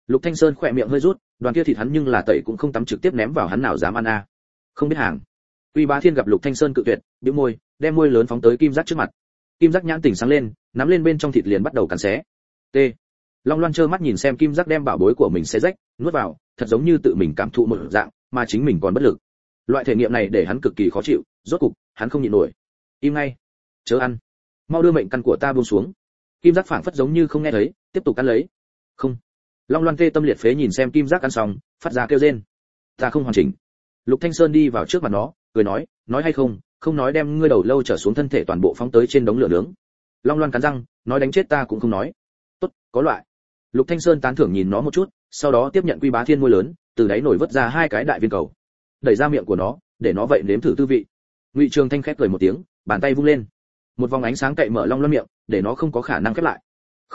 Lục Thanh Sơn khỏe miệng hơi rút, đoàn kia thịt hắn nhưng là tẩy cũng không tắm trực tiếp ném vào hắn nào dám ăn a. Không biết hàng. Quy Bá Thiên gặp Lục Thanh Sơn cự tuyệt, bĩu môi, đem môi lớn phóng tới Kim Giác trước mặt. Kim Giác nhãn tỉnh sáng lên, nắm lên bên trong thịt liền bắt đầu cắn xé. T. Long Loan trơ mắt nhìn xem Kim Giác đem bảo bối của mình xé rách, nuốt vào, thật giống như tự mình cảm thụ một dạng, mà chính mình còn bất lực. Loại thể nghiệm này để hắn cực kỳ khó chịu, rốt cục, hắn không nhịn nổi. Im ngay, chớ ăn, mau đưa mệnh căn của ta buông xuống. Kim Giác phảng phất giống như không nghe thấy, tiếp tục ăn lấy. Không. Long Loan tê tâm liệt phế nhìn xem Kim Giác ăn xong, phát ra kêu rên. Ta không hoàn chỉnh. Lục Thanh Sơn đi vào trước mặt nó, cười nói hay không, không nói đem ngươi đầu lâu trở xuống thân thể toàn bộ phóng tới trên đống lửa nướng. Long Loan cắn răng, nói đánh chết ta cũng không nói. Tốt, có loại. Lục Thanh Sơn tán thưởng nhìn nó một chút, sau đó tiếp nhận Quy Bá Thiên môi lớn, từ đáy nổi vớt ra 2 cái đại viên cầu, đẩy ra miệng của nó, để nó vậy nếm thử tư vị. Ngụy Trường Thanh khép cười một tiếng, bàn tay vung lên, một vòng ánh sáng cậy mở Long Loan miệng, để nó không có khả năng khép lại.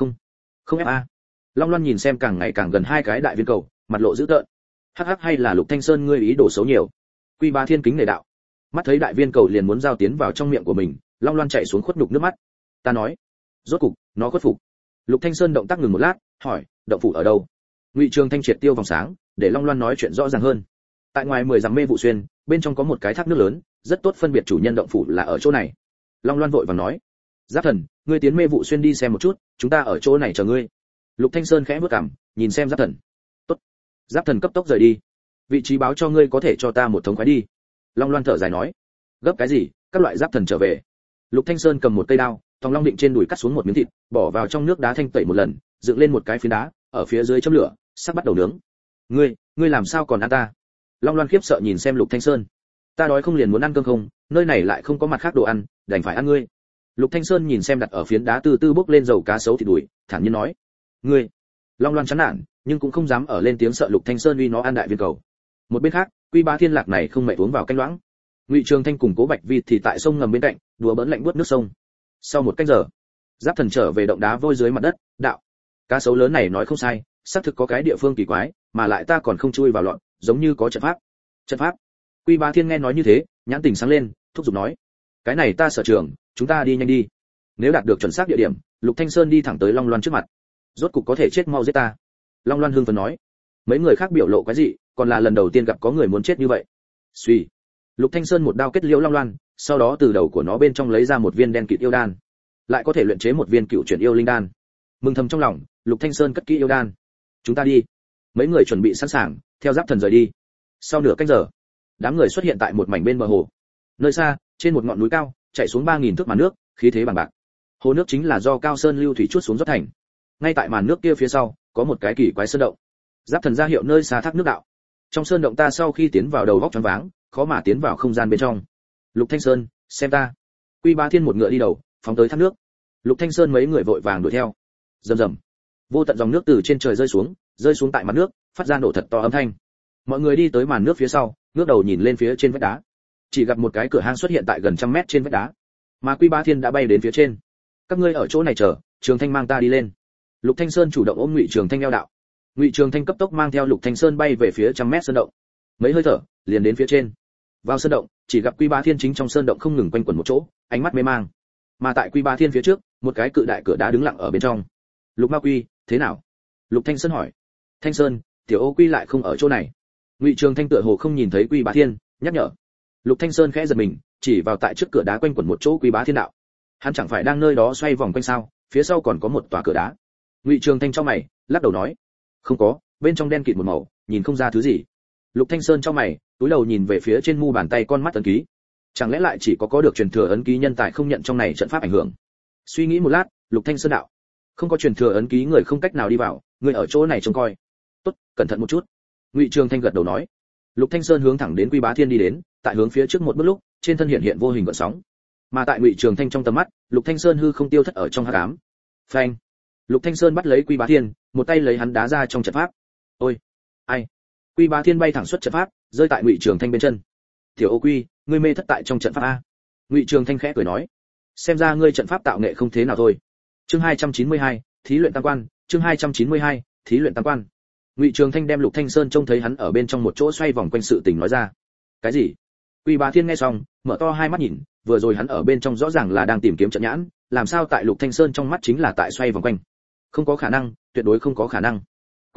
Không ép a. Long Loan nhìn xem càng ngày càng gần 2 cái đại viên cầu, mặt lộ dữ tợn. Hắc hay là Lục Thanh Sơn ngươi ý đồ xấu nhiều. Quy Bá Thiên kính nể đạo. Mắt thấy đại viên cầu liền muốn giao tiến vào trong miệng của mình, Long Loan chảy xuống khuất nhục nước mắt. Ta nói, rốt cục, nó khuất phục. Lục Thanh Sơn động tác ngừng một lát, hỏi, động phủ ở đâu? Ngụy Trường Thanh triệt tiêu vòng sáng, để Long Loan nói chuyện rõ ràng hơn. Tại ngoài 10 dặm Mê Vụ Xuyên, bên trong có một cái thác nước lớn, rất tốt phân biệt chủ nhân động phủ là ở chỗ này. Long Loan vội vàng nói, Giáp Thần, ngươi tiến Mê Vụ Xuyên đi xem một chút, chúng ta ở chỗ này chờ ngươi. Lục Thanh Sơn khẽ bước cằm, nhìn xem Giáp Thần. Tốt. Giáp Thần cấp tốc rời đi. Vị trí báo cho ngươi có thể cho ta một thống khoái đi. Long Loan thở dài nói, gấp cái gì, các loại Giáp Thần trở về. Lục Thanh Sơn cầm một cây đao, Thòng Long Định trên đùi cắt xuống một miếng thịt, bỏ vào trong nước đá thanh tẩy một lần, dựng lên một cái phiến đá, ở phía dưới châm lửa, sắp bắt đầu nướng. Ngươi làm sao còn ăn ta? Long Loan khiếp sợ nhìn xem Lục Thanh Sơn. Ta đói không liền muốn ăn cơm không, nơi này lại không có mặt khác đồ ăn, đành phải ăn ngươi. Lục Thanh Sơn nhìn xem đặt ở phiến đá từ từ bốc lên dầu cá sấu thịt đùi, thản nhiên nói, ngươi. Long Loan chán nản, nhưng cũng không dám ở lên tiếng sợ Lục Thanh Sơn uy nó ăn đại viên cầu. Một bên khác, Quy Bá Thiên lạc này không mệt uống vào canh loãng. Ngụy Trường Thanh cùng Cố Bạch Vi thì tại sông ngầm bên cạnh, đùa bỡn lạnh buốt nước sông. Sau một canh giờ, Giáp Thần trở về động đá vôi dưới mặt đất, đạo, cá sấu lớn này nói không sai, xác thực có cái địa phương kỳ quái, mà lại ta còn không chui vào lọn, giống như có trận pháp. Trận pháp? Quy Bá Thiên nghe nói như thế, nhãn tình sáng lên, thúc giục nói, cái này ta sở trường, chúng ta đi nhanh đi. Nếu đạt được chuẩn xác địa điểm, Lục Thanh Sơn đi thẳng tới Long Loan trước mặt. Rốt cục có thể chết mau giết ta. Long Loan hưng phấn nói. Mấy người khác biểu lộ quái dị, còn là lần đầu tiên gặp có người muốn chết như vậy. Suy. Lục Thanh Sơn một đao kết liễu Long Loan, sau đó từ đầu của nó bên trong lấy ra một viên đen kịt yêu đan, lại có thể luyện chế một viên cựu chuyển yêu linh đan. Mừng thầm trong lòng, Lục Thanh Sơn cất kỹ yêu đan. Chúng ta đi. Mấy người chuẩn bị sẵn sàng, theo Giáp Thần rời đi. Sau nửa canh giờ, đám người xuất hiện tại một mảnh bên bờ hồ. Nơi xa, trên một ngọn núi cao, chảy xuống 3000 thước màn nước, khí thế bằng bạc. Hồ nước chính là do cao sơn lưu thủy chuốt xuống rót thành. Ngay tại màn nước kia phía sau, có một cái kỳ quái sơn động. Giáp Thần ra hiệu nơi xa thác nước đạo. Trong sơn động ta sau khi tiến vào đầu góc choáng váng, khó mà tiến vào không gian bên trong. Lục Thanh Sơn, xem ta. Quy Bá Thiên một ngựa đi đầu, phóng tới thác nước. Lục Thanh Sơn mấy người vội vàng đuổi theo. Rầm rầm. Vô tận dòng nước từ trên trời rơi xuống tại mặt nước, phát ra nổ thật to âm thanh. Mọi người đi tới màn nước phía sau, ngước đầu nhìn lên phía trên vách đá. Chỉ gặp một cái cửa hang xuất hiện tại gần 100 mét trên vách đá. Mà Quy Bá Thiên đã bay đến phía trên. Các ngươi ở chỗ này chờ, Trường Thanh mang ta đi lên. Lục Thanh Sơn chủ động ôm Ngụy Trường Thanh eo đạo. Ngụy Trường Thanh cấp tốc mang theo Lục Thanh Sơn bay về phía 100 mét sơn động. Mấy hơi thở, liền đến phía trên. Vào sơn động, chỉ gặp Quy Bá Thiên chính trong sơn động không ngừng quanh quẩn một chỗ, ánh mắt mê mang. Mà tại Quy Bá Thiên phía trước, một cái cự đại cửa đá đứng lặng ở bên trong. Lục Ma Quy, thế nào? Lục Thanh Sơn hỏi. Thanh Sơn, Tiểu Ô Quy lại không ở chỗ này. Ngụy Trường Thanh tựa hồ không nhìn thấy Quy Bá Thiên, nhắc nhở. Lục Thanh Sơn khẽ giật mình, chỉ vào tại trước cửa đá quanh quẩn một chỗ Quy Bá Thiên đạo. Hắn chẳng phải đang nơi đó xoay vòng quanh sao? Phía sau còn có một tòa cửa đá. Ngụy Trường Thanh trong mày, lắc đầu nói, không có, bên trong đen kịt một màu, nhìn không ra thứ gì. Lục Thanh Sơn trong mày, túi đầu nhìn về phía trên mu bàn tay con mắt ấn ký. Chẳng lẽ lại chỉ có được truyền thừa ấn ký nhân tài không nhận trong này trận pháp ảnh hưởng? Suy nghĩ một lát, Lục Thanh Sơn đạo, không có truyền thừa ấn ký người không cách nào đi vào, người ở chỗ này trông coi. Tốt, cẩn thận một chút. Ngụy Trường Thanh gật đầu nói. Lục Thanh Sơn hướng thẳng đến Quy Bá Thiên đi đến, tại hướng phía trước một bước lúc, trên thân hiện vô hình gợn sóng. Mà tại Ngụy Trường Thanh trong tầm mắt, Lục Thanh Sơn hư không tiêu thất ở trong hắc ám. Phanh! Lục Thanh Sơn bắt lấy Quy Bá Thiên, một tay lấy hắn đá ra trong trận pháp. Ôi, ai! Quy Bá Thiên bay thẳng xuất trận pháp, rơi tại Ngụy Trường Thanh bên chân. Tiểu Ô Quy, ngươi mê thất tại trong trận pháp a? Ngụy Trường Thanh khẽ cười nói, xem ra ngươi trận pháp tạo nghệ không thế nào thôi. Chương 292, thí luyện tam quan. Chương 292, thí luyện tam quan. Ngụy Trường Thanh đem Lục Thanh Sơn trông thấy hắn ở bên trong một chỗ xoay vòng quanh sự tình nói ra. Cái gì? Quy Bá Thiên nghe xong, mở to hai mắt nhìn, vừa rồi hắn ở bên trong rõ ràng là đang tìm kiếm trận nhãn, làm sao tại Lục Thanh Sơn trong mắt chính là tại xoay vòng quanh? Không có khả năng, tuyệt đối không có khả năng.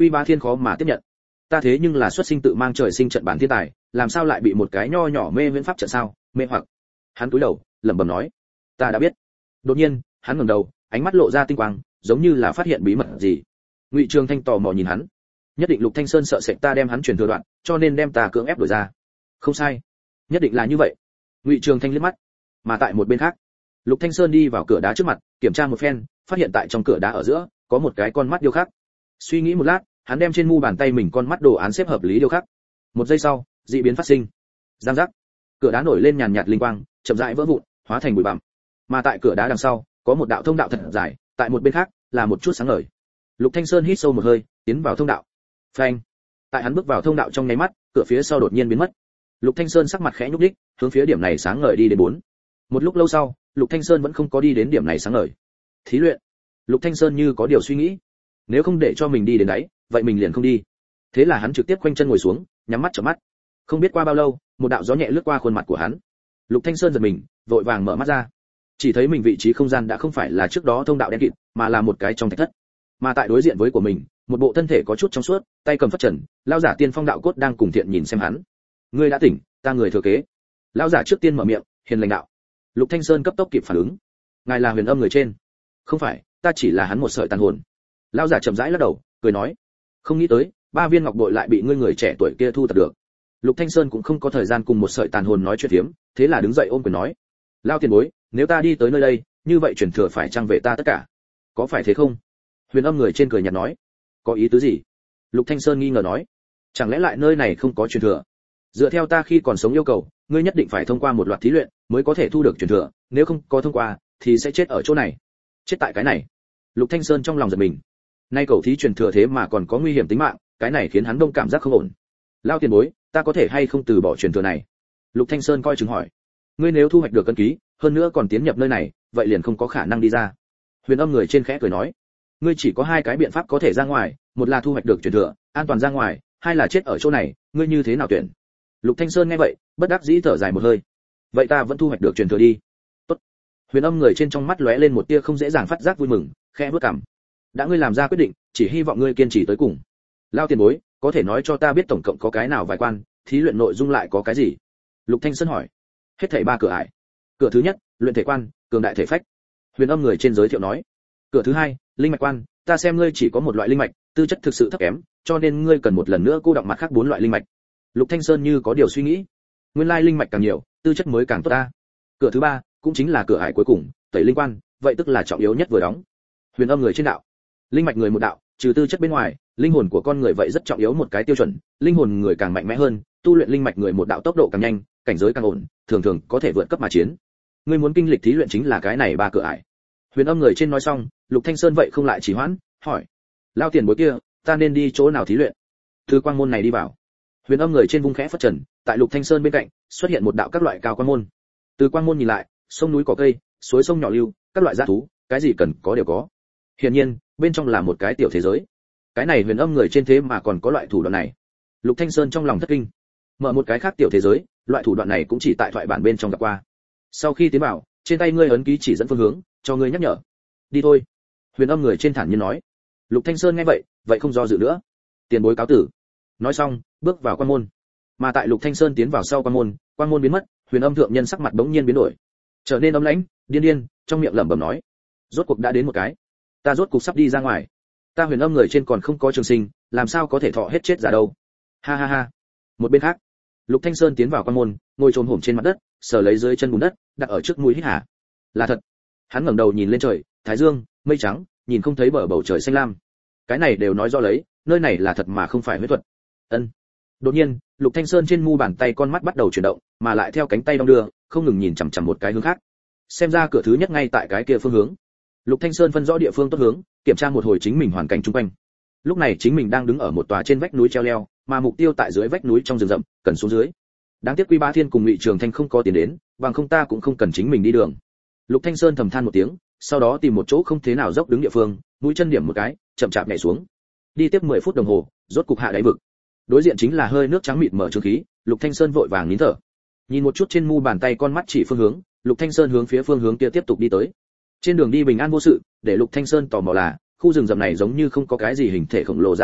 Quy Bá Thiên khó mà tiếp nhận. Ta thế nhưng là xuất sinh tự mang trời sinh trận bản thiên tài, làm sao lại bị một cái nho nhỏ mê viễn pháp trận sao, mê hoặc. Hắn cúi đầu, lẩm bẩm nói, ta đã biết. Đột nhiên, hắn ngẩng đầu, ánh mắt lộ ra tinh quang, giống như là phát hiện bí mật gì. Ngụy Trường Thanh tò mò nhìn hắn. Nhất định Lục Thanh Sơn sợ sệt ta đem hắn truyền thừa đoạn, cho nên đem ta cưỡng ép đuổi ra. Không sai, nhất định là như vậy. Ngụy Trường Thanh liếc mắt. Mà tại một bên khác, Lục Thanh Sơn đi vào cửa đá trước mặt, kiểm tra một phen, phát hiện tại trong cửa đá ở giữa có một cái con mắt điêu khắc. Suy nghĩ một lát, hắn đem trên mu bàn tay mình con mắt đồ án xếp hợp lý điêu khắc. Một giây sau, dị biến phát sinh. Giang giác, cửa đá nổi lên nhàn nhạt linh quang, chậm rãi vỡ vụn, hóa thành bụi bặm. Mà tại cửa đá đằng sau, có một đạo thông đạo thật dài, tại một bên khác là một chút sáng ngời. Lục Thanh Sơn hít sâu một hơi, tiến vào thông đạo. Phanh! Tại hắn bước vào thông đạo trong nháy mắt, cửa phía sau đột nhiên biến mất. Lục Thanh Sơn sắc mặt khẽ nhúc nhích, hướng phía điểm này sáng ngời đi đến 4. Một lúc lâu sau, Lục Thanh Sơn vẫn không có đi đến điểm này sáng ngời. Thí luyện. Lục Thanh Sơn như có điều suy nghĩ. Nếu không để cho mình đi đến đấy, vậy mình liền không đi. Thế là hắn trực tiếp khoanh chân ngồi xuống, nhắm mắt chợp mắt. Không biết qua bao lâu, một đạo gió nhẹ lướt qua khuôn mặt của hắn. Lục Thanh Sơn giật mình, vội vàng mở mắt ra. Chỉ thấy mình vị trí không gian đã không phải là trước đó thông đạo đen kịt, mà là một cái trong thạch thất. Mà tại đối diện với của mình, một bộ thân thể có chút trong suốt, tay cầm phất trần, lão giả Tiên Phong đạo cốt đang cùng thiện nhìn xem hắn. Ngươi đã tỉnh, ta người thừa kế. Lão giả trước tiên mở miệng, hiền lành đạo. Lục Thanh Sơn cấp tốc kịp phản ứng. Ngài là Huyền Âm người trên? Không phải, ta chỉ là hắn một sợi tàn hồn. Lão giả chậm rãi lắc đầu, cười nói, không nghĩ tới, 3 viên ngọc bội lại bị ngươi người trẻ tuổi kia thu thập được. Lục Thanh Sơn cũng không có thời gian cùng một sợi tàn hồn nói chuyện thiếm, thế là đứng dậy ôm quyền nói, lão tiền bối, nếu ta đi tới nơi đây, như vậy truyền thừa phải trang về ta tất cả, có phải thế không? Huyền Âm người trên cười nhạt nói, có ý tứ gì? Lục Thanh Sơn nghi ngờ nói, chẳng lẽ lại nơi này không có truyền thừa? Dựa theo ta khi còn sống yêu cầu, ngươi nhất định phải thông qua một loạt thí luyện mới có thể thu được truyền thừa, nếu không có thông qua thì sẽ chết ở chỗ này. Chết tại cái này. Lục Thanh Sơn trong lòng giật mình. Nay cầu thí truyền thừa thế mà còn có nguy hiểm tính mạng, cái này khiến hắn đông cảm giác không ổn. Lao tiền bối, ta có thể hay không từ bỏ truyền thừa này? Lục Thanh Sơn coi chừng hỏi. Ngươi nếu thu hoạch được cân ký, hơn nữa còn tiến nhập nơi này, vậy liền không có khả năng đi ra. Huyền Âm người trên khẽ cười nói, ngươi chỉ có 2 cái biện pháp có thể ra ngoài, một là thu hoạch được truyền thừa, an toàn ra ngoài, hai là chết ở chỗ này, ngươi như thế nào tuyển? Lục Thanh Sơn nghe vậy, bất đắc dĩ thở dài một hơi. Vậy ta vẫn thu hoạch được truyền thừa đi. Tốt. Huyền Âm người trên trong mắt lóe lên một tia không dễ dàng phát giác vui mừng, khẽ bước cằm. Đã ngươi làm ra quyết định, chỉ hy vọng ngươi kiên trì tới cùng. Lao tiền bối, có thể nói cho ta biết tổng cộng có cái nào vài quan, thí luyện nội dung lại có cái gì? Lục Thanh Sơn hỏi. Hết thảy 3 cửa ải. Cửa thứ nhất, luyện thể quan, cường đại thể phách. Huyền Âm người trên giới thiệu nói. Cửa thứ hai, linh mạch quan, ta xem ngươi chỉ có một loại linh mạch, tư chất thực sự thấp kém, cho nên ngươi cần một lần nữa cô đọng mặt khác 4 loại linh mạch. Lục Thanh Sơn như có điều suy nghĩ. Nguyên lai linh mạch càng nhiều, tư chất mới càng tốt ta. Cửa thứ ba, cũng chính là cửa ải cuối cùng, tẩy linh quan, vậy tức là trọng yếu nhất vừa đóng. Huyền Âm người trên đạo. Linh mạch người một đạo, trừ tư chất bên ngoài, linh hồn của con người vậy rất trọng yếu một cái tiêu chuẩn, linh hồn người càng mạnh mẽ hơn, tu luyện linh mạch người một đạo tốc độ càng nhanh, cảnh giới càng ổn, thường thường có thể vượt cấp mà chiến. Ngươi muốn kinh lịch thí luyện chính là cái này 3 cửa ải. Huyền Âm người trên nói xong, Lục Thanh Sơn vậy không lại chỉ hoãn, hỏi: Lao tiền bối kia, ta nên đi chỗ nào thí luyện? Từ quang môn này đi vào. Huyền Âm người trên vung khẽ phất trần, tại Lục Thanh Sơn bên cạnh xuất hiện một đạo các loại cao quang môn. Từ quang môn nhìn lại, sông núi cỏ cây, suối sông nhỏ lưu, các loại dã thú, cái gì cần có đều có. Hiển nhiên, bên trong là một cái tiểu thế giới. Cái này Huyền Âm người trên thế mà còn có loại thủ đoạn này. Lục Thanh Sơn trong lòng thất kinh. Mở một cái khác tiểu thế giới, loại thủ đoạn này cũng chỉ tại thoại bản bên trong gặp qua. Sau khi tiến vào, trên tay ngươi ấn ký chỉ dẫn phương hướng, cho ngươi nhắc nhở. Đi thôi. Huyền Âm người trên thản nhiên nói. Lục Thanh Sơn nghe vậy không do dự nữa. Tiền bối cáo tử. Nói xong, bước vào quan môn. Mà tại Lục Thanh Sơn tiến vào sau quan môn biến mất, Huyền Âm thượng nhân sắc mặt bỗng nhiên biến đổi, trở nên âm lãnh, điên, trong miệng lẩm bẩm nói: rốt cuộc đã đến một cái, ta rốt cuộc sắp đi ra ngoài. Ta Huyền Âm người trên còn không có trường sinh, làm sao có thể thọ hết chết ra đâu. Ha ha ha. Một bên khác, Lục Thanh Sơn tiến vào quan môn, ngồi chồm hổm trên mặt đất, sờ lấy dưới chân bùn đất, đặt ở trước mũi hít hà. Là thật. Hắn ngẩng đầu nhìn lên trời, thái dương, mây trắng, nhìn không thấy bờ bầu trời xanh lam. Cái này đều nói rõ lấy, nơi này là thật mà không phải huyễn thuật. Ân. Đột nhiên, Lục Thanh Sơn trên mu bàn tay con mắt bắt đầu chuyển động, mà lại theo cánh tay đong đưa, không ngừng nhìn chằm chằm một cái hướng khác. Xem ra cửa thứ nhất ngay tại cái kia phương hướng. Lục Thanh Sơn phân rõ địa phương tốt hướng, kiểm tra một hồi chính mình hoàn cảnh xung quanh. Lúc này chính mình đang đứng ở một tòa trên vách núi treo leo, mà mục tiêu tại dưới vách núi trong rừng rậm, cần xuống dưới. Đáng tiếc Quy Bá Thiên cùng Ngụy Trường Thanh không có tiền đến, bằng không ta cũng không cần chính mình đi đường. Lục Thanh Sơn thầm than một tiếng, sau đó tìm một chỗ không thế nào dốc đứng địa phương, mũi chân điểm một cái, chậm chạp nhảy xuống. Đi tiếp 10 phút đồng hồ, rốt cục hạ đáy vực. Đối diện chính là hơi nước trắng mịt mở trường khí, Lục Thanh Sơn vội vàng nín thở. Nhìn một chút trên mu bàn tay con mắt chỉ phương hướng, Lục Thanh Sơn hướng phía phương hướng kia tiếp tục đi tới. Trên đường đi bình an vô sự, để Lục Thanh Sơn tò mò là, khu rừng rậm này giống như không có cái gì hình thể khổng lồ dã thú,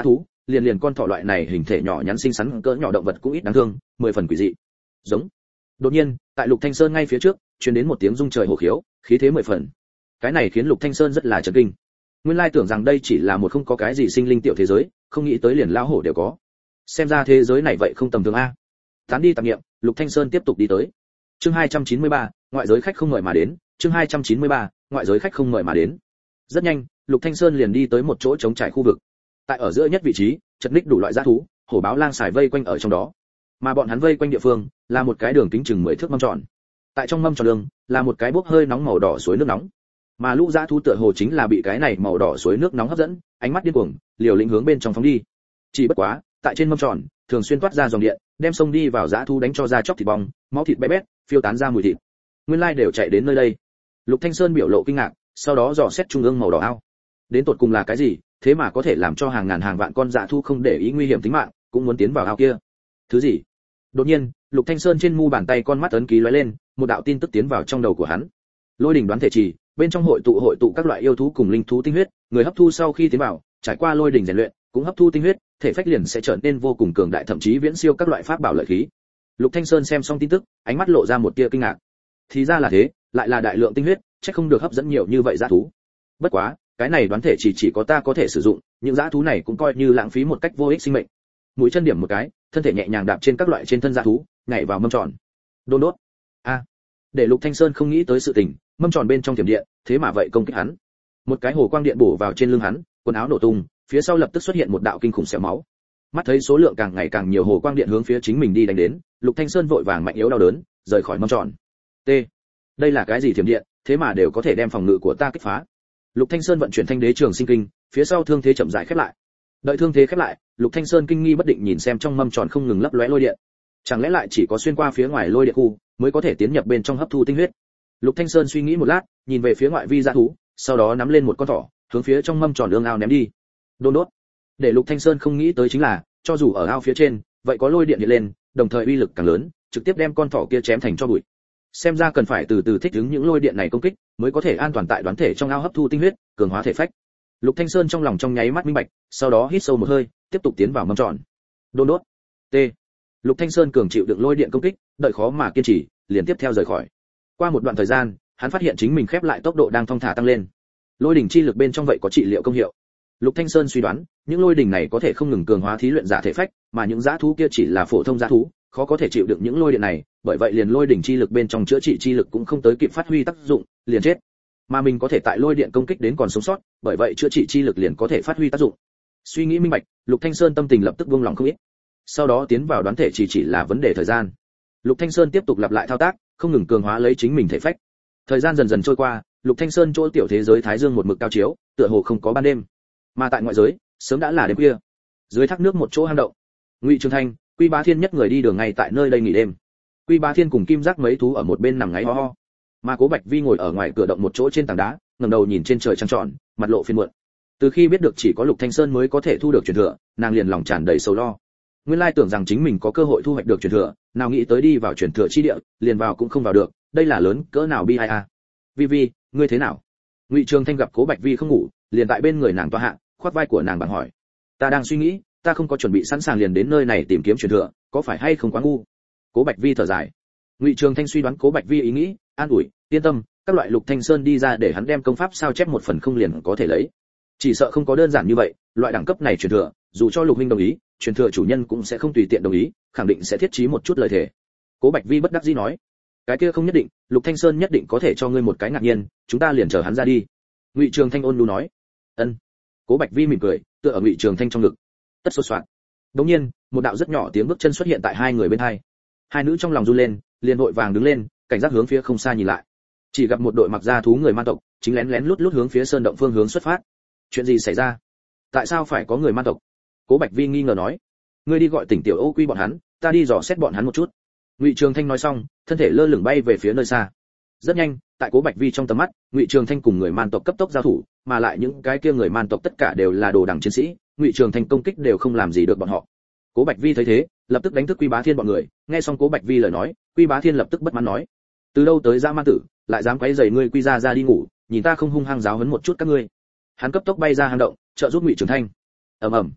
liền con thỏ loại này hình thể nhỏ nhắn xinh xắn cỡ nhỏ động vật cũng ít đáng thương, 10 phần quỷ dị. Giống. Đột nhiên, tại Lục Thanh Sơn ngay phía trước, truyền đến một tiếng rung trời hổ khiếu, khí thế 10 phần. Cái này khiến Lục Thanh Sơn rất là chấn kinh. Nguyên lai tưởng rằng đây chỉ là một không có cái gì sinh linh tiểu thế giới, không nghĩ tới liền lão hổ đều có. Xem ra thế giới này vậy không tầm thường a. Tán đi tạp niệm, Lục Thanh Sơn tiếp tục đi tới. Chương 293, ngoại giới khách không mời mà đến, chương 293, ngoại giới khách không mời mà đến. Rất nhanh, Lục Thanh Sơn liền đi tới một chỗ trống trải khu vực. Tại ở giữa nhất vị trí, chật ních đủ loại dã thú, hổ báo lang xài vây quanh ở trong đó. Mà bọn hắn vây quanh địa phương là một cái đường kính chừng 10 thước mâm tròn. Tại trong mâm tròn đường là một cái bốc hơi nóng màu đỏ suối nước nóng. Mà lũ dã thú tựa hồ chính là bị cái này màu đỏ suối nước nóng hấp dẫn, ánh mắt điên cuồng, liều lĩnh hướng bên trong phóng đi. Chỉ bất quá, tại trên mâm tròn, thường xuyên toát ra dòng điện, đem sông đi vào dã thú đánh cho ra chóc thịt bong, máu thịt bé bét, phiêu tán ra mùi thịt. Nguyên lai đều chạy đến nơi đây. Lục Thanh Sơn biểu lộ kinh ngạc, sau đó dò xét trung ương màu đỏ ao. Đến tột cùng là cái gì, thế mà có thể làm cho hàng ngàn hàng vạn con dã thú không để ý nguy hiểm tính mạng, cũng muốn tiến vào ao kia. Thứ gì? Đột nhiên, Lục Thanh Sơn trên mu bàn tay con mắt ấn ký lóe lên, một đạo tin tức tiến vào trong đầu của hắn. Lôi đỉnh đoán thể trì, bên trong hội tụ các loại yêu thú cùng linh thú tinh huyết, người hấp thu sau khi tiến vào, trải qua lôi đỉnh rèn luyện, cũng hấp thu tinh huyết, thể phách liền sẽ trở nên vô cùng cường đại, thậm chí viễn siêu các loại pháp bảo lợi khí. Lục Thanh Sơn xem xong tin tức, ánh mắt lộ ra một tia kinh ngạc. Thì ra là thế, lại là đại lượng tinh huyết, chắc không được hấp dẫn nhiều như vậy dã thú. Bất quá, cái này đoán thể chỉ có ta có thể sử dụng, những dã thú này cũng coi như lãng phí một cách vô ích sinh mệnh. Mũi chân điểm một cái, thân thể nhẹ nhàng đạp trên các loại trên thân dã thú, nhảy vào mâm tròn. Đôn đốt. A. Để Lục Thanh Sơn không nghĩ tới sự tình, mâm tròn bên trong tiềm điện, thế mà vậy công kích hắn. Một cái hồ quang điện bổ vào trên lưng hắn, quần áo nổ tung, phía sau lập tức xuất hiện một đạo kinh khủng xẻo máu. Mắt thấy số lượng càng ngày càng nhiều hồ quang điện hướng phía chính mình đi đánh đến, Lục Thanh Sơn vội vàng mạnh yếu đau đớn, rời khỏi mâm tròn. T. Đây là cái gì thiểm điện, thế mà đều có thể đem phòng ngự của ta kích phá. Lục Thanh Sơn vận chuyển Thanh Đế Trường Sinh Kinh, phía sau thương thế chậm rãi khép lại. Đợi thương thế khép lại, Lục Thanh Sơn kinh nghi bất định nhìn xem trong mâm tròn không ngừng lấp lóe lôi điện. Chẳng lẽ lại chỉ có xuyên qua phía ngoài lôi điện khu mới có thể tiến nhập bên trong hấp thu tinh huyết? Lục Thanh Sơn suy nghĩ một lát, nhìn về phía ngoại vi dã thú, sau đó nắm lên một con thỏ, hướng phía trong mâm tròn ương ao ném đi. Đôn đốt. Để Lục Thanh Sơn không nghĩ tới chính là, cho dù ở ao phía trên, vậy có lôi điện hiện lên, đồng thời uy lực càng lớn, trực tiếp đem con thỏ kia chém thành tro bụi. Xem ra cần phải từ từ thích ứng những lôi điện này công kích, mới có thể an toàn tại đoán thể trong ao hấp thu tinh huyết, cường hóa thể phách. Lục Thanh Sơn trong lòng trong nháy mắt minh bạch, sau đó hít sâu một hơi, tiếp tục tiến vào mâm tròn. Đôn đốt. T. Lục Thanh Sơn cường chịu đựng lôi điện công kích, đợi khó mà kiên trì, liền tiếp theo rời khỏi. Qua một đoạn thời gian, hắn phát hiện chính mình khép lại tốc độ đang thong thả tăng lên. Lôi đỉnh chi lực bên trong vậy có trị liệu công hiệu. Lục Thanh Sơn suy đoán, những lôi đỉnh này có thể không ngừng cường hóa thí luyện giả thể phách, mà những dã thú kia chỉ là phổ thông dã thú, khó có thể chịu đựng những lôi điện này, bởi vậy liền lôi đỉnh chi lực bên trong chữa trị chi lực cũng không tới kịp phát huy tác dụng, liền chết. Mà mình có thể tại lôi điện công kích đến còn sống sót, bởi vậy chữa trị chi lực liền có thể phát huy tác dụng. Suy nghĩ minh bạch, Lục Thanh Sơn tâm tình lập tức buông lòng không ít. Sau đó tiến vào đoán thể chỉ là vấn đề thời gian. Lục Thanh Sơn tiếp tục lặp lại thao tác, không ngừng cường hóa lấy chính mình thể phách. Thời gian dần dần trôi qua, Lục Thanh Sơn chỗ tiểu thế giới thái dương một mực cao chiếu, tựa hồ không có ban đêm. Mà tại ngoại giới, sớm đã là đêm khuya. Dưới thác nước một chỗ hang động, Ngụy Trường Thanh, Quy Bá Thiên nhất người đi đường ngay tại nơi đây nghỉ đêm. Quy Bá Thiên cùng Kim Giác mấy thú ở một bên nằm ngáy ho ho. Mà Cố Bạch Vi ngồi ở ngoài cửa động một chỗ trên tảng đá, ngẩng đầu nhìn trên trời trăng tròn, mặt lộ phiền muộn. Từ khi biết được chỉ có Lục Thanh Sơn mới có thể thu được truyền thừa, nàng liền lòng tràn đầy sầu lo. Nguyên lai tưởng rằng chính mình có cơ hội thu hoạch được truyền thừa, nào nghĩ tới đi vào truyền thừa chi địa, liền vào cũng không vào được, đây là lớn cỡ nào bi ai a. Vi Vi, ngươi thế nào? Ngụy Trường Thanh gặp Cố Bạch Vi không ngủ, liền tại bên người nàng tọa hạ, khoác vai của nàng bằng hỏi. Ta đang suy nghĩ, ta không có chuẩn bị sẵn sàng liền đến nơi này tìm kiếm truyền thừa, có phải hay không quá ngu? Cố Bạch Vi thở dài. Ngụy Trường Thanh suy đoán Cố Bạch Vi ý nghĩ, an ủi, yên tâm, các loại Lục Thanh Sơn đi ra để hắn đem công pháp sao chép một phần không liền có thể lấy. Chỉ sợ không có đơn giản như vậy, loại đẳng cấp này truyền thừa, dù cho Lục huynh đồng ý, truyền thừa chủ nhân cũng sẽ không tùy tiện đồng ý, khẳng định sẽ thiết trí một chút lời thề. Cố Bạch Vi bất đắc dĩ nói, cái kia không nhất định, Lục Thanh Sơn nhất định có thể cho ngươi một cái ngạc nhiên, chúng ta liền chờ hắn ra đi. Ngụy Trường Thanh ôn nhu nói. Ân. Cố Bạch Vi mỉm cười, tựa ở Ngụy Trường Thanh trong ngực. Tất sốt soạn. Đống nhiên, một đạo rất nhỏ tiếng bước chân xuất hiện tại hai người bên hai. Hai nữ trong lòng run lên, liền vội vàng đứng lên, cảnh giác hướng phía không xa nhìn lại. Chỉ gặp một đội mặc da thú người man tộc, chính lén lén lút lút hướng phía sơn động phương hướng xuất phát. Chuyện gì xảy ra? Tại sao phải có người man tộc? Cố Bạch Vi nghi ngờ nói. Ngươi đi gọi Tỉnh Tiểu Ô Quy bọn hắn, ta đi dò xét bọn hắn một chút. Ngụy Trường Thanh nói xong, thân thể lơ lửng bay về phía nơi xa. Rất nhanh, tại Cố Bạch Vi trong tầm mắt, Ngụy Trường Thanh cùng người man tộc cấp tốc giao thủ, mà lại những cái kia người man tộc tất cả đều là đồ đẳng chiến sĩ, Ngụy Trường Thanh công kích đều không làm gì được bọn họ. Cố Bạch Vi thấy thế, lập tức đánh thức Quy Bá Thiên bọn người, nghe xong Cố Bạch Vi lời nói, Quy Bá Thiên lập tức bất mãn nói: "Từ đâu tới dã man tử, lại dám quấy rầy ngươi Quy gia ra đi ngủ, nhìn ta không hung hăng giáo huấn một chút các ngươi." Hắn cấp tốc bay ra hang động, trợ giúp Ngụy Trường Thanh. Ầm ầm.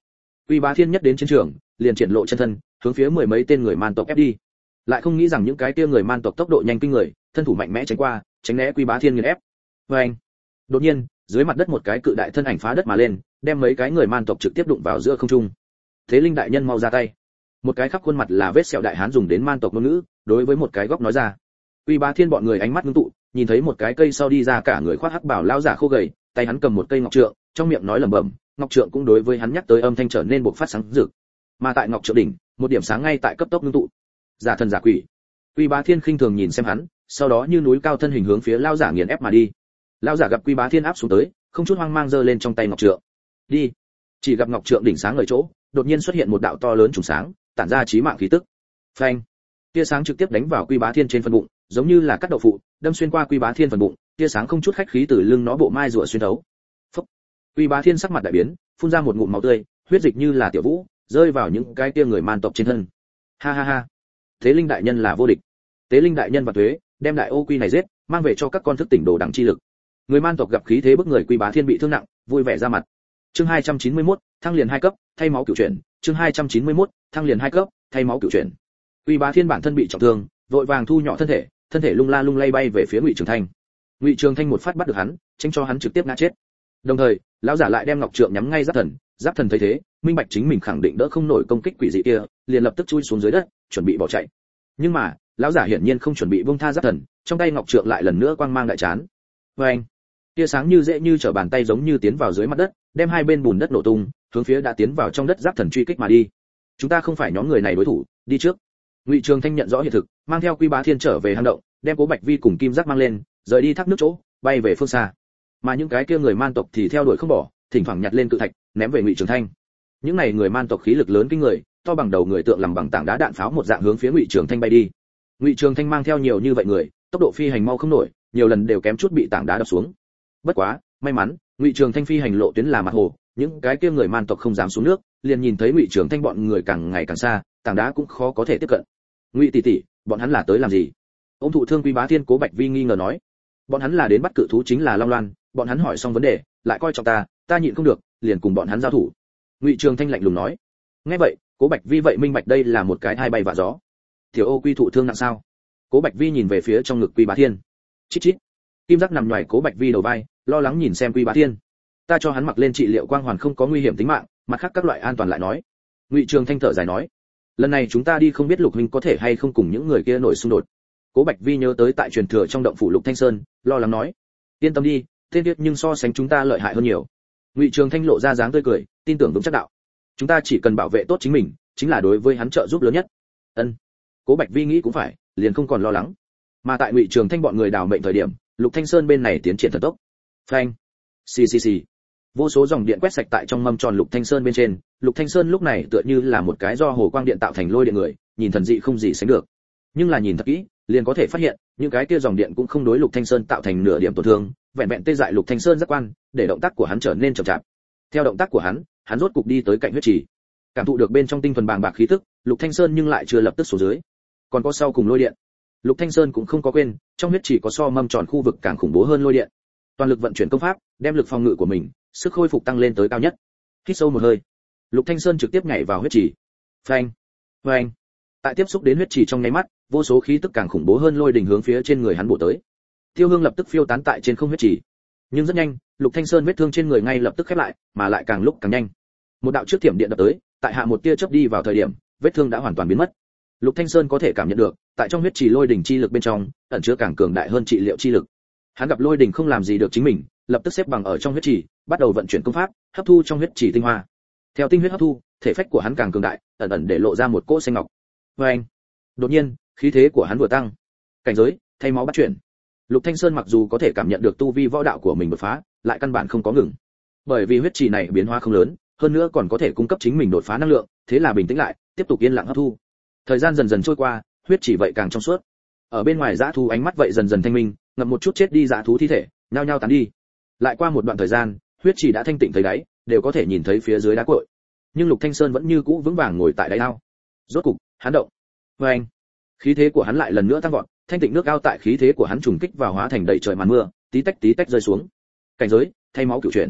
Quy Bá Thiên nhất đến chiến trường, liền triển lộ chân thân, hướng phía mười mấy tên người man tộc ép đi. Lại không nghĩ rằng những cái kia người man tộc tốc độ nhanh kinh người, thân thủ mạnh mẽ tránh qua, tránh né Quy Bá Thiên nghiền ép. Oeng! Đột nhiên, dưới mặt đất một cái cự đại thân ảnh phá đất mà lên, đem mấy cái người man tộc trực tiếp đụng vào giữa không trung. Thế Linh đại nhân mau ra tay. Một cái khắp khuôn mặt là vết sẹo đại hán dùng đến man tộc ngôn ngữ, đối với một cái góc nói ra. Quy Bá Thiên bọn người ánh mắt ngưng tụ, nhìn thấy một cái cây sau đi ra cả người khoác hắc bảo lão giả khô gầy, tay hắn cầm một cây ngọc trượng, trong miệng nói lẩm bẩm, ngọc trượng cũng đối với hắn nhắc tới âm thanh trở nên bộc phát sáng rực. Mà tại ngọc trượng đỉnh, một điểm sáng ngay tại cấp tốc ngưng tụ. Giả thần giả quỷ. Quy Bá Thiên khinh thường nhìn xem hắn, sau đó như núi cao thân hình hướng phía lão giả nghiền ép mà đi. Lão giả gặp Quy Bá Thiên áp xuống tới, không chút hoang mang giơ lên trong tay ngọc trượng. Đi. Chỉ gặp ngọc trượng đỉnh sáng ở chỗ, đột nhiên xuất hiện một đạo to lớn trùng sáng, tản ra chí mạng khí tức. Phanh. Tia sáng trực tiếp đánh vào Quy Bá Thiên trên phần bụng, giống như là cắt đậu phụ, đâm xuyên qua Quy Bá Thiên phần bụng, tia sáng không chút khách khí từ lưng nó bộ mai rùa xuyên thấu. Phốc. Quy Bá Thiên sắc mặt đại biến, phun ra một ngụm máu tươi, huyết dịch như là tiểu vũ, rơi vào những cái tia người man tộc trên thân. Ha ha ha. Tế Linh đại nhân là vô địch. Tế Linh đại nhân và thuế, đem đại ô quy này giết, mang về cho các con thức tỉnh đồ đẳng chi lực. Người man tộc gặp khí thế bức người Quy Bá Thiên bị thương nặng, vui vẻ ra mặt. Chương 291, thăng liền 2 cấp, thay máu cửu chuyển. Chương 291, thăng liền 2 cấp, thay máu cửu chuyển. Quy Bá Thiên bản thân bị trọng thương, vội vàng thu nhỏ thân thể lung la lung lay bay về phía Ngụy Trường Thanh. Ngụy Trường Thanh một phát bắt được hắn, tránh cho hắn trực tiếp ngã chết. Đồng thời, lão giả lại đem ngọc trượng nhắm ngay Giáp Thần thấy thế, minh bạch chính mình khẳng định đỡ không nổi công kích quỷ dị kia, liền lập tức chui xuống dưới đất, chuẩn bị bỏ chạy. Nhưng mà, lão giả hiển nhiên không chuẩn bị buông tha Giáp Thần, trong tay ngọc trượng lại lần nữa quang mang đại chán. Oeng! Tia sáng như dễ như trở bàn tay giống như tiến vào dưới mặt đất, đem hai bên bùn đất nổ tung, hướng phía đã tiến vào trong đất Giáp Thần truy kích mà đi. Chúng ta không phải nhóm người này đối thủ, đi trước. Ngụy Trường Thanh nhận rõ hiện thực, mang theo Quy Bá Thiên trở về hang động, đem Cố Bạch Vi cùng Kim Giác mang lên, rời đi thác nước chỗ, bay về phương xa. Mà những cái kia người man tộc thì theo đuổi không bỏ, thỉnh thoảng nhặt lên cự thạch, ném về Ngụy Trường Thanh. Những này người man tộc khí lực lớn kinh người, to bằng đầu người tượng làm bằng tảng đá đạn pháo một dạng hướng phía Ngụy Trường Thanh bay đi. Ngụy Trường Thanh mang theo nhiều như vậy người, tốc độ phi hành mau không nổi, nhiều lần đều kém chút bị tảng đá đập xuống. Bất quá, may mắn, Ngụy Trường Thanh phi hành lộ tuyến là mặt hồ, những cái kia người man tộc không dám xuống nước, liền nhìn thấy Ngụy Trường Thanh bọn người càng ngày càng xa, tảng đá cũng khó có thể tiếp cận. Ngụy tỷ tỷ, bọn hắn là tới làm gì? Ôm thụ thương Quy Bá Thiên Cố Bạch Vi nghi ngờ nói. Bọn hắn là đến bắt cự thú chính là Long Loan, bọn hắn hỏi xong vấn đề, lại coi trọng ta nhịn không được, liền cùng bọn hắn giao thủ. Ngụy Trường Thanh lạnh lùng nói. Nghe vậy, Cố Bạch Vi vậy minh bạch đây là một cái hai bay vạ gió. Tiểu Ô Quy thụ thương nặng sao? Cố Bạch Vi nhìn về phía trong ngực Quy Bá Thiên. Chít chít. Kim Giác nằm nhòi Cố Bạch Vi đầu vai, lo lắng nhìn xem Quy Bá Thiên. Ta cho hắn mặc lên trị liệu quang hoàn không có nguy hiểm tính mạng, mặt khác các loại an toàn lại nói. Ngụy Trường Thanh thở dài nói. Lần này chúng ta đi không biết Lục huynh có thể hay không cùng những người kia nổi xung đột. Cố Bạch Vi nhớ tới tại truyền thừa trong động phủ Lục Thanh Sơn, lo lắng nói. Yên tâm đi, tên kia nhưng so sánh chúng ta lợi hại hơn nhiều. Ngụy Trường Thanh lộ ra dáng tươi cười, tin tưởng vững chắc đạo. Chúng ta chỉ cần bảo vệ tốt chính mình, chính là đối với hắn trợ giúp lớn nhất. Ân. Cố Bạch Vi nghĩ cũng phải, liền không còn lo lắng. Mà tại Ngụy Trường Thanh bọn người đào mệnh thời điểm, Lục Thanh Sơn bên này tiến triển thần tốc. Phanh. Xì xì xì. Vô số dòng điện quét sạch tại trong mâm tròn Lục Thanh Sơn bên trên, Lục Thanh Sơn lúc này tựa như là một cái do hồ quang điện tạo thành lôi điện người, nhìn thần dị không gì sánh được. Nhưng là nhìn thật kỹ, liền có thể phát hiện, những cái kia dòng điện cũng không đối Lục Thanh Sơn tạo thành nửa điểm tổn thương, vẹn vẹn tê dại Lục Thanh Sơn giác quan, để động tác của hắn trở nên chậm chạp. Theo động tác của hắn rốt cục đi tới cạnh huyết trì. Cảm thụ được bên trong tinh thuần bàng bạc khí tức, Lục Thanh Sơn nhưng lại chưa lập tức xuống dưới. Còn có sau cùng lôi điện. Lục Thanh Sơn cũng không có quên, trong huyết trì có so mâm tròn khu vực càng khủng bố hơn lôi điện. Toàn lực vận chuyển công pháp, đem lực phòng ngự của mình, sức khôi phục tăng lên tới cao nhất. Hít sâu một hơi, Lục Thanh Sơn trực tiếp nhảy vào huyết trì. Phanh, phanh. Tại tiếp xúc đến huyết trì trong nháy mắt, vô số khí tức càng khủng bố hơn lôi đình hướng phía trên người hắn bổ tới. Tiêu hương lập tức phiêu tán tại trên không huyết trì. Nhưng rất nhanh, Lục Thanh Sơn vết thương trên người ngay lập tức khép lại, mà lại càng lúc càng nhanh. Một đạo trước thiểm điện đập tới, tại hạ một tia chớp đi vào thời điểm, vết thương đã hoàn toàn biến mất. Lục Thanh Sơn có thể cảm nhận được, tại trong huyết trì lôi đỉnh chi lực bên trong, ẩn chứa càng cường đại hơn trị liệu chi lực. Hắn gặp lôi đỉnh không làm gì được chính mình, lập tức xếp bằng ở trong huyết trì, bắt đầu vận chuyển công pháp, hấp thu trong huyết trì tinh hoa. Theo tinh huyết hấp thu, thể phách của hắn càng cường đại, ẩn ẩn để lộ ra một cỗ xanh ngọc. Oeng! Đột nhiên, khí thế của hắn vừa tăng, cảnh giới thay máu bắt chuyển. Lục Thanh Sơn mặc dù có thể cảm nhận được tu vi võ đạo của mình đột phá, lại căn bản không có ngừng. Bởi vì huyết trì này biến hóa không lớn, hơn nữa còn có thể cung cấp chính mình đột phá năng lượng, thế là bình tĩnh lại, tiếp tục yên lặng hấp thu. Thời gian dần dần trôi qua, huyết trì vậy càng trong suốt. Ở bên ngoài dã thú ánh mắt vậy dần dần thanh minh, ngậm một chút chết đi dã thú thi thể, nhao nhao tán đi. Lại qua một đoạn thời gian, huyết trì đã thanh tịnh thấy đáy, đều có thể nhìn thấy phía dưới đá cội. Nhưng Lục Thanh Sơn vẫn như cũ vững vàng ngồi tại đáy ao. Rốt cục, hắn động. Oeng! Khí thế của hắn lại lần nữa tăng vọt, thanh tịnh nước ao tại khí thế của hắn trùng kích vào hóa thành đầy trời màn mưa, tí tách rơi xuống. Cảnh giới thay máu cửu chuyển.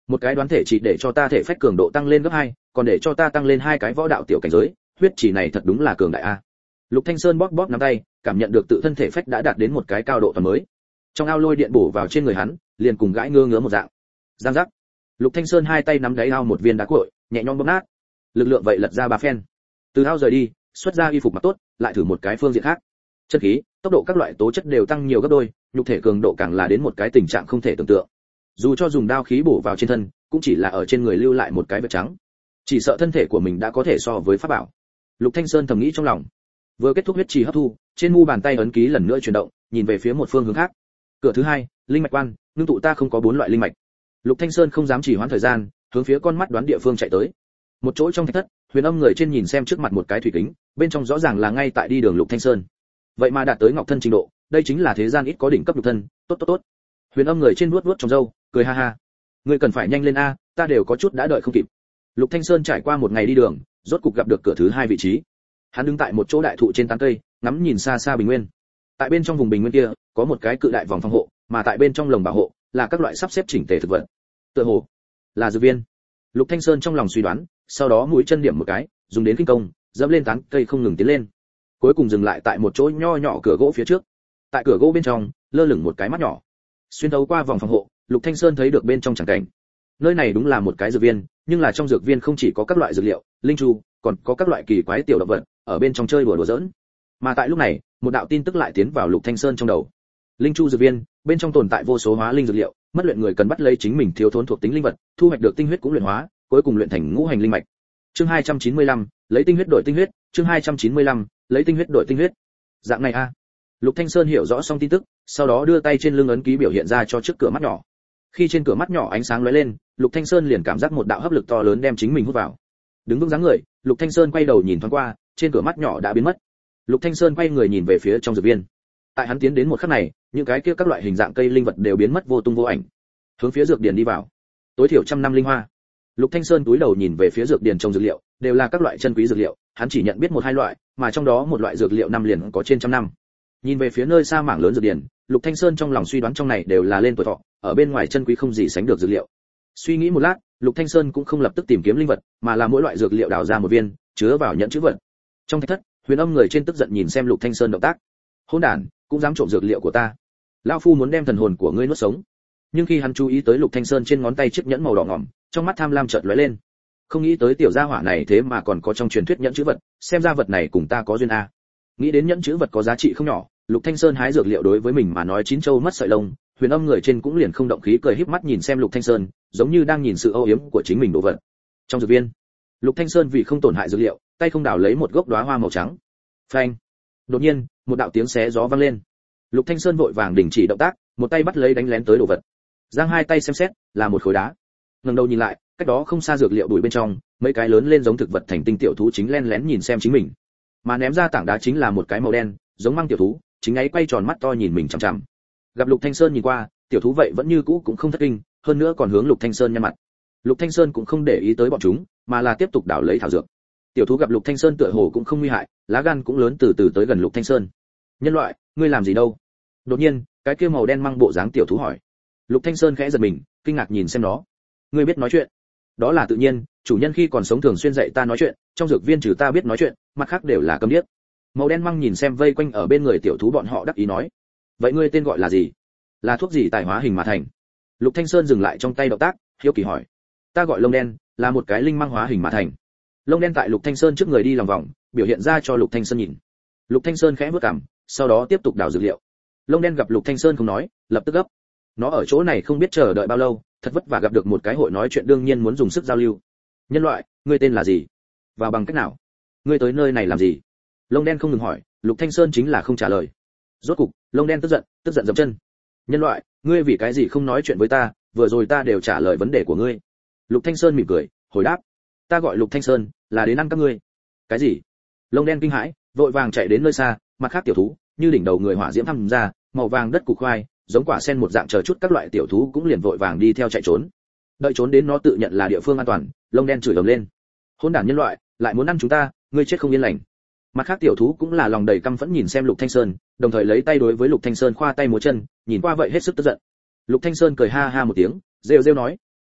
Một cái đoán thể chỉ để cho ta thể phách cường độ tăng lên gấp 2, còn để cho ta tăng lên 2 cái võ đạo tiểu cảnh giới, huyết chỉ này thật đúng là cường đại a. Lục Thanh Sơn bóp bóp nắm tay, cảm nhận được tự thân thể phách đã đạt đến một cái cao độ toàn mới. Trong ao lôi điện bổ vào trên người hắn, liền cùng gãi ngứa ngứa một dạng. Giang giác. Lục Thanh Sơn hai tay nắm đáy ao một viên đá cuội, nhẹ nhõm bóp nát. Lực lượng vậy lật ra 3 phen. Từ ao rời đi, xuất ra y phục mặc tốt, lại thử một cái phương diện khác. Chân khí, tốc độ các loại tố chất đều tăng nhiều gấp đôi, nhục thể cường độ càng là đến một cái tình trạng không thể tưởng tượng. Dù cho dùng đao khí bổ vào trên thân, cũng chỉ là ở trên người lưu lại một cái vết trắng. Chỉ sợ thân thể của mình đã có thể so với pháp bảo. Lục Thanh Sơn thầm nghĩ trong lòng. Vừa kết thúc huyết trì hấp thu, trên mu bàn tay ấn ký lần nữa chuyển động, nhìn về phía một phương hướng khác. Cửa thứ 2, linh mạch quan, ngưng tụ ta không có 4 loại linh mạch. Lục Thanh Sơn không dám chỉ hoãn thời gian, hướng phía con mắt đoán địa phương chạy tới. Một chỗ trong thạch thất, Huyền Âm người trên nhìn xem trước mặt một cái thủy kính, bên trong rõ ràng là ngay tại đi đường Lục Thanh Sơn. Vậy mà đạt tới ngọc thân trình độ, đây chính là thế gian ít có đỉnh cấp lục thân, tốt tốt tốt. Huyền Âm người trên nuốt nuốt trong râu, cười ha ha. Ngươi cần phải nhanh lên a, ta đều có chút đã đợi không kịp. Lục Thanh Sơn trải qua một ngày đi đường, rốt cục gặp được cửa thứ 2 vị trí. Hắn đứng tại một chỗ đại thụ trên tán cây, ngắm nhìn xa xa bình nguyên. Tại bên trong vùng bình nguyên kia, có một cái cự đại vòng phòng hộ, mà tại bên trong lồng bảo hộ là các loại sắp xếp chỉnh tề thực vật. Tựa hồ là dược viên. Lục Thanh Sơn trong lòng suy đoán, sau đó mũi chân điểm một cái, dùng đến kinh công, dẫm lên tán cây không ngừng tiến lên. Cuối cùng dừng lại tại một chỗ nho nhỏ cửa gỗ phía trước. Tại cửa gỗ bên trong, lơ lửng một cái mắt nhỏ. Xuyên thấu qua vòng phòng hộ, Lục Thanh Sơn thấy được bên trong chẳng cảnh. Nơi này đúng là một cái dược viên, nhưng là trong dược viên không chỉ có các loại dược liệu, linh chu, còn có các loại kỳ quái tiểu động vật ở bên trong chơi đùa giỡn. Mà tại lúc này, một đạo tin tức lại tiến vào Lục Thanh Sơn trong đầu. Linh chu dược viên, bên trong tồn tại vô số hóa linh dược liệu, mất luyện người cần bắt lấy chính mình thiếu thốn thuộc tính linh vật, thu hoạch được tinh huyết cũng luyện hóa, cuối cùng luyện thành ngũ hành linh mạch. Chương 295, lấy tinh huyết đổi tinh huyết, chương 295, lấy tinh huyết đổi tinh huyết. Dạng này a. Lục Thanh Sơn hiểu rõ xong tin tức, sau đó đưa tay trên lưng ấn ký biểu hiện ra cho trước cửa mắt nhỏ. Khi trên cửa mắt nhỏ ánh sáng lóe lên, Lục Thanh Sơn liền cảm giác một đạo hấp lực to lớn đem chính mình hút vào. Đứng vững dáng người, Lục Thanh Sơn quay đầu nhìn thoáng qua, trên cửa mắt nhỏ đã biến mất. Lục Thanh Sơn quay người nhìn về phía trong dược viên. Tại hắn tiến đến một khắc này, những cái kia các loại hình dạng cây linh vật đều biến mất vô tung vô ảnh. Hướng phía dược điển đi vào. Tối thiểu 100 năm linh hoa. Lục Thanh Sơn cúi đầu nhìn về phía dược điển trồng dược liệu, đều là các loại chân quý dược liệu, hắn chỉ nhận biết 1-2 loại, mà trong đó một loại dược liệu năm liền có trên 100 năm. Nhìn về phía nơi xa mảng lớn dược điển, Lục Thanh Sơn trong lòng suy đoán trong này đều là lên tuổi thọ, ở bên ngoài chân quý không gì sánh được dược liệu. Suy nghĩ một lát, Lục Thanh Sơn cũng không lập tức tìm kiếm linh vật, mà là mỗi loại dược liệu đào ra một viên, chứa vào nhẫn trữ vật. Trong thạch thất, Huyền Âm người trên tức giận nhìn xem Lục Thanh Sơn động tác. Hỗn đản, cũng dám trộm dược liệu của ta. Lão phu muốn đem thần hồn của ngươi nuốt sống. Nhưng khi hắn chú ý tới Lục Thanh Sơn trên ngón tay chiếc nhẫn màu đỏ ngòm, trong mắt tham lam chợt lóe lên. Không nghĩ tới tiểu gia hỏa này thế mà còn có trong truyền thuyết nhẫn trữ vật, xem ra vật này cùng ta có duyên a. Nghĩ đến nhẫn trữ vật có giá trị không nhỏ, Lục Thanh Sơn hái dược liệu đối với mình mà nói chín châu mất sợi lông, Huyền Âm người trên cũng liền không động khí cười híp mắt nhìn xem Lục Thanh Sơn, giống như đang nhìn sự âu yếm của chính mình đồ vật. Trong dược viên, Lục Thanh Sơn vì không tổn hại dược liệu, tay không đào lấy một gốc đóa hoa màu trắng. Phanh! Đột nhiên, một đạo tiếng xé gió vang lên. Lục Thanh Sơn vội vàng đình chỉ động tác, một tay bắt lấy đánh lén tới đồ vật. Giang hai tay xem xét, là một khối đá. Ngẩng đầu nhìn lại, cách đó không xa dược liệu bụi bên trong, mấy cái lớn lên giống thực vật thành tinh tiểu thú chính len lén nhìn xem chính mình. Mà ném ra tảng đá chính là một cái màu đen, giống măng tiểu thú, chính ấy quay tròn mắt to nhìn mình chằm chằm. Gặp Lục Thanh Sơn nhìn qua, tiểu thú vậy vẫn như cũ cũng không thất kinh, hơn nữa còn hướng Lục Thanh Sơn nhăn mặt. Lục Thanh Sơn cũng không để ý tới bọn chúng, mà là tiếp tục đào lấy thảo dược. Tiểu thú gặp Lục Thanh Sơn tựa hồ cũng không nguy hại, lá gan cũng lớn từ từ tới gần Lục Thanh Sơn. Nhân loại, ngươi làm gì đâu? Đột nhiên, cái kia màu đen măng bộ dáng tiểu thú hỏi. Lục Thanh Sơn khẽ giật mình, kinh ngạc nhìn xem nó. Ngươi biết nói chuyện? Đó là tự nhiên, chủ nhân khi còn sống thường xuyên dạy ta nói chuyện, trong dược viên trừ ta biết nói chuyện, mặt khác đều là câm điếc. Màu đen măng nhìn xem vây quanh ở bên người tiểu thú bọn họ đắc ý nói. Vậy ngươi tên gọi là gì? Là thuốc gì tài hóa hình mà thành? Lục Thanh Sơn dừng lại trong tay động tác, hiếu kỳ hỏi. Ta gọi lông đen, là một cái linh măng hóa hình mà thành. Lông đen tại Lục Thanh Sơn trước người đi lòng vòng, biểu hiện ra cho Lục Thanh Sơn nhìn. Lục Thanh Sơn khẽ bước cằm, sau đó tiếp tục đào dược liệu. Lông đen gặp Lục Thanh Sơn không nói, lập tức gấp. Nó ở chỗ này không biết chờ đợi bao lâu, thật vất vả gặp được một cái hội nói chuyện đương nhiên muốn dùng sức giao lưu. Nhân loại, ngươi tên là gì? Và bằng cách nào? Ngươi tới nơi này làm gì? Lông đen không ngừng hỏi, Lục Thanh Sơn chính là không trả lời. Rốt cục, lông đen tức giận dậm chân. Nhân loại, ngươi vì cái gì không nói chuyện với ta, vừa rồi ta đều trả lời vấn đề của ngươi. Lục Thanh Sơn mỉm cười, hồi đáp. Ta gọi Lục Thanh Sơn, là đến ăn các ngươi. Cái gì? Lông đen kinh hãi, vội vàng chạy đến nơi xa, mặt khác tiểu thú, như đỉnh đầu người hỏa diễm thăm ra, màu vàng đất củ khoai, giống quả sen một dạng chờ chút các loại tiểu thú cũng liền vội vàng đi theo chạy trốn. Đợi trốn đến nó tự nhận là địa phương an toàn, lông đen chửi ầm lên. Hỗn đản nhân loại, lại muốn ăn chúng ta, ngươi chết không yên lành. Mặt khác tiểu thú cũng là lòng đầy căm phẫn nhìn xem Lục Thanh Sơn, đồng thời lấy tay đối với Lục Thanh Sơn khoa tay múa chân, nhìn qua vậy hết sức tức giận. Lục Thanh Sơn cười ha ha một tiếng, rêu rêu nói: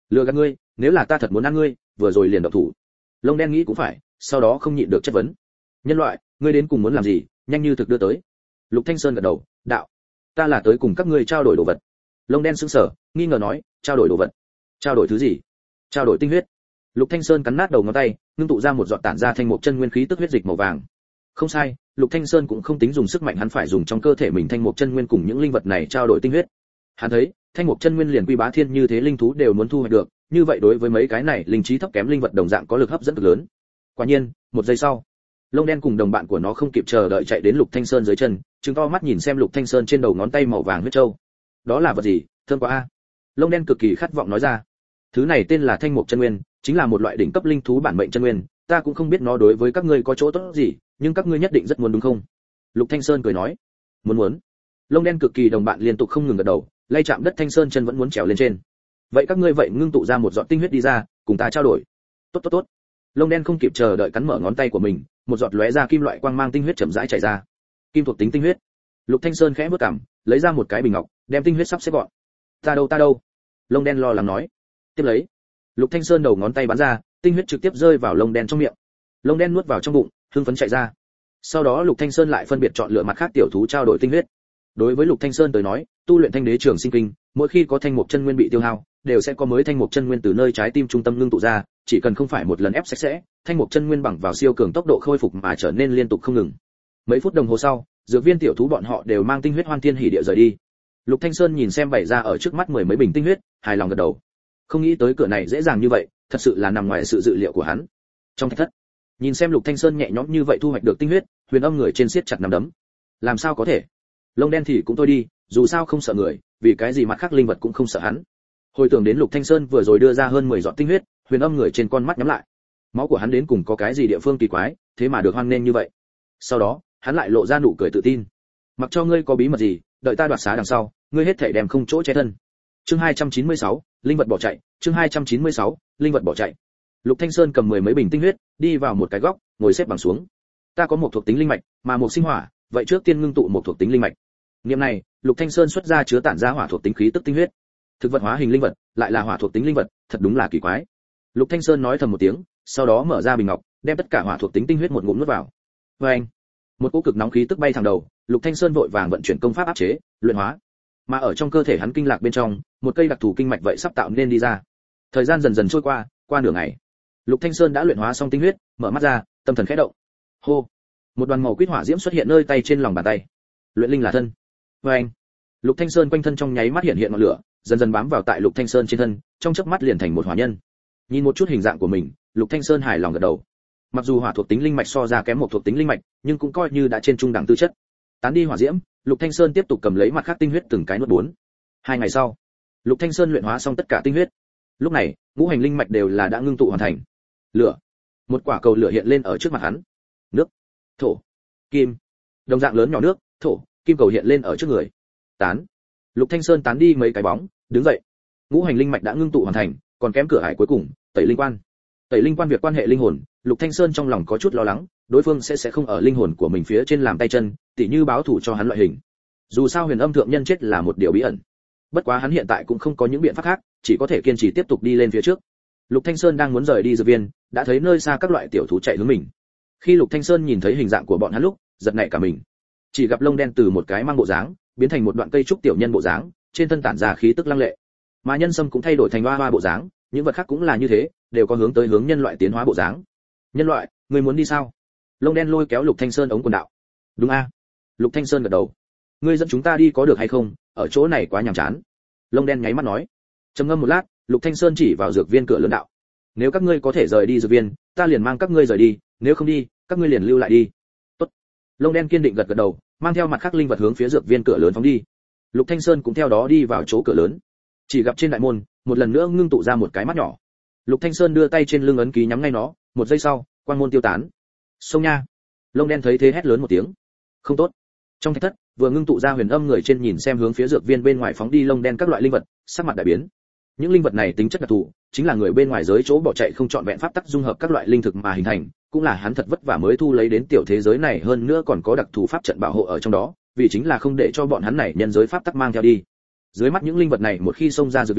lừa gạt ngươi, nếu là ta thật muốn ăn ngươi, vừa rồi liền động thủ. Lông đen nghĩ cũng phải, sau đó không nhịn được chất vấn. Nhân loại, ngươi đến cùng muốn làm gì, nhanh như thực đưa tới. Lục Thanh Sơn gật đầu, đạo, ta là tới cùng các ngươi trao đổi đồ vật. Lông đen sững sờ, nghi ngờ nói, trao đổi đồ vật? Trao đổi thứ gì? Trao đổi tinh huyết. Lục Thanh Sơn cắn nát đầu ngón tay, ngưng tụ ra một giọt tản ra thanh mục chân nguyên khí tức huyết dịch màu vàng. Không sai, Lục Thanh Sơn cũng không tính dùng sức mạnh, hắn phải dùng trong cơ thể mình thanh mục chân nguyên cùng những linh vật này trao đổi tinh huyết. Hắn thấy, thanh mục chân nguyên liền quy bá thiên như thế linh thú đều muốn thu hoạch được, như vậy đối với mấy cái này linh trí thấp kém linh vật đồng dạng có lực hấp dẫn cực lớn. Quả nhiên, một giây sau, Lông đen cùng đồng bạn của nó không kịp chờ đợi chạy đến Lục Thanh Sơn dưới chân, trừng to mắt nhìn xem Lục Thanh Sơn trên đầu ngón tay màu vàng huyết châu. Đó là vật gì? Thơm quá a. Lông đen cực kỳ khát vọng nói ra. Thứ này tên là thanh mục chân nguyên, chính là một loại đỉnh cấp linh thú bản mệnh chân nguyên, ta cũng không biết nó đối với các ngươi có chỗ tốt gì, nhưng các ngươi nhất định rất muốn đúng không? Lục Thanh Sơn cười nói. Muốn. Lông đen cực kỳ đồng bạn liên tục không ngừng gật đầu, lay chạm đất Thanh Sơn chân vẫn muốn trèo lên trên. Vậy các ngươi vậy ngưng tụ ra một giọt tinh huyết đi ra, cùng ta trao đổi. Tốt. Lông đen không kịp chờ đợi cắn mở ngón tay của mình, một giọt lóe ra kim loại quang mang tinh huyết chậm rãi chảy ra. Kim thuộc tính tinh huyết. Lục Thanh Sơn khẽ bước cằm, lấy ra một cái bình ngọc, đem tinh huyết sắp xếp gọn. Ta đâu? Lông đen lo lắng nói. Tiếp lấy, Lục Thanh Sơn đầu ngón tay bắn ra, tinh huyết trực tiếp rơi vào lông đen trong miệng. Lông đen nuốt vào trong bụng, hưng phấn chạy ra. Sau đó Lục Thanh Sơn lại phân biệt chọn lựa mặt khác tiểu thú trao đổi tinh huyết. Đối với Lục Thanh Sơn tới nói, tu luyện Thanh Đế Trường Sinh Kinh, mỗi khi có thanh mục chân nguyên bị tiêu hao, đều sẽ có mới thanh mục chân nguyên từ nơi trái tim trung tâm ngưng tụ ra, chỉ cần không phải một lần ép sạch sẽ, thanh mục chân nguyên bằng vào siêu cường tốc độ khôi phục mà trở nên liên tục không ngừng. Mấy phút đồng hồ sau, dược viên tiểu thú bọn họ đều mang tinh huyết hoan thiên hỉ địa rời đi. Lục Thanh Sơn nhìn xem bày ra ở trước mắt mười mấy bình tinh huyết, hài lòng gật đầu. Không nghĩ tới cửa này dễ dàng như vậy, thật sự là nằm ngoài sự dự liệu của hắn. Trong thạch thất, nhìn xem Lục Thanh Sơn nhẹ nhõm như vậy thu hoạch được tinh huyết, Huyền Âm người trên siết chặt nắm đấm. Làm sao có thể? Lông đen thì cũng thôi đi, dù sao không sợ người, vì cái gì mặt khác linh vật cũng không sợ hắn. Hồi tưởng đến Lục Thanh Sơn vừa rồi đưa ra hơn 10 giọt tinh huyết, Huyền Âm người trên con mắt nhắm lại. Máu của hắn đến cùng có cái gì địa phương kỳ quái, thế mà được hoan nên như vậy. Sau đó, hắn lại lộ ra nụ cười tự tin. Mặc cho ngươi có bí mật gì, đợi ta đoạt xá đằng sau, ngươi hết thảy đem không chỗ che thân. Chương 296, linh vật bỏ chạy, chương 296, linh vật bỏ chạy. Lục Thanh Sơn cầm mười mấy bình tinh huyết, đi vào một cái góc, ngồi xếp bằng xuống. Ta có một thuộc tính linh mạch, mà một sinh hỏa, vậy trước tiên ngưng tụ một thuộc tính linh mạch. Niệm này, Lục Thanh Sơn xuất ra chứa tản ra hỏa thuộc tính khí tức tinh huyết. Thực vật hóa hình linh vật, lại là hỏa thuộc tính linh vật, thật đúng là kỳ quái. Lục Thanh Sơn nói thầm một tiếng, sau đó mở ra bình ngọc, đem tất cả hỏa thuộc tính tinh huyết một ngụm nuốt vào. Oeng! Một cỗ cực nóng khí tức bay thẳng đầu, Lục Thanh Sơn vội vàng vận chuyển công pháp áp chế, luyện hóa. Mà ở trong cơ thể hắn kinh lạc bên trong, một cây đặc thù kinh mạch vậy sắp tạo nên đi ra. Thời gian dần dần trôi qua nửa ngày. Lục Thanh Sơn đã luyện hóa xong tinh huyết, mở mắt ra, tâm thần khẽ động. Hô! Một đoàn màu quýt hỏa diễm xuất hiện nơi tay trên lòng bàn tay. Luyện linh là thân. Oeng! Lục Thanh Sơn quanh thân trong nháy mắt hiện ngọn lửa, dần dần bám vào tại Lục Thanh Sơn trên thân, trong chớp mắt liền thành một hỏa nhân. Nhìn một chút hình dạng của mình, Lục Thanh Sơn hài lòng gật đầu. Mặc dù hỏa thuộc tính linh mạch so ra kém một thuộc tính linh mạch, nhưng cũng coi như đã trên trung đẳng tư chất. Tán đi hỏa diễm, Lục Thanh Sơn tiếp tục cầm lấy mặt khác tinh huyết từng cái nuốt 4. 2 ngày sau, Lục Thanh Sơn luyện hóa xong tất cả tinh huyết. Lúc này, ngũ hành linh mạch đều là đã ngưng tụ hoàn thành. Lửa. Một quả cầu lửa hiện lên ở trước mặt hắn. Nước, thổ, kim. Đồng dạng lớn nhỏ nước, thổ, kim cầu hiện lên ở trước người. Tán. Lục Thanh Sơn tán đi mấy cái bóng, đứng dậy. Ngũ hành linh mạch đã ngưng tụ hoàn thành, còn kém cửa ải cuối cùng, tẩy linh quan. Tẩy linh quan việc quan hệ linh hồn, Lục Thanh Sơn trong lòng có chút lo lắng, đối phương sẽ không ở linh hồn của mình phía trên làm tay chân, tỉ như báo thủ cho hắn loại hình. Dù sao Huyền Âm thượng nhân chết là một điều bí ẩn. Bất quá hắn hiện tại cũng không có những biện pháp khác, chỉ có thể kiên trì tiếp tục đi lên phía trước. Lục Thanh Sơn đang muốn rời đi dược viên, đã thấy nơi xa các loại tiểu thú chạy hướng mình. Khi Lục Thanh Sơn nhìn thấy hình dạng của bọn hắn lúc, giật nảy cả mình. Chỉ gặp lông đen từ một cái mang bộ dáng, biến thành một đoạn cây trúc tiểu nhân bộ dáng, trên thân tản ra khí tức lăng lệ. Mà nhân sâm cũng thay đổi thành hoa hoa bộ dáng, những vật khác cũng là như thế, đều có hướng tới hướng nhân loại tiến hóa bộ dáng. Nhân loại, ngươi muốn đi sao? Lông đen lôi kéo Lục Thanh Sơn ống quần đạo. Đúng a. Lục Thanh Sơn gật đầu. Ngươi dẫn chúng ta đi có được hay không? Ở chỗ này quá nhàm chán. Lông đen nháy mắt nói. Trầm ngâm một lát, Lục Thanh Sơn chỉ vào dược viên cửa lớn đạo. Nếu các ngươi có thể rời đi dược viên, ta liền mang các ngươi rời đi, nếu không đi, các ngươi liền lưu lại đi. Tốt. Lông đen kiên định gật gật đầu, mang theo mặt khác linh vật hướng phía dược viên cửa lớn phóng đi. Lục Thanh Sơn cũng theo đó đi vào chỗ cửa lớn. Chỉ gặp trên đại môn, một lần nữa ngưng tụ ra một cái mắt nhỏ. Lục Thanh Sơn đưa tay trên lưng ấn ký nhắm ngay nó, một giây sau, quang môn tiêu tán. Xông nha! Lông đen thấy thế hét lớn một tiếng. Không tốt. Trong thạch thất, vừa ngưng tụ ra Huyền Âm người trên nhìn xem hướng phía dược viên bên ngoài phóng đi lông đen các loại linh vật, sắc mặt đại biến. Những linh vật này tính chất đặc thù, chính là người bên ngoài giới chỗ bỏ chạy không chọn vẹn pháp tắc dung hợp các loại linh thực mà hình thành, cũng là hắn thật vất vả mới thu lấy đến tiểu thế giới này, hơn nữa còn có đặc thù pháp trận bảo hộ ở trong đó, vì chính là không để cho bọn hắn này nhân giới pháp tắc mang theo đi. Dưới mắt những linh vật này một khi xông ra dược viên,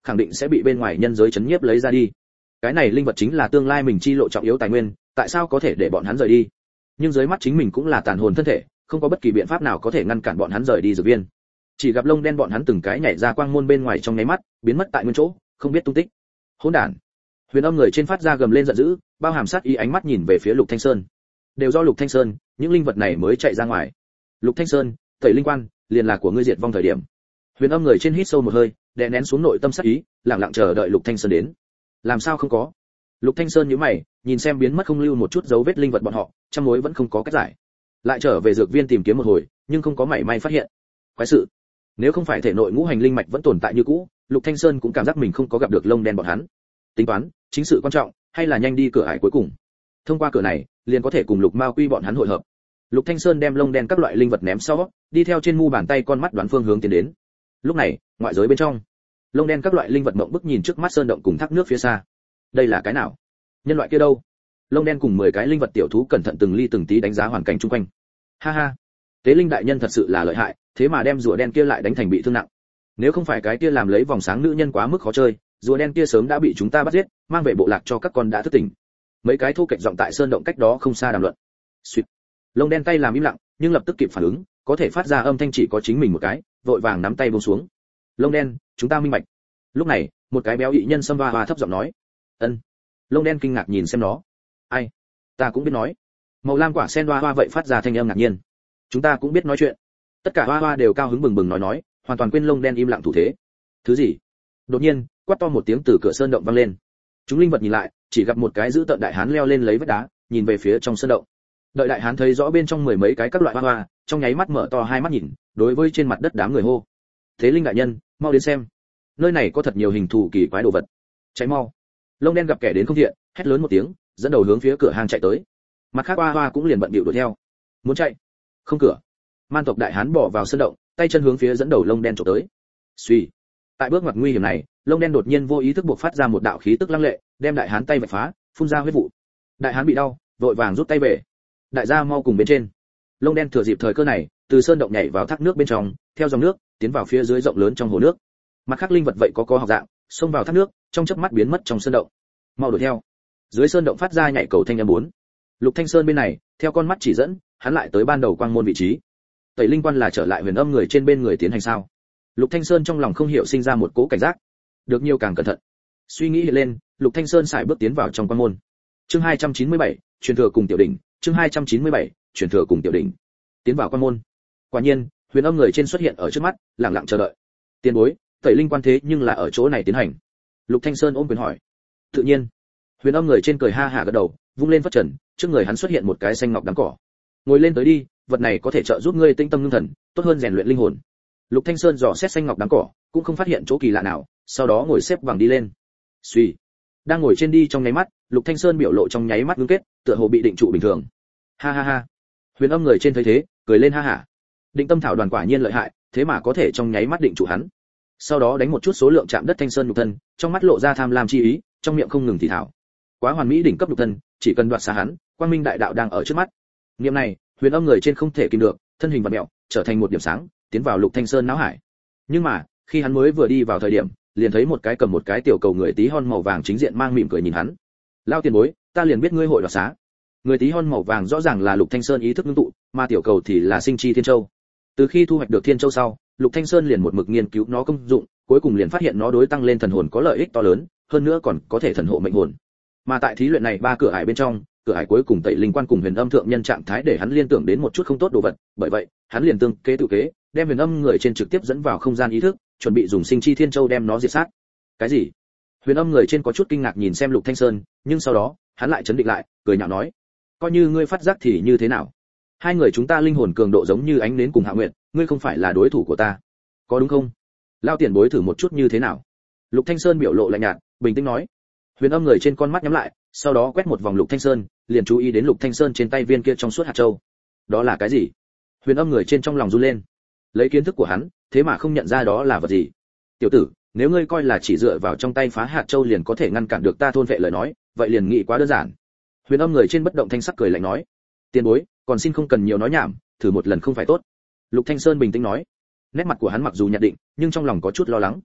khẳng định sẽ bị bên ngoài nhân giới chấn nhiếp lấy ra đi. Cái này linh vật chính là tương lai mình chi lộ trọng yếu tài nguyên, tại sao có thể để bọn hắn rời đi? Nhưng dưới mắt chính mình cũng là tàn hồn thân thể, không có bất kỳ biện pháp nào có thể ngăn cản bọn hắn rời đi dược viên. Chỉ gặp lông đen bọn hắn từng cái nhảy ra quang môn bên ngoài trong nháy mắt, biến mất tại nguyên chỗ, không biết tung tích. Hỗn đản! Huyền Âm người trên phát ra gầm lên giận dữ, bao hàm sát ý ánh mắt nhìn về phía Lục Thanh Sơn. Đều do Lục Thanh Sơn, những linh vật này mới chạy ra ngoài. Lục Thanh Sơn, tẩy linh quan, liền là của ngươi diệt vong thời điểm. Huyền Âm người trên hít sâu một hơi, đè nén xuống nội tâm sát ý, lặng lặng chờ đợi Lục Thanh Sơn đến. Làm sao không có? Lục Thanh Sơn nhíu mày, nhìn xem biến mất không lưu một chút dấu vết linh vật bọn họ, trăm mối vẫn không có cách giải. Lại trở về dược viên tìm kiếm một hồi, nhưng không có mảy may phát hiện. Quái sự, nếu không phải thể nội ngũ hành linh mạch vẫn tồn tại như cũ, Lục Thanh Sơn cũng cảm giác mình không có gặp được lông đen bọn hắn. Tính toán, chính sự quan trọng, hay là nhanh đi cửa ải cuối cùng. Thông qua cửa này, liền có thể cùng Lục Mao Quy bọn hắn hội hợp. Lục Thanh Sơn đem lông đen các loại linh vật ném sau, đi theo trên mu bàn tay con mắt đoán phương hướng tiến đến. Lúc này, ngoại giới bên trong, lông đen các loại linh vật mộng bức nhìn trước mắt sơn động cùng thác nước phía xa. Đây là cái nào? Nhân loại kia đâu? Lông đen cùng 10 cái linh vật tiểu thú cẩn thận từng ly từng tí đánh giá hoàn cảnh xung quanh. Ha ha, tế linh đại nhân thật sự là lợi hại, thế mà đem rùa đen kia lại đánh thành bị thương nặng. Nếu không phải cái kia làm lấy vòng sáng nữ nhân quá mức khó chơi, rùa đen kia sớm đã bị chúng ta bắt giết, mang về bộ lạc cho các con đã thức tỉnh. Mấy cái thu kịch giọng tại sơn động cách đó không xa đàm luận. Xuyệt. Lông đen tay làm im lặng, nhưng lập tức kịp phản ứng, có thể phát ra âm thanh chỉ có chính mình một cái, vội vàng nắm tay buông xuống. Lông đen, chúng ta minh bạch. Lúc này, một cái béo ị nhân xâm va thấp giọng nói. Ân. Lông đen kinh ngạc nhìn xem nó. Ai? Ta cũng biết nói. Màu lam quả sen hoa vậy phát ra thanh âm ngạc nhiên. Chúng ta cũng biết nói chuyện. Tất cả hoa đều cao hứng bừng bừng nói, hoàn toàn quên lông đen im lặng thủ thế. Thứ gì? Đột nhiên, quát to một tiếng từ cửa sơn động vang lên. Chúng linh vật nhìn lại, chỉ gặp một cái giữ tợn đại hán leo lên lấy vách đá, nhìn về phía trong sơn động. Đợi đại hán thấy rõ bên trong 10 mấy cái các loại hoa, trong nháy mắt mở to hai mắt nhìn, đối với trên mặt đất đám người hô: "Thế linh đại nhân, mau đến xem. Nơi này có thật nhiều hình thù kỳ quái đồ vật. Cháy mau." Lông đen gặp kẻ đến không thiện, hét lớn một tiếng, dẫn đầu hướng phía cửa hang chạy tới. Mặt khác hoa cũng liền bận bịu đuổi theo. Muốn chạy, không cửa. Man tộc đại hán bỏ vào sơn động, tay chân hướng phía dẫn đầu lông đen chụp tới. Suy. Tại bước ngoặt nguy hiểm này, lông đen đột nhiên vô ý thức buộc phát ra một đạo khí tức lăng lệ, đem đại hán tay vạch phá, phun ra huyết vụ. Đại hán bị đau, vội vàng rút tay về. Đại gia mau cùng bên trên. Lông đen thừa dịp thời cơ này, từ sơn động nhảy vào thác nước bên trong, theo dòng nước, tiến vào phía dưới rộng lớn trong hồ nước. Mặt khác linh vật vậy có học dạng, xông vào thác nước, trong chớp mắt biến mất trong sơn động. Mau đuổi theo. Dưới sơn động phát ra nhảy cầu thanh âm 4. Lục Thanh Sơn bên này, theo con mắt chỉ dẫn, hắn lại tới ban đầu quang môn vị trí. Tẩy linh quan là trở lại Huyền Âm người trên bên người tiến hành sao? Lục Thanh Sơn trong lòng không hiểu sinh ra một cố cảnh giác. Được nhiều càng cẩn thận. Suy nghĩ hiện lên, Lục Thanh Sơn sải bước tiến vào trong quang môn. Chương 297, truyền thừa cùng tiểu đỉnh, chương 297, truyền thừa cùng tiểu đỉnh. Tiến vào quang môn. Quả nhiên, Huyền Âm người trên xuất hiện ở trước mắt, lặng lặng chờ đợi. Tiền bối, tẩy linh quan thế nhưng là ở chỗ này tiến hành. Lục Thanh Sơn ôm quyền hỏi. Tự nhiên. Huyền Âm người trên cười ha hả gật đầu, vung lên phất trần, trước người hắn xuất hiện một cái xanh ngọc đám cỏ. Ngồi lên tới đi, vật này có thể trợ giúp ngươi tinh tâm ngưng thần, tốt hơn rèn luyện linh hồn. Lục Thanh Sơn dò xét xanh ngọc đám cỏ, cũng không phát hiện chỗ kỳ lạ nào, sau đó ngồi xếp bằng đi lên. Suy, đang ngồi trên đi trong nháy mắt, Lục Thanh Sơn biểu lộ trong nháy mắt ngưng kết, tựa hồ bị định trụ bình thường. Ha ha ha. Huyền Âm người trên thấy thế, cười lên ha hả. Định tâm thảo đoàn quả nhiên lợi hại, thế mà có thể trong nháy mắt định trụ hắn. Sau đó đánh một chút số lượng chạm đất Thanh Sơn nhục thân, trong mắt lộ ra tham lam chi ý, trong miệng không ngừng thì thảo. Quá hoàn mỹ đỉnh cấp nhục thân, chỉ cần đoạt xa hắn, quang minh đại đạo đang ở trước mắt. Niệm này, Huyền Âm người trên không thể kìm được, thân hình vặn mèo, trở thành một điểm sáng, tiến vào Lục Thanh Sơn não hải. Nhưng mà, khi hắn mới vừa đi vào thời điểm, liền thấy một cái cầm một cái tiểu cầu người tí hon màu vàng chính diện mang mỉm cười nhìn hắn. Lao tiền bối, ta liền biết ngươi hội đoạt xá. Người tí hon màu vàng rõ ràng là Lục Thanh Sơn ý thức ngưng tụ, mà tiểu cầu thì là sinh chi thiên châu. Từ khi thu hoạch được thiên châu sau, Lục Thanh Sơn liền một mực nghiên cứu nó công dụng, cuối cùng liền phát hiện nó đối tăng lên thần hồn có lợi ích to lớn, hơn nữa còn có thể thần hộ mệnh hồn. Mà tại thí luyện này ba cửa ải bên trong, cửa ải cuối cùng tẩy linh quan cùng Huyền Âm thượng nhân trạng thái để hắn liên tưởng đến một chút không tốt đồ vật, bởi vậy, hắn liền tương kế tự kế, đem Huyền Âm người trên trực tiếp dẫn vào không gian ý thức, chuẩn bị dùng sinh chi thiên châu đem nó diệt sát. Cái gì? Huyền Âm người trên có chút kinh ngạc nhìn xem Lục Thanh Sơn, nhưng sau đó, hắn lại chấn định lại, cười nhạo nói: "Coi như ngươi phát giác thì như thế nào? Hai người chúng ta linh hồn cường độ giống như ánh nến cùng Hạ Nguyệt, ngươi không phải là đối thủ của ta, có đúng không? Lao tiền bối thử một chút như thế nào?" Lục Thanh Sơn biểu lộ lạnh nhạt, bình tĩnh nói. Huyền Âm người trên con mắt nhắm lại, sau đó quét một vòng Lục Thanh Sơn, liền chú ý đến Lục Thanh Sơn trên tay viên kia trong suốt hạt châu. Đó là cái gì? Huyền Âm người trên trong lòng run lên. Lấy kiến thức của hắn, thế mà không nhận ra đó là vật gì. Tiểu tử, nếu ngươi coi là chỉ dựa vào trong tay phá hạt châu liền có thể ngăn cản được ta thôn vệ lời nói, vậy liền nghĩ quá đơn giản. Huyền Âm người trên bất động thanh sắc cười lạnh nói. Tiền bối, còn xin không cần nhiều nói nhảm, thử một lần không phải tốt. Lục Thanh Sơn bình tĩnh nói. Nét mặt của hắn mặc dù nhận định, nhưng trong lòng có chút lo lắng.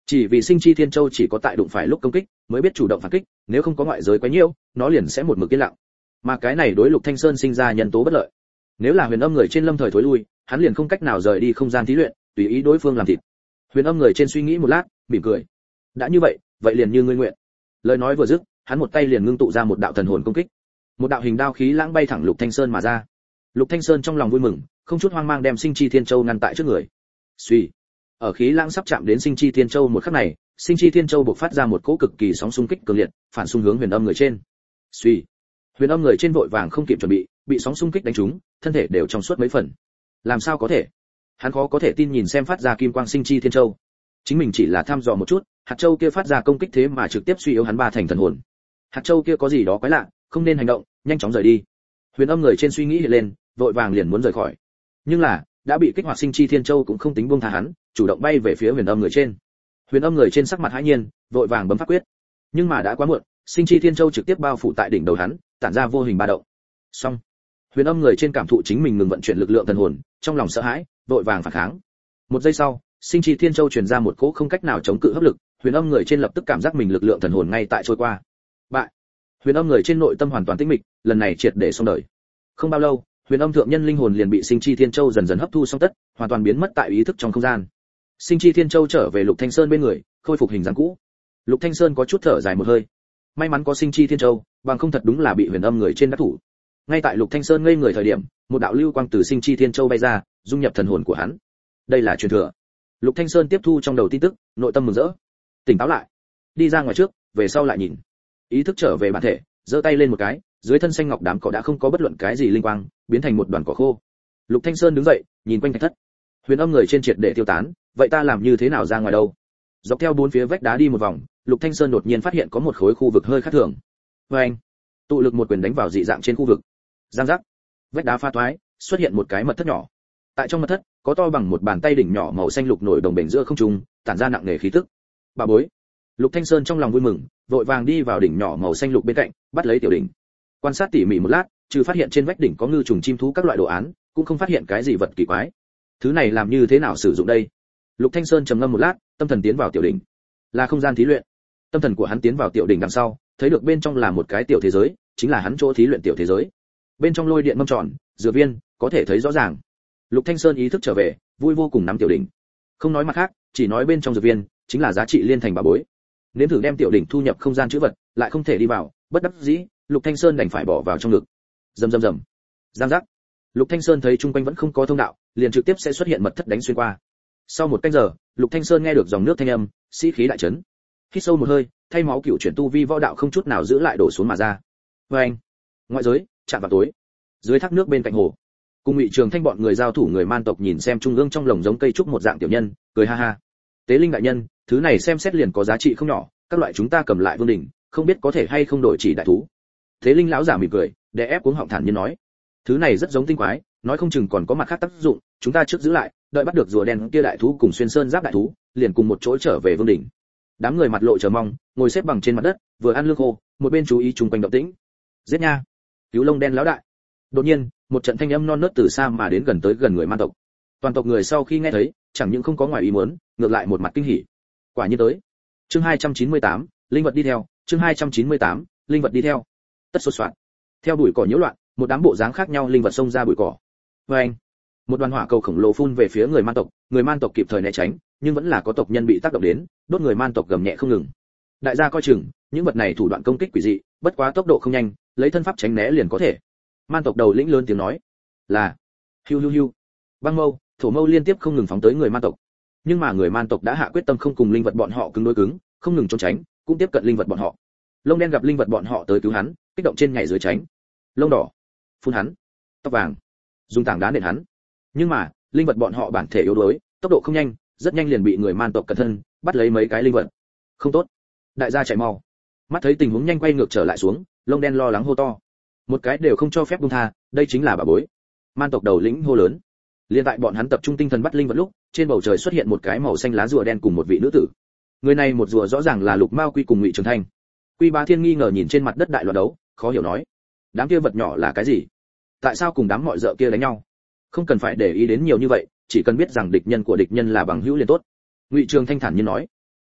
Chỉ vì Sinh Chi Thiên Châu chỉ có tại đụng phải lúc công kích mới biết chủ động phản kích, nếu không có ngoại giới quấy nhiễu, nó liền sẽ một mực yên lặng. Mà cái này đối Lục Thanh Sơn sinh ra nhân tố bất lợi. Nếu là Huyền Âm người trên lâm thời thối lui, hắn liền không cách nào rời đi không gian thí luyện, tùy ý đối phương làm thịt. Huyền Âm người trên suy nghĩ một lát, mỉm cười. Đã như vậy, vậy liền như ngươi nguyện. Lời nói vừa dứt, hắn một tay liền ngưng tụ ra một đạo thần hồn công kích. Một đạo hình đao khí lãng bay thẳng Lục Thanh Sơn mà ra. Lục Thanh Sơn trong lòng vui mừng, không chút hoang mang đem Sinh Chi Thiên Châu ngăn tại trước người. Suy, ở khí lãng sắp chạm đến Sinh Chi Thiên Châu một khắc này, Sinh Chi Thiên Châu bộc phát ra một cỗ cực kỳ sóng xung kích cường liệt, phản xung hướng Huyền Âm người trên. Suy, Huyền Âm người trên vội vàng không kịp chuẩn bị sóng xung kích đánh trúng, thân thể đều trong suốt mấy phần. Làm sao có thể? Hắn khó có thể tin nhìn xem phát ra kim quang Sinh Chi Thiên Châu. Chính mình chỉ là thăm dò một chút, hạt châu kia phát ra công kích thế mà trực tiếp suy yếu hắn ba thành thần hồn. Hạt châu kia có gì đó quái lạ, không nên hành động, nhanh chóng rời đi. Huyền Âm người trên suy nghĩ hiện lên, vội vàng liền muốn rời khỏi. Nhưng là, đã bị kích hoạt Sinh Chi Thiên Châu cũng không tính buông tha hắn, chủ động bay về phía Huyền Âm người trên. Huyền Âm người trên sắc mặt hãi nhiên, vội vàng bấm pháp quyết. Nhưng mà đã quá muộn, Sinh Chi Thiên Châu trực tiếp bao phủ tại đỉnh đầu hắn, tản ra vô hình ba động. Xong. Huyền Âm người trên cảm thụ chính mình ngừng vận chuyển lực lượng thần hồn, trong lòng sợ hãi, vội vàng phản kháng. Một giây sau, Sinh Chi Thiên Châu truyền ra một cỗ không cách nào chống cự hấp lực, Huyền Âm người trên lập tức cảm giác mình lực lượng thần hồn ngay tại trôi qua. Bại. Huyền Âm người trên nội tâm hoàn toàn tĩnh mịch, lần này triệt để xong đời. Không bao lâu, Huyền Âm thượng nhân linh hồn liền bị Sinh Chi Thiên Châu dần dần hấp thu xong tất, hoàn toàn biến mất tại ý thức trong không gian. Sinh Chi Thiên Châu trở về Lục Thanh Sơn bên người, khôi phục hình dáng cũ. Lục Thanh Sơn có chút thở dài một hơi. May mắn có Sinh Chi Thiên Châu, bằng không thật đúng là bị Huyền Âm người trên đắc thủ. Ngay tại Lục Thanh Sơn ngây người thời điểm, một đạo lưu quang từ Sinh Chi Thiên Châu bay ra, dung nhập thần hồn của hắn. Đây là truyền thừa. Lục Thanh Sơn tiếp thu trong đầu tin tức, nội tâm mừng rỡ. Tỉnh táo lại, đi ra ngoài trước, về sau lại nhìn. Ý thức trở về bản thể, giơ tay lên một cái, dưới thân xanh ngọc đám cỏ đã không có bất luận cái gì linh quang, biến thành một đoàn cỏ khô. Lục Thanh Sơn đứng dậy, nhìn quanh thạch thất. Huyền Âm người trên triệt để tiêu tán, vậy ta làm như thế nào ra ngoài đâu? Dọc theo bốn phía vách đá đi một vòng, Lục Thanh Sơn đột nhiên phát hiện có một khối khu vực hơi khác thường. Oeng! Tụ lực một quyền đánh vào dị dạng trên khu vực. Giang giác! Vách đá pha toái, xuất hiện một cái mật thất nhỏ. Tại trong mật thất, có to bằng một bàn tay đỉnh nhỏ màu xanh lục nổi đồng bền giữa không trung, tản ra nặng nề khí tức. Bà bối! Lục Thanh Sơn trong lòng vui mừng, vội vàng đi vào đỉnh nhỏ màu xanh lục bên cạnh, bắt lấy tiểu đỉnh. Quan sát tỉ mỉ một lát, trừ phát hiện trên vách đỉnh có ngư trùng chim thú các loại đồ án, cũng không phát hiện cái gì vật kỳ quái. Thứ này làm như thế nào sử dụng đây? Lục Thanh Sơn trầm ngâm một lát, tâm thần tiến vào tiểu đỉnh. Là không gian thí luyện. Tâm thần của hắn tiến vào tiểu đỉnh đằng sau, thấy được bên trong là một cái tiểu thế giới, chính là hắn chỗ thí luyện tiểu thế giới. Bên trong lôi điện mâm tròn, dược viên, có thể thấy rõ ràng. Lục Thanh Sơn ý thức trở về, vui vô cùng nắm tiểu đỉnh. Không nói mặt khác, chỉ nói bên trong dược viên chính là giá trị liên thành bà bối. Nếm thử đem tiểu đỉnh thu nhập không gian trữ vật, lại không thể đi vào, bất đắc dĩ, Lục Thanh Sơn đành phải bỏ vào trong ngực. Rầm rầm rầm. Giang giác. Lục Thanh Sơn thấy chung quanh vẫn không có thông đạo, liền trực tiếp sẽ xuất hiện mật thất đánh xuyên qua. Sau một canh giờ, Lục Thanh Sơn nghe được dòng nước thanh âm, sĩ khí đại chấn. Hít sâu một hơi, thay máu cửu chuyển tu vi võ đạo không chút nào giữ lại đổ xuống mà ra. Oeng. Ngoại giới, chạm vào tối. Dưới thác nước bên cạnh hồ, cùng Ngụy Trường Thanh bọn người giao thủ người man tộc nhìn xem trung ương trong lồng giống cây trúc một dạng tiểu nhân, cười ha ha. Tế linh đại nhân, thứ này xem xét liền có giá trị không nhỏ, các loại chúng ta cầm lại vương đỉnh, không biết có thể hay không đổi chỉ đại thú. Tế linh lão giả mỉm cười, đè ép cuống họng thản nhiên nói, thứ này rất giống tinh quái, nói không chừng còn có mặt khác tác dụng, chúng ta trước giữ lại, đợi bắt được rùa đen kia đại thú cùng xuyên sơn giáp đại thú, liền cùng một chỗ trở về vương đỉnh. Đám người mặt lộ chờ mong, ngồi xếp bằng trên mặt đất, vừa ăn lương khô, một bên chú ý chung quanh động tĩnh. Giết nha! Cứu lông đen lão đại! Đột nhiên, một trận thanh âm non nớt từ xa mà đến gần tới gần người man tộc. Toàn tộc người sau khi nghe thấy, chẳng những không có ngoài ý muốn, ngược lại một mặt kinh hỉ. Quả nhiên tới. Chương 298, linh vật đi theo, chương 298, linh vật đi theo. Tất sốt soạn. Theo bụi cỏ nhiễu loạn, một đám bộ dáng khác nhau linh vật xông ra bụi cỏ. Oeng! Một đoàn hỏa cầu khổng lồ phun về phía người man tộc kịp thời né tránh, nhưng vẫn là có tộc nhân bị tác động đến, đốt người man tộc gầm nhẹ không ngừng. Đại gia coi chừng, những vật này thủ đoạn công kích quỷ dị, bất quá tốc độ không nhanh, lấy thân pháp tránh né liền có thể. Man tộc đầu lĩnh lớn tiếng nói, là hiu hiu hiu. Băng mâu, thổ mâu liên tiếp không ngừng phóng tới người man tộc. Nhưng mà người man tộc đã hạ quyết tâm không cùng linh vật bọn họ cứng đối cứng, không ngừng trốn tránh, cũng tiếp cận linh vật bọn họ. Lông đen gặp linh vật bọn họ tới cứu hắn, kích động trên nhảy dưới tránh. Lông đỏ, phun hắn. Tóc vàng, dùng tảng đá nện hắn. Nhưng mà, linh vật bọn họ bản thể yếu đuối, tốc độ không nhanh, rất nhanh liền bị người man tộc cẩn thân bắt lấy mấy cái linh vật. Không tốt, đại gia chạy mau. Mắt thấy tình huống nhanh quay ngược trở lại xuống, lông đen lo lắng hô to. Một cái đều không cho phép buông tha, đây chính là bà bối. Man tộc đầu lĩnh hô lớn. Liên tại bọn hắn tập trung tinh thần bắt linh vật lúc, trên bầu trời xuất hiện một cái màu xanh lá rùa đen cùng một vị nữ tử. Người này một rùa rõ ràng là Lục Mao Quy cùng Ngụy Trường Thanh. Quy Bá Thiên nghi ngờ nhìn trên mặt đất đại loạn đấu, khó hiểu nói: đám kia vật nhỏ là cái gì? Tại sao cùng đám mọi dợ kia đánh nhau? Không cần phải để ý đến nhiều như vậy, chỉ cần biết rằng địch nhân của địch nhân là bằng hữu liền tốt. Ngụy Trường Thanh thản nhiên nói: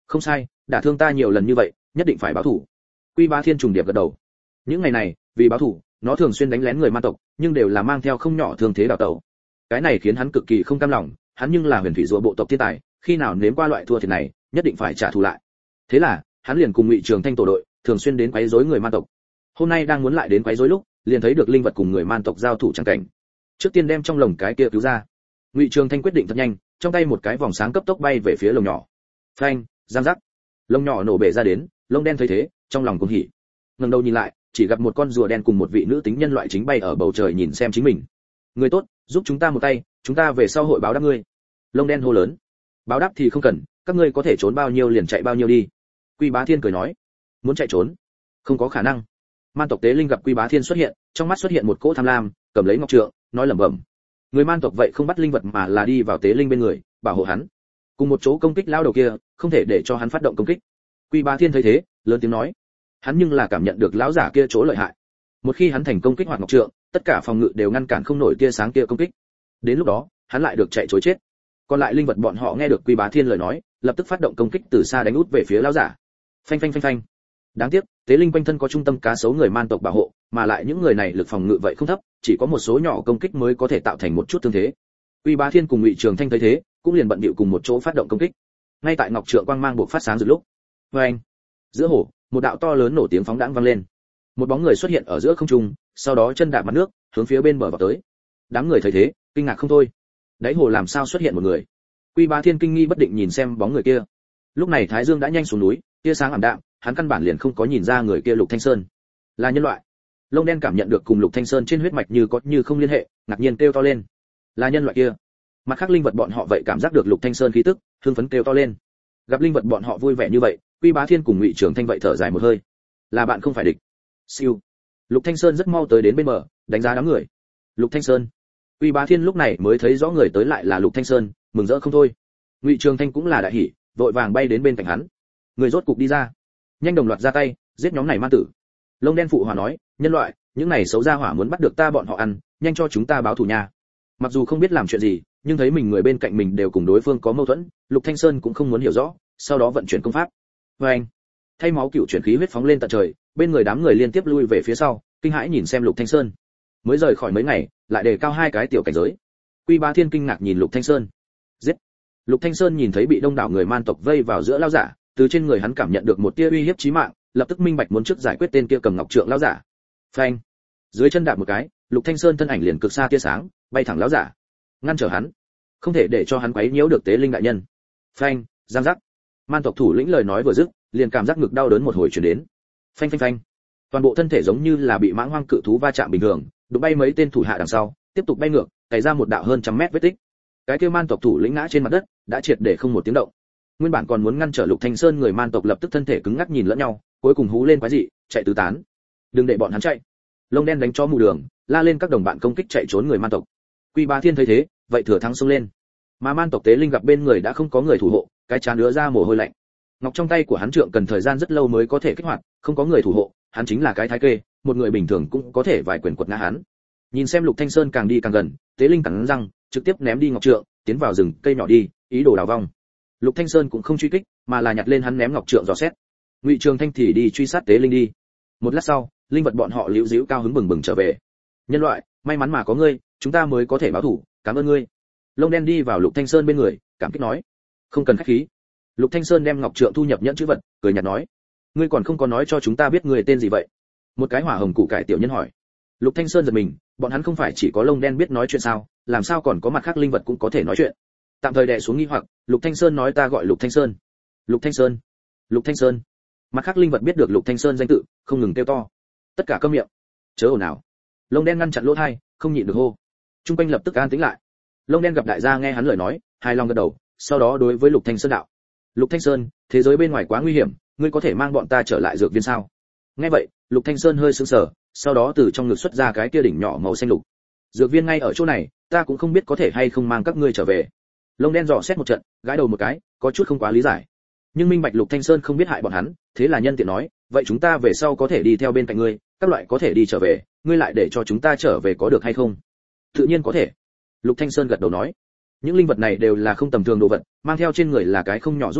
Không sai, đả thương ta nhiều lần như vậy, nhất định phải báo thù. Quy Bá Thiên trùng điệp gật đầu. Những ngày này, vì báo thù, nó thường xuyên đánh lén người man tộc, nhưng đều là mang theo không nhỏ thương thế đào tẩu. Cái này khiến hắn cực kỳ không cam lòng, hắn nhưng là huyền thủy rùa bộ tộc thiên tài, khi nào nếm qua loại thua thiệt này, nhất định phải trả thù lại. Thế là, hắn liền cùng Ngụy Trường Thanh tổ đội, thường xuyên đến quấy rối người man tộc. Hôm nay đang muốn lại đến quấy rối lúc, liền thấy được linh vật cùng người man tộc giao thủ chẳng cảnh. Trước tiên đem trong lồng cái kia cứu ra. Ngụy Trường Thanh quyết định thật nhanh, trong tay một cái vòng sáng cấp tốc bay về phía lồng nhỏ. Phanh, giang rắc. Lồng nhỏ nổ bể ra đến, lông đen thấy thế, trong lòng cuồng hỉ. Ngẩng đầu nhìn lại, chỉ gặp một con rùa đen cùng một vị nữ tính nhân loại chính bay ở bầu trời nhìn xem chính mình. Người tốt, giúp chúng ta một tay, chúng ta về sau hội báo đáp ngươi. Lông đen hô lớn. Báo đáp thì không cần, các ngươi có thể trốn bao nhiêu liền chạy bao nhiêu đi. Quy Bá Thiên cười nói. Muốn chạy trốn? Không có khả năng. Man tộc tế linh gặp Quy Bá Thiên xuất hiện, trong mắt xuất hiện một cỗ tham lam, cầm lấy ngọc trượng, nói lẩm bẩm. Người man tộc vậy không bắt linh vật mà là đi vào tế linh bên người, bảo hộ hắn. Cùng một chỗ công kích lao đầu kia, không thể để cho hắn phát động công kích. Quy Bá Thiên thấy thế, lớn tiếng nói. Hắn nhưng là cảm nhận được lão giả kia chỗ lợi hại. Một khi hắn thành công kích hoạt ngọc trượng, tất cả phòng ngự đều ngăn cản không nổi tia sáng kia công kích. Đến lúc đó, hắn lại được chạy trối chết. Còn lại linh vật bọn họ nghe được Quy Bá Thiên lời nói, lập tức phát động công kích từ xa đánh út về phía lão giả. Phanh phanh phanh phanh. Đáng tiếc, tế linh quanh thân có trung tâm cá sấu người man tộc bảo hộ, mà lại những người này lực phòng ngự vậy không thấp, chỉ có một số nhỏ công kích mới có thể tạo thành một chút thương thế. Quy Bá Thiên cùng Ngụy Trường Thanh thấy thế, cũng liền bận bịu cùng một chỗ phát động công kích. Ngay tại ngọc trượng quang mang buộc phát sáng rực lúc, oeng, giữa hồ, một đạo to lớn nổ tiếng phóng đãng vang lên. Một bóng người xuất hiện ở giữa không trung, sau đó chân đạp mặt nước, hướng phía bên bờ vào tới. Đám người thấy thế, kinh ngạc không thôi. Đáy hồ làm sao xuất hiện một người? Quy Bá Thiên kinh nghi bất định nhìn xem bóng người kia. Lúc này Thái Dương đã nhanh xuống núi, tia sáng ảm đạm, hắn căn bản liền không có nhìn ra người kia Lục Thanh Sơn là nhân loại. Lông đen cảm nhận được cùng Lục Thanh Sơn trên huyết mạch như có như không liên hệ, ngạc nhiên kêu to lên. Là nhân loại kia. Mặt khác linh vật bọn họ vậy cảm giác được Lục Thanh Sơn khí tức, hưng phấn kêu to lên. Gặp linh vật bọn họ vui vẻ như vậy, Quy Bá Thiên cùng Ngụy Trường Thanh vậy thở dài một hơi. Là bạn không phải địch. Siêu. Lục Thanh Sơn rất mau tới đến bên bờ, đánh giá đám người. Lục Thanh Sơn. Quy Bá Thiên lúc này mới thấy rõ người tới lại là Lục Thanh Sơn, mừng rỡ không thôi. Ngụy Trường Thanh cũng là đại hỉ, vội vàng bay đến bên cạnh hắn. Người rốt cục đi ra, nhanh đồng loạt ra tay, giết nhóm này man tử. Lông đen phụ hòa nói, nhân loại, những này xấu gia hỏa muốn bắt được ta bọn họ ăn, nhanh cho chúng ta báo thù nha. Mặc dù không biết làm chuyện gì, nhưng thấy mình người bên cạnh mình đều cùng đối phương có mâu thuẫn, Lục Thanh Sơn cũng không muốn hiểu rõ, sau đó vận chuyển công pháp. Và anh, thay máu cựu chuyển khí huyết phóng lên tận trời, bên người đám người liên tiếp lui về phía sau, kinh hãi nhìn xem Lục Thanh Sơn. Mới rời khỏi mấy ngày, lại đề cao hai cái tiểu cảnh giới. Quy Bá Thiên kinh ngạc nhìn Lục Thanh Sơn. Giết! Lục Thanh Sơn nhìn thấy bị đông đảo người man tộc vây vào giữa lão giả, từ trên người hắn cảm nhận được một tia uy hiếp chí mạng, lập tức minh bạch muốn trước giải quyết tên kia cầm ngọc trượng lão giả. Phanh! Dưới chân đạp một cái, Lục Thanh Sơn thân ảnh liền cực xa tia sáng, bay thẳng lão giả, ngăn trở hắn, không thể để cho hắn quấy nhiễu được tế linh đại nhân. Phanh! Giang giác! Man tộc thủ lĩnh lời nói vừa dứt, liền cảm giác ngực đau đớn một hồi truyền đến. Phanh phanh phanh! Toàn bộ thân thể giống như là bị mãng hoang cự thú va chạm bình thường, đụng bay mấy tên thủ hạ đằng sau, tiếp tục bay ngược, cày ra một đạo hơn trăm mét vết tích. Cái kia man tộc thủ lĩnh ngã trên mặt đất, đã triệt để không một tiếng động. Nguyên bản còn muốn ngăn trở Lục Thanh Sơn người man tộc lập tức thân thể cứng ngắc nhìn lẫn nhau, cuối cùng hú lên quái dị, chạy tứ tán. Đừng để bọn hắn chạy. Lông đen đánh cho mù đường, la lên các đồng bạn công kích chạy trốn người man tộc. Quy Bá Thiên thấy thế, vậy thừa thắng xông lên. Mà man tộc tế linh gặp bên người đã không có người thủ hộ, cái trán đứa ra mồ hôi lạnh. Ngọc trong tay của hắn trượng cần thời gian rất lâu mới có thể kích hoạt, không có người thủ hộ, hắn chính là cái thái kê, một người bình thường cũng có thể vài quyền quật ngã hắn. Nhìn xem Lục Thanh Sơn càng đi càng gần, tế linh cắn răng, trực tiếp ném đi ngọc trượng, tiến vào rừng cây nhỏ đi, ý đồ đào vong. Lục Thanh Sơn cũng không truy kích, mà là nhặt lên hắn ném ngọc trượng dò xét. Ngụy Trường Thanh thì đi truy sát tế linh đi. Một lát sau, linh vật bọn họ liễu díu cao hứng bừng bừng trở về. Nhân loại, may mắn mà có ngươi, chúng ta mới có thể báo thù, cảm ơn ngươi. Lông đen đi vào Lục Thanh Sơn bên người, cảm kích nói, không cần khách khí. Lục Thanh Sơn đem ngọc trượng thu nhập nhẫn chữ vật, cười nhạt nói, ngươi còn không có nói cho chúng ta biết người tên gì vậy? Một cái hỏa hồng củ cải tiểu nhân hỏi. Lục Thanh Sơn giật mình, bọn hắn không phải chỉ có lông đen biết nói chuyện sao, làm sao còn có mặt khác linh vật cũng có thể nói chuyện. Tạm thời đè xuống nghi hoặc, Lục Thanh Sơn nói ta gọi Lục Thanh Sơn. Lục Thanh Sơn, Lục Thanh Sơn. Mặt khác linh vật biết được Lục Thanh Sơn danh tự, không ngừng kêu to. Tất cả câm miệng, chớ ồn ào. Lông đen ngăn chặn lỗ tai, không nhịn được hô. Trung quanh lập tức an tĩnh lại. Lông đen gặp đại gia nghe hắn lời nói, hài lòng gật đầu, sau đó đối với Lục Thanh Sơn đạo: Lục Thanh Sơn, thế giới bên ngoài quá nguy hiểm, ngươi có thể mang bọn ta trở lại dược viên sao? Nghe vậy, Lục Thanh Sơn hơi sững sờ, sau đó từ trong ngực xuất ra cái kia đỉnh nhỏ màu xanh lục. Dược viên ngay ở chỗ này, ta cũng không biết có thể hay không mang các ngươi trở về. Lông đen dò xét một trận, gãi đầu một cái, có chút không quá lý giải. Nhưng minh bạch Lục Thanh Sơn không biết hại bọn hắn, thế là nhân tiện nói, vậy chúng ta về sau có thể đi theo bên cạnh ngươi, các loại có thể đi trở về, ngươi lại để cho chúng ta trở về có được hay không? Tự nhiên có thể. Lục Thanh Sơn gật đầu nói, những linh vật này đều là không tầm thường đồ vật, mang theo trên người là cái không nhỏ giúp đỡ,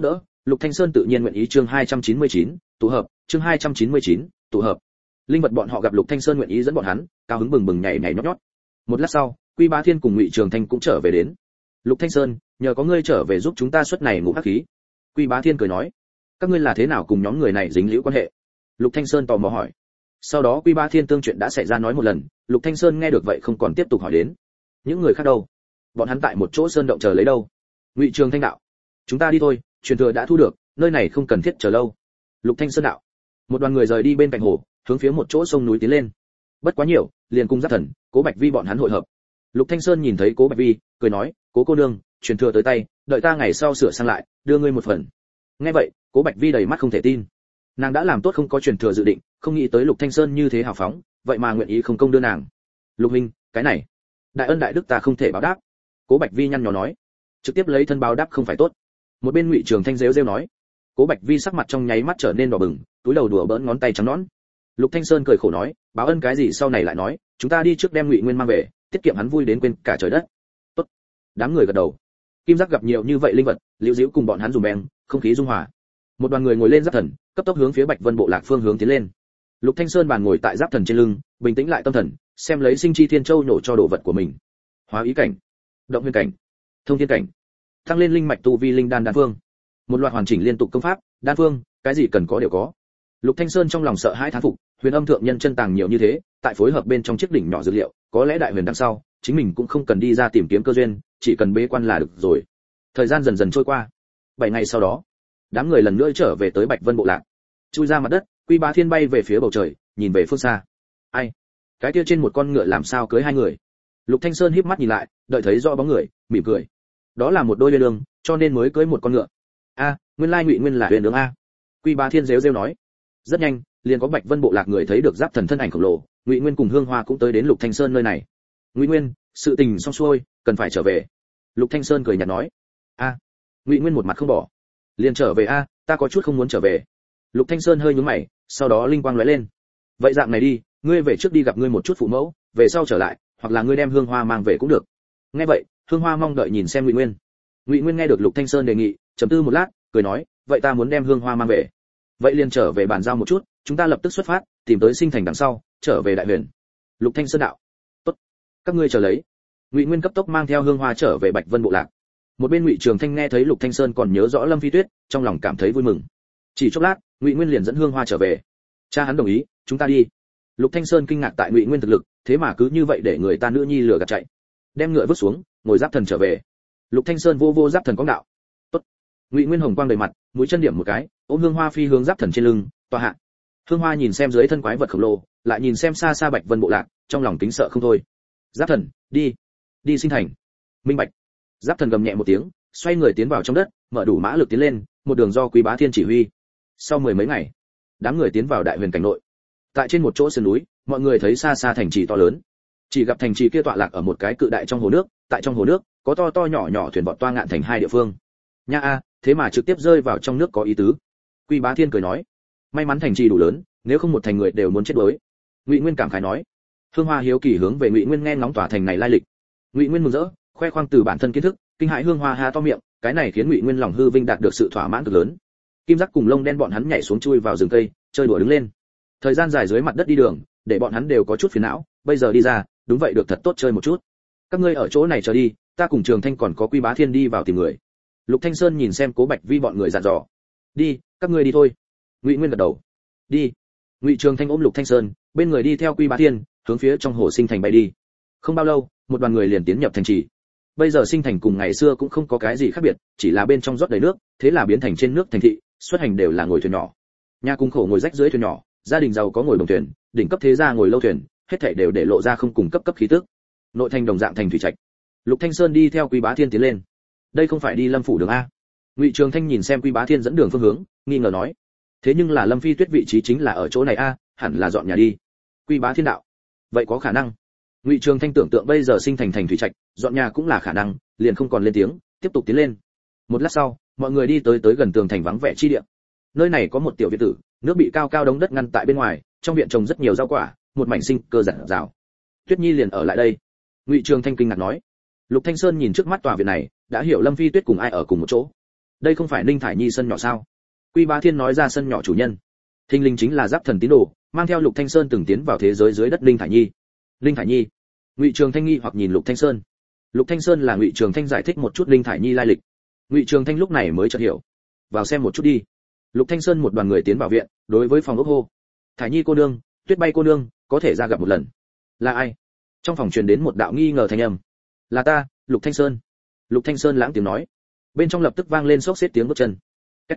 Lục Thanh Sơn tự nhiên nguyện ý. Chương 299, tụ hợp. Chương 299, tụ hợp. Linh vật bọn họ gặp Lục Thanh Sơn nguyện ý dẫn bọn hắn, cao hứng bừng bừng nhảy nhảy nhót nhót. Một lát sau, Quy Bá Thiên cùng Ngụy Trường Thanh cũng trở về đến. Lục Thanh Sơn, nhờ có ngươi trở về giúp chúng ta suất này ngũ hắc khí. Quy Bá Thiên cười nói, các ngươi là thế nào cùng nhóm người này dính liễu quan hệ? Lục Thanh Sơn tò mò hỏi. Sau đó Quy Bá Thiên tương chuyện đã xảy ra nói một lần, Lục Thanh Sơn nghe được vậy không còn tiếp tục hỏi đến. Những người khác đâu? Bọn hắn tại một chỗ sơn động chờ lấy đâu? Ngụy Trường Thanh đạo, chúng ta đi thôi, truyền thừa đã thu được, nơi này không cần thiết chờ lâu. Lục Thanh Sơn đạo. Một đoàn người rời đi bên cạnh hồ, hướng phía một chỗ sông núi tiến lên. Bất quá nhiều, liền cùng Giáp Thần, Cố Bạch Vi bọn hắn hội hợp. Lục Thanh Sơn nhìn thấy Cố Bạch Vi, cười nói, Cố cô nương, truyền thừa tới tay, đợi ta ngày sau sửa sang lại, đưa ngươi một phần. Nghe vậy, Cố Bạch Vi đầy mắt không thể tin. Nàng đã làm tốt không có truyền thừa dự định, không nghĩ tới Lục Thanh Sơn như thế hào phóng, vậy mà nguyện ý không công đưa nàng. Lục huynh, cái này, đại ân đại đức ta không thể báo đáp. Cố Bạch Vi nhăn nhó nói, trực tiếp lấy thân báo đáp không phải tốt. Một bên Ngụy Trường Thanh rêu rêu nói. Cố Bạch Vi sắc mặt trong nháy mắt trở nên đỏ bừng, túi đầu đùa bỡn ngón tay trắng nõn. Lục Thanh Sơn cười khổ nói, báo ân cái gì sau này lại nói, chúng ta đi trước đem Ngụy Nguyên mang về, tiết kiệm hắn vui đến quên cả trời đất. Tốt. Đám người gật đầu. Kim Giác gặp nhiều như vậy linh vật, liễu diễu cùng bọn hắn dùng bèn, không khí dung hòa. Một đoàn người ngồi lên Giáp Thần, cấp tốc hướng phía Bạch Vân bộ lạc phương hướng tiến lên. Lục Thanh Sơn bàn ngồi tại Giáp Thần trên lưng, bình tĩnh lại tâm thần, xem lấy Sinh Chi Thiên Châu nổ cho đồ vật của mình. Hóa ý cảnh, động nguyên cảnh, thông thiên cảnh, tăng lên linh mạch tu vi linh đan đan phương. Một loạt hoàn chỉnh liên tục công pháp, đan phương, cái gì cần có đều có. Lục Thanh Sơn trong lòng sợ hãi thán phục, Huyền Âm thượng nhân chân tàng nhiều như thế, tại phối hợp bên trong chiếc đỉnh nhỏ dữ liệu, có lẽ đại huyền đằng sau, chính mình cũng không cần đi ra tìm kiếm cơ duyên, chỉ cần bế quan là được rồi. Thời gian dần dần trôi qua. 7 ngày sau đó, đám người lần nữa trở về tới Bạch Vân bộ lạc. Chui ra mặt đất, Quy Bá Thiên bay về phía bầu trời, nhìn về phương xa. Ai? Cái kia trên một con ngựa làm sao cưới hai người? Lục Thanh Sơn híp mắt nhìn lại, đợi thấy rõ bóng người, mỉm cười. Đó là một đôi uyên ương, cho nên mới cưới một con ngựa. A, nguyên lai Ngụy Nguyên là uyên ương a. Quy Bá Thiên rêu rêu nói. Rất nhanh, liền có Bạch Vân bộ lạc người thấy được Giáp Thần thân ảnh khổng lồ, Ngụy Nguyên cùng Hương Hoa cũng tới đến Lục Thanh Sơn nơi này. Ngụy Nguyên, sự tình xong xuôi, cần phải trở về. Lục Thanh Sơn cười nhạt nói. A. Ngụy Nguyên một mặt không bỏ. Liền trở về a, ta có chút không muốn trở về. Lục Thanh Sơn hơi nhướng mày, sau đó linh quang lóe lên. Vậy dạng này đi, ngươi về trước đi gặp ngươi một chút phụ mẫu, về sau trở lại, hoặc là ngươi đem Hương Hoa mang về cũng được. Nghe vậy, Hương Hoa mong đợi nhìn xem Ngụy Nguyên. Ngụy Nguyên nghe được Lục Thanh Sơn đề nghị, trầm tư một lát, cười nói, vậy ta muốn đem Hương Hoa mang về. Vậy liền trở về bàn giao một chút, chúng ta lập tức xuất phát, tìm tới Sinh Thành đằng sau, trở về đại huyền. Lục Thanh Sơn đạo. Tốt, các ngươi chờ lấy. Ngụy Nguyên cấp tốc mang theo Hương Hoa trở về Bạch Vân bộ lạc. Một bên Ngụy Trường Thanh nghe thấy Lục Thanh Sơn còn nhớ rõ Lâm Phi Tuyết, trong lòng cảm thấy vui mừng. Chỉ chốc lát, Ngụy Nguyên liền dẫn Hương Hoa trở về. Cha hắn đồng ý, chúng ta đi. Lục Thanh Sơn kinh ngạc tại Ngụy Nguyên thực lực, thế mà cứ như vậy để người ta nữ nhi lừa gạt chạy. Đem ngựa vứt xuống, ngồi Giáp Thần trở về. Lục Thanh Sơn vô vô Giáp Thần có đạo. Tốt. Ngụy Nguyên hồng quang đầy mặt, mũi chân điểm một cái, ôm Hương Hoa phi hướng Giáp Thần trên lưng, tọa hạ. Hương Hoa nhìn xem dưới thân quái vật khổng lồ, lại nhìn xem xa xa Bạch Vân bộ lạc, trong lòng kính sợ không thôi. Giáp Thần, đi, đi Sinh Thành. Minh bạch. Giáp Thần gầm nhẹ một tiếng, xoay người tiến vào trong đất, mở đủ mã lực tiến lên, một đường do Quý Bá Thiên chỉ huy. Sau 10 mấy ngày, đám người tiến vào đại huyền cảnh nội. Tại trên một chỗ sườn núi, mọi người thấy xa xa thành trì to lớn. Chỉ gặp thành trì kia tọa lạc ở một cái cự đại trong hồ nước, tại trong hồ nước có to to nhỏ nhỏ thuyền bọt toa ngạn thành hai địa phương. Nha a, thế mà trực tiếp rơi vào trong nước có ý tứ. Quý Bá Thiên cười nói, may mắn thành trì đủ lớn, nếu không một thành người đều muốn chết đuối. Ngụy Nguyên cảm khái nói. Hương Hoa hiếu kỳ hướng về Ngụy Nguyên nghe ngóng tòa thành này lai lịch. Ngụy Nguyên mừng rỡ, khoe khoang từ bản thân kiến thức, kinh hãi. Hương Hoa há to miệng, cái này khiến Ngụy Nguyên lòng hư vinh đạt được sự thỏa mãn cực lớn. Kim Giác cùng Lông Đen bọn hắn nhảy xuống chui vào rừng cây, chơi đùa đứng lên. Thời gian dài dưới mặt đất đi đường, để bọn hắn đều có chút phiền não, bây giờ đi ra, đúng vậy được thật tốt chơi một chút. Các ngươi ở chỗ này chờ đi, ta cùng Trường Thanh còn có Quy Bá Thiên đi vào tìm người. Lục Thanh Sơn nhìn xem Cố Bạch Vi bọn người dặn dò. Đi, các ngươi đi thôi. Ngụy Nguyên gật đầu. Đi. Ngụy Trường Thanh ôm Lục Thanh Sơn, bên người đi theo Quy Bá Thiên, hướng phía trong hồ Sinh Thành bay đi. Không bao lâu, một đoàn người liền tiến nhập thành trì. Bây giờ Sinh Thành cùng ngày xưa cũng không có cái gì khác biệt, chỉ là bên trong rót đầy nước, thế là biến thành trên nước thành thị, xuất hành đều là ngồi thuyền nhỏ. Nhà cung khổ ngồi rách dưới thuyền nhỏ, gia đình giàu có ngồi đồng thuyền, đỉnh cấp thế gia ngồi lâu thuyền, hết thảy đều để lộ ra không cùng cấp khí tức. Nội thành đồng dạng thành thủy trạch. Lục Thanh Sơn đi theo Quý Bá Thiên tiến lên. Đây không phải đi Lâm phủ đường a? Ngụy Trường Thanh nhìn xem Quý Bá Thiên dẫn đường phương hướng, nghi ngờ nói. Thế nhưng là Lâm Phi Tuyết vị trí chính là ở chỗ này a, hẳn là dọn nhà đi. Quý Bá Thiên đạo. Vậy có khả năng. Ngụy Trường Thanh tưởng tượng bây giờ Sinh Thành thành thủy trạch, dọn nhà cũng là khả năng, liền không còn lên tiếng, tiếp tục tiến lên. Một lát sau, mọi người đi tới gần tường thành vắng vẻ chi địa. Nơi này có một tiểu viện tử, nước bị cao cao đống đất ngăn tại bên ngoài, trong viện trồng rất nhiều rau quả, một mảnh sinh cơ rạng rào. Tuyết Nhi liền ở lại đây. Ngụy Trường Thanh kinh ngạc nói. Lục Thanh Sơn nhìn trước mắt tòa viện này, đã hiểu Lâm Phi Tuyết cùng ai ở cùng một chỗ. đây không phải Ninh Thải Nhi sân nhỏ sao? Quy Bá Thiên nói ra sân nhỏ chủ nhân, thinh linh chính là Giáp Thần tín đồ, mang theo Lục Thanh Sơn từng tiến vào thế giới dưới đất Ninh Thải Nhi. Ninh Thải Nhi? Ngụy Trường Thanh nghi hoặc nhìn Lục Thanh Sơn. Lục Thanh Sơn là Ngụy Trường Thanh giải thích một chút Ninh Thải Nhi lai lịch. Ngụy Trường Thanh lúc này mới chợt hiểu. Vào xem một chút đi. Lục Thanh Sơn một đoàn người tiến vào viện, đối với phòng ốc hô: Thải Nhi cô nương, Tuyết Bay cô nương, có thể ra gặp một lần. Là ai? Trong phòng truyền đến một đạo nghi ngờ thanh âm. Là ta, Lục Thanh Sơn. Lục Thanh Sơn lãng tiếng nói. Bên trong lập tức vang lên xốc xếp tiếng bước chân.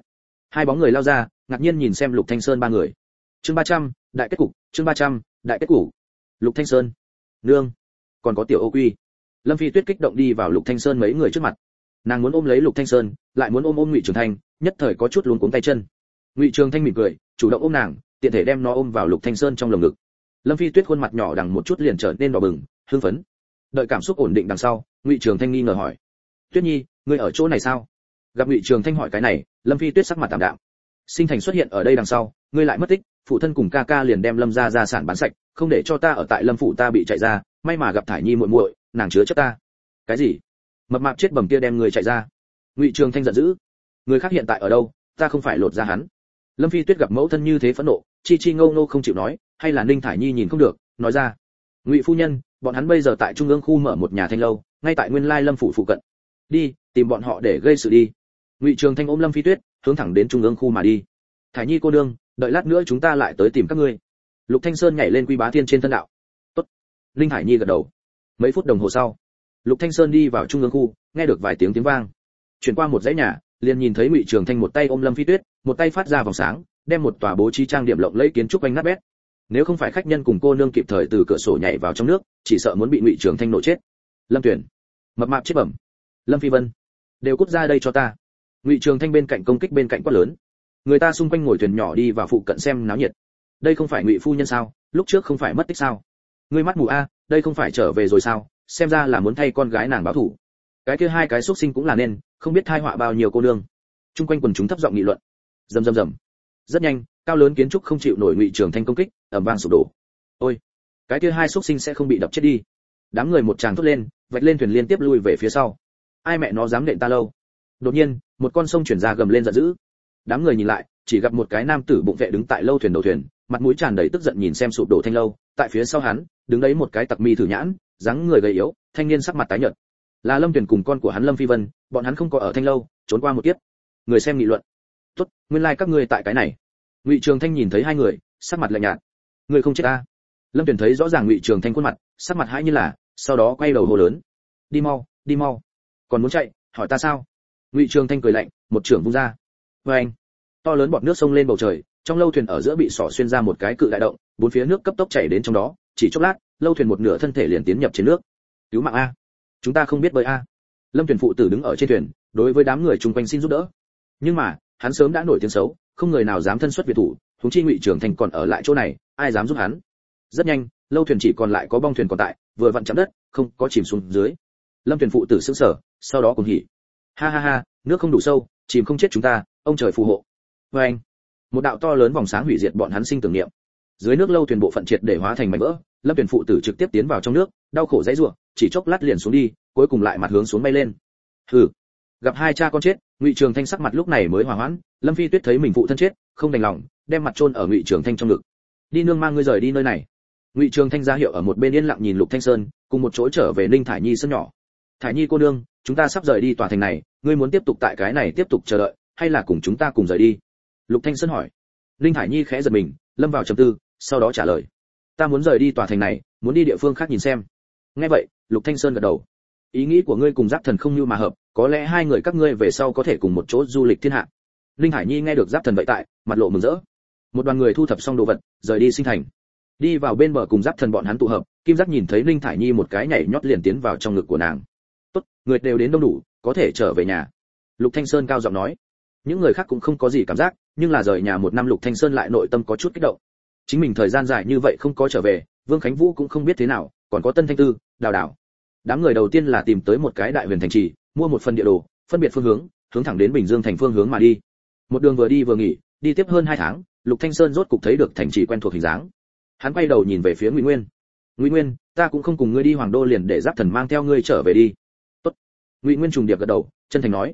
Hai bóng người lao ra, ngạc nhiên nhìn xem Lục Thanh Sơn ba người. Chương 300, đại kết cục, chương 300, đại kết cục. Lục Thanh Sơn, nương, còn có Tiểu Ô Quy. Lâm Phi Tuyết kích động đi vào Lục Thanh Sơn mấy người trước mặt. Nàng muốn ôm lấy Lục Thanh Sơn, lại muốn ôm Ngụy Trường Thanh, nhất thời có chút luống cuống tay chân. Ngụy Trường Thanh mỉm cười, chủ động ôm nàng, tiện thể đem nó ôm vào Lục Thanh Sơn trong lồng ngực. Lâm Phi Tuyết khuôn mặt nhỏ đằng một chút liền trở nên đỏ bừng, hưng phấn. Đợi cảm xúc ổn định đằng sau, Ngụy Trường Thanh nghi ngờ hỏi: Tuyết Nhi, ngươi ở chỗ này sao? Gặp Ngụy Trường Thanh hỏi cái này, Lâm Phi Tuyết sắc mặt tạm đạm. Sinh Thành xuất hiện ở đây đằng sau, ngươi lại mất tích, phụ thân cùng ca ca liền đem Lâm gia gia sản bán sạch, không để cho ta ở tại Lâm phủ, ta bị chạy ra, may mà gặp Thải Nhi muội muội, nàng chứa chấp ta. Cái gì? Mập mạp chết bầm kia đem người chạy ra? Ngụy Trường Thanh giận dữ. Người khác hiện tại ở đâu, ta không phải lột ra hắn. Lâm Phi Tuyết gặp mẫu thân như thế phẫn nộ, chi chi ngâu ngô không chịu nói, hay là Ninh Thải Nhi nhìn không được, nói ra. Ngụy phu nhân, bọn hắn bây giờ tại trung ương khu mở một nhà thanh lâu, ngay tại Nguyên Lai Lâm phủ phụ cận. Đi, tìm bọn họ để gây sự đi. Ngụy Trường Thanh ôm Lâm Phi Tuyết, hướng thẳng đến trung ương khu mà đi. Thải Nhi cô nương, đợi lát nữa chúng ta lại tới tìm các ngươi. Lục Thanh Sơn nhảy lên Quy Bá Thiên trên thân đạo. Tốt. Ninh Thải Nhi gật đầu. Mấy phút đồng hồ sau, Lục Thanh Sơn đi vào trung ương khu, nghe được vài tiếng vang. Chuyển qua một dãy nhà, liền nhìn thấy Ngụy Trường Thanh một tay ôm Lâm Phi Tuyết, một tay phát ra vòng sáng, đem một tòa bố trí trang điểm lộng lẫy kiến trúc quanh nát bét. Nếu không phải khách nhân cùng cô nương kịp thời từ cửa sổ nhảy vào trong nước, chỉ sợ muốn bị Ngụy Trường Thanh nổ chết. Lâm Tuyển, mập mạp chết bẩm, Lâm Phi Vân, đều cút ra đây cho ta. Ngụy Trường Thanh bên cạnh công kích bên cạnh quát lớn. Người ta xung quanh ngồi thuyền nhỏ đi vào phụ cận xem náo nhiệt. Đây không phải Ngụy phu nhân sao? Lúc trước không phải mất tích sao? Ngươi mắt mù a, đây không phải trở về rồi sao? Xem ra là muốn thay con gái nàng báo thù. Cái kia hai cái xuất sinh cũng là nên, không biết tai họa bao nhiêu cô nương. Trung quanh quần chúng thấp giọng nghị luận. Rầm rầm rầm. Rất nhanh, cao lớn kiến trúc không chịu nổi Ngụy Trường Thanh công kích, ầm vang sụp đổ. Ôi, cái kia hai xuất sinh sẽ không bị đập chết đi. Đám người một tràng thốt lên, vạch lên thuyền liên tiếp lui về phía sau. Ai mẹ nó dám nện ta lâu? Đột nhiên, một con sông chuyển ra gầm lên giận dữ. Đám người nhìn lại, chỉ gặp một cái nam tử bụng vệ đứng tại lâu thuyền đầu thuyền, mặt mũi tràn đầy tức giận nhìn xem sụp đổ thanh lâu, tại phía sau hắn, đứng đấy một cái tặc mi thử nhãn, dáng người gầy yếu, thanh niên sắc mặt tái nhợt. Là Lâm Tuyền cùng con của hắn Lâm Phi Vân, bọn hắn không có ở thanh lâu, trốn qua một kiếp. Người xem nghị luận. Tốt, nguyên lai các ngươi tại cái này. Ngụy Trường Thanh nhìn thấy hai người, sắc mặt lạnh nhạt. Người không chết ta? Lâm Tuyền thấy rõ ràng Ngụy Trường Thanh khuôn mặt, sắc mặt hãi như là, sau đó quay đầu hô lớn. Đi mau, đi mau. Còn muốn chạy, hỏi ta sao? Ngụy Trường Thanh cười lạnh, một chưởng vung ra. Oeng! To lớn bọt nước sông lên bầu trời, trong lâu thuyền ở giữa bị xỏ xuyên ra một cái cự đại động, bốn phía nước cấp tốc chảy đến trong đó, chỉ chốc lát, lâu thuyền một nửa thân thể liền tiến nhập trên nước. Cứu mạng a! Chúng ta không biết bơi a. Lâm Tuyền phụ tử đứng ở trên thuyền, đối với đám người chung quanh xin giúp đỡ. Nhưng mà, hắn sớm đã nổi tiếng xấu, không người nào dám thân xuất việt thủ, huống chi Ngụy Trường Thanh còn ở lại chỗ này, ai dám giúp hắn? Rất nhanh, lâu thuyền chỉ còn lại có bong thuyền còn tại, vừa vặn chạm đất, không có chìm xuống dưới. Lâm Tuyền phụ tử sững sờ, sau đó cùng hỉ. Ha ha ha, nước không đủ sâu, chìm không chết chúng ta, ông trời phù hộ. Và anh, một đạo to lớn vòng sáng hủy diệt bọn hắn sinh tưởng niệm. Dưới nước lâu thuyền bộ phận triệt để hóa thành mảnh vỡ, Lâm Tuyền phụ tử trực tiếp tiến vào trong nước, đau khổ dãy rủa, chỉ chốc lát liền xuống đi, cuối cùng lại mặt hướng xuống bay lên. Hừ, gặp hai cha con chết, Ngụy Trường Thanh sắc mặt lúc này mới hòa hoãn. Lâm Phi Tuyết thấy mình phụ thân chết, không đành lòng, đem mặt chôn ở Ngụy Trường Thanh trong ngực. Đi nương mang ngươi rời đi nơi này. Ngụy Trường Thanh ra hiệu ở một bên yên lặng nhìn Lục Thanh Sơn, cùng một chỗ trở về Ninh Thải Nhi sân nhỏ. Thải Nhi cô nương, chúng ta sắp rời đi tòa thành này, ngươi muốn tiếp tục tại cái này tiếp tục chờ đợi, hay là cùng chúng ta cùng rời đi? Lục Thanh Sơn hỏi. Ninh Thải Nhi khẽ giật mình, lâm vào trầm tư, sau đó trả lời. Ta muốn rời đi tòa thành này, muốn đi địa phương khác nhìn xem. Nghe vậy, Lục Thanh Sơn gật đầu. Ý nghĩ của ngươi cùng Giáp Thần không như mà hợp, có lẽ hai người các ngươi về sau có thể cùng một chỗ du lịch thiên hạ. Ninh Hải Nhi nghe được Giáp Thần vậy tại, mặt lộ mừng rỡ. Một đoàn người thu thập xong đồ vật, rời đi Sinh Thành. Đi vào bên bờ cùng Giáp Thần bọn hắn tụ hợp, Kim Giác nhìn thấy Ninh Thải Nhi một cái nhảy nhót liền tiến vào trong ngực của nàng. Tốt, người đều đến đông đủ, có thể trở về nhà. Lục Thanh Sơn cao giọng nói. Những người khác cũng không có gì cảm giác, nhưng là rời nhà một năm Lục Thanh Sơn lại nội tâm có chút kích động. Chính mình thời gian dài như vậy không có trở về, Vương Khánh Vũ cũng không biết thế nào, còn có Tân Thanh Tư, Đào Đào. Đám người đầu tiên là tìm tới một cái đại huyền thành trì, mua một phần địa đồ, phân biệt phương hướng, hướng thẳng đến Bình Dương thành phương hướng mà đi. Một đường vừa đi vừa nghỉ, đi tiếp hơn 2 tháng, Lục Thanh Sơn rốt cục thấy được thành trì quen thuộc hình dáng. Hắn quay đầu nhìn về phía Ngụy Nguyên. Ngụy Nguyên, ta cũng không cùng ngươi đi Hoàng Đô, liền để Giáp Thần mang theo ngươi trở về đi. Tốt. Ngụy Nguyên trùng điệp gật đầu, chân thành nói.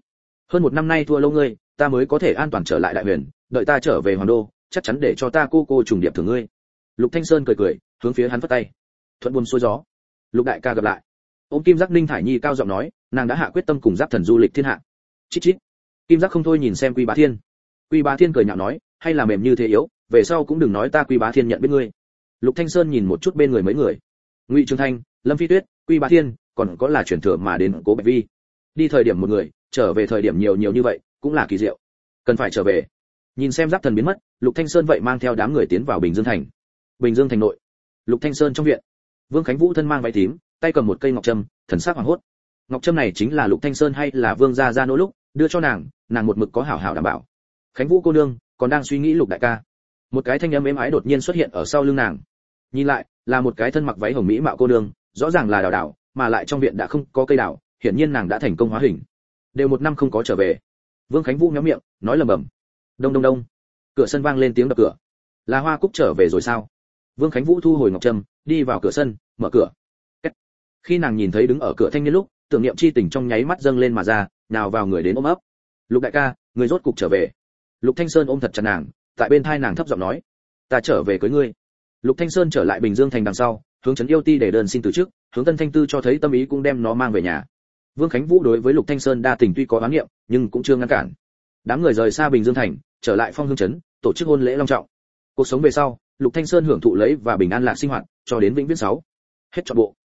Hơn một năm nay thua lâu ngươi, ta mới có thể an toàn trở lại đại huyền, đợi ta trở về hoàng đô, chắc chắn để cho ta cô trùng điệp thưởng ngươi. Lục Thanh Sơn cười cười, hướng phía hắn phất tay. Thuận buồm xuôi gió. Lục đại ca gặp lại. Ôm Kim Giác Ninh Thải Nhi cao giọng nói, nàng đã hạ quyết tâm cùng Giáp Thần du lịch thiên hạ. Chít chít. Kim Giác không thôi nhìn xem Quy Bá Thiên. Quy Bá Thiên cười nhạo nói, hay là mềm như thế yếu, về sau cũng đừng nói ta Quy Bá Thiên nhận biết ngươi. Lục Thanh Sơn nhìn một chút bên người mấy người. Ngụy Trường Thanh, Lâm Phi Tuyết, Quy Bá Thiên, còn có là chuyển thừa mà đến Cố Bạch Vi. Đi thời điểm một người, trở về thời điểm nhiều như vậy, cũng là kỳ diệu. Cần phải trở về. Nhìn xem Giáp Thần biến mất, Lục Thanh Sơn vậy mang theo đám người tiến vào Bình Dương thành. Bình Dương thành nội, Lục Thanh Sơn trong viện. Vương Khánh Vũ thân mang váy tím, tay cầm một cây ngọc trâm, thần sắc hoảng hốt. Ngọc trâm này chính là Lục Thanh Sơn hay là Vương gia gia nô lúc đưa cho nàng một mực có hảo hảo đảm bảo. Khánh Vũ cô nương còn đang suy nghĩ Lục đại ca. Một cái thanh âm êm ái đột nhiên xuất hiện ở sau lưng nàng. Nhìn lại, là một cái thân mặc váy hồng mỹ mạo cô nương, rõ ràng là Đào Đào, mà lại trong viện đã không có cây đào, hiển nhiên nàng đã thành công hóa hình. Đều một năm không có trở về. Vương Khánh Vũ méo miệng, nói lẩm bẩm. Đông đông đông. Cửa sân vang lên tiếng đập cửa. Là Hoa Cúc trở về rồi sao? Vương Khánh Vũ thu hồi ngọc trâm, đi vào cửa sân, mở cửa. Khi nàng nhìn thấy đứng ở cửa thanh niên lúc, tưởng niệm chi tình trong nháy mắt dâng lên mà ra, nào vào người đến ôm ấp. Lục đại ca, người rốt cục trở về. Lục Thanh Sơn ôm thật chặt nàng, tại bên tai nàng thấp giọng nói, ta trở về cưới ngươi. Lục Thanh Sơn trở lại Bình Dương thành đằng sau, hướng Trấn Yêu Ti để đơn xin từ chức, hướng Tân Thanh Tư cho thấy tâm ý cũng đem nó mang về nhà. Vương Khánh Vũ đối với Lục Thanh Sơn đa tình tuy có oán niệm, nhưng cũng chưa ngăn cản. Đám người rời xa Bình Dương thành, trở lại Phong Hương trấn, tổ chức hôn lễ long trọng. Cuộc sống về sau, Lục Thanh Sơn hưởng thụ lấy và bình an lạc sinh hoạt, cho đến vĩnh viễn 6. Hết trọn bộ.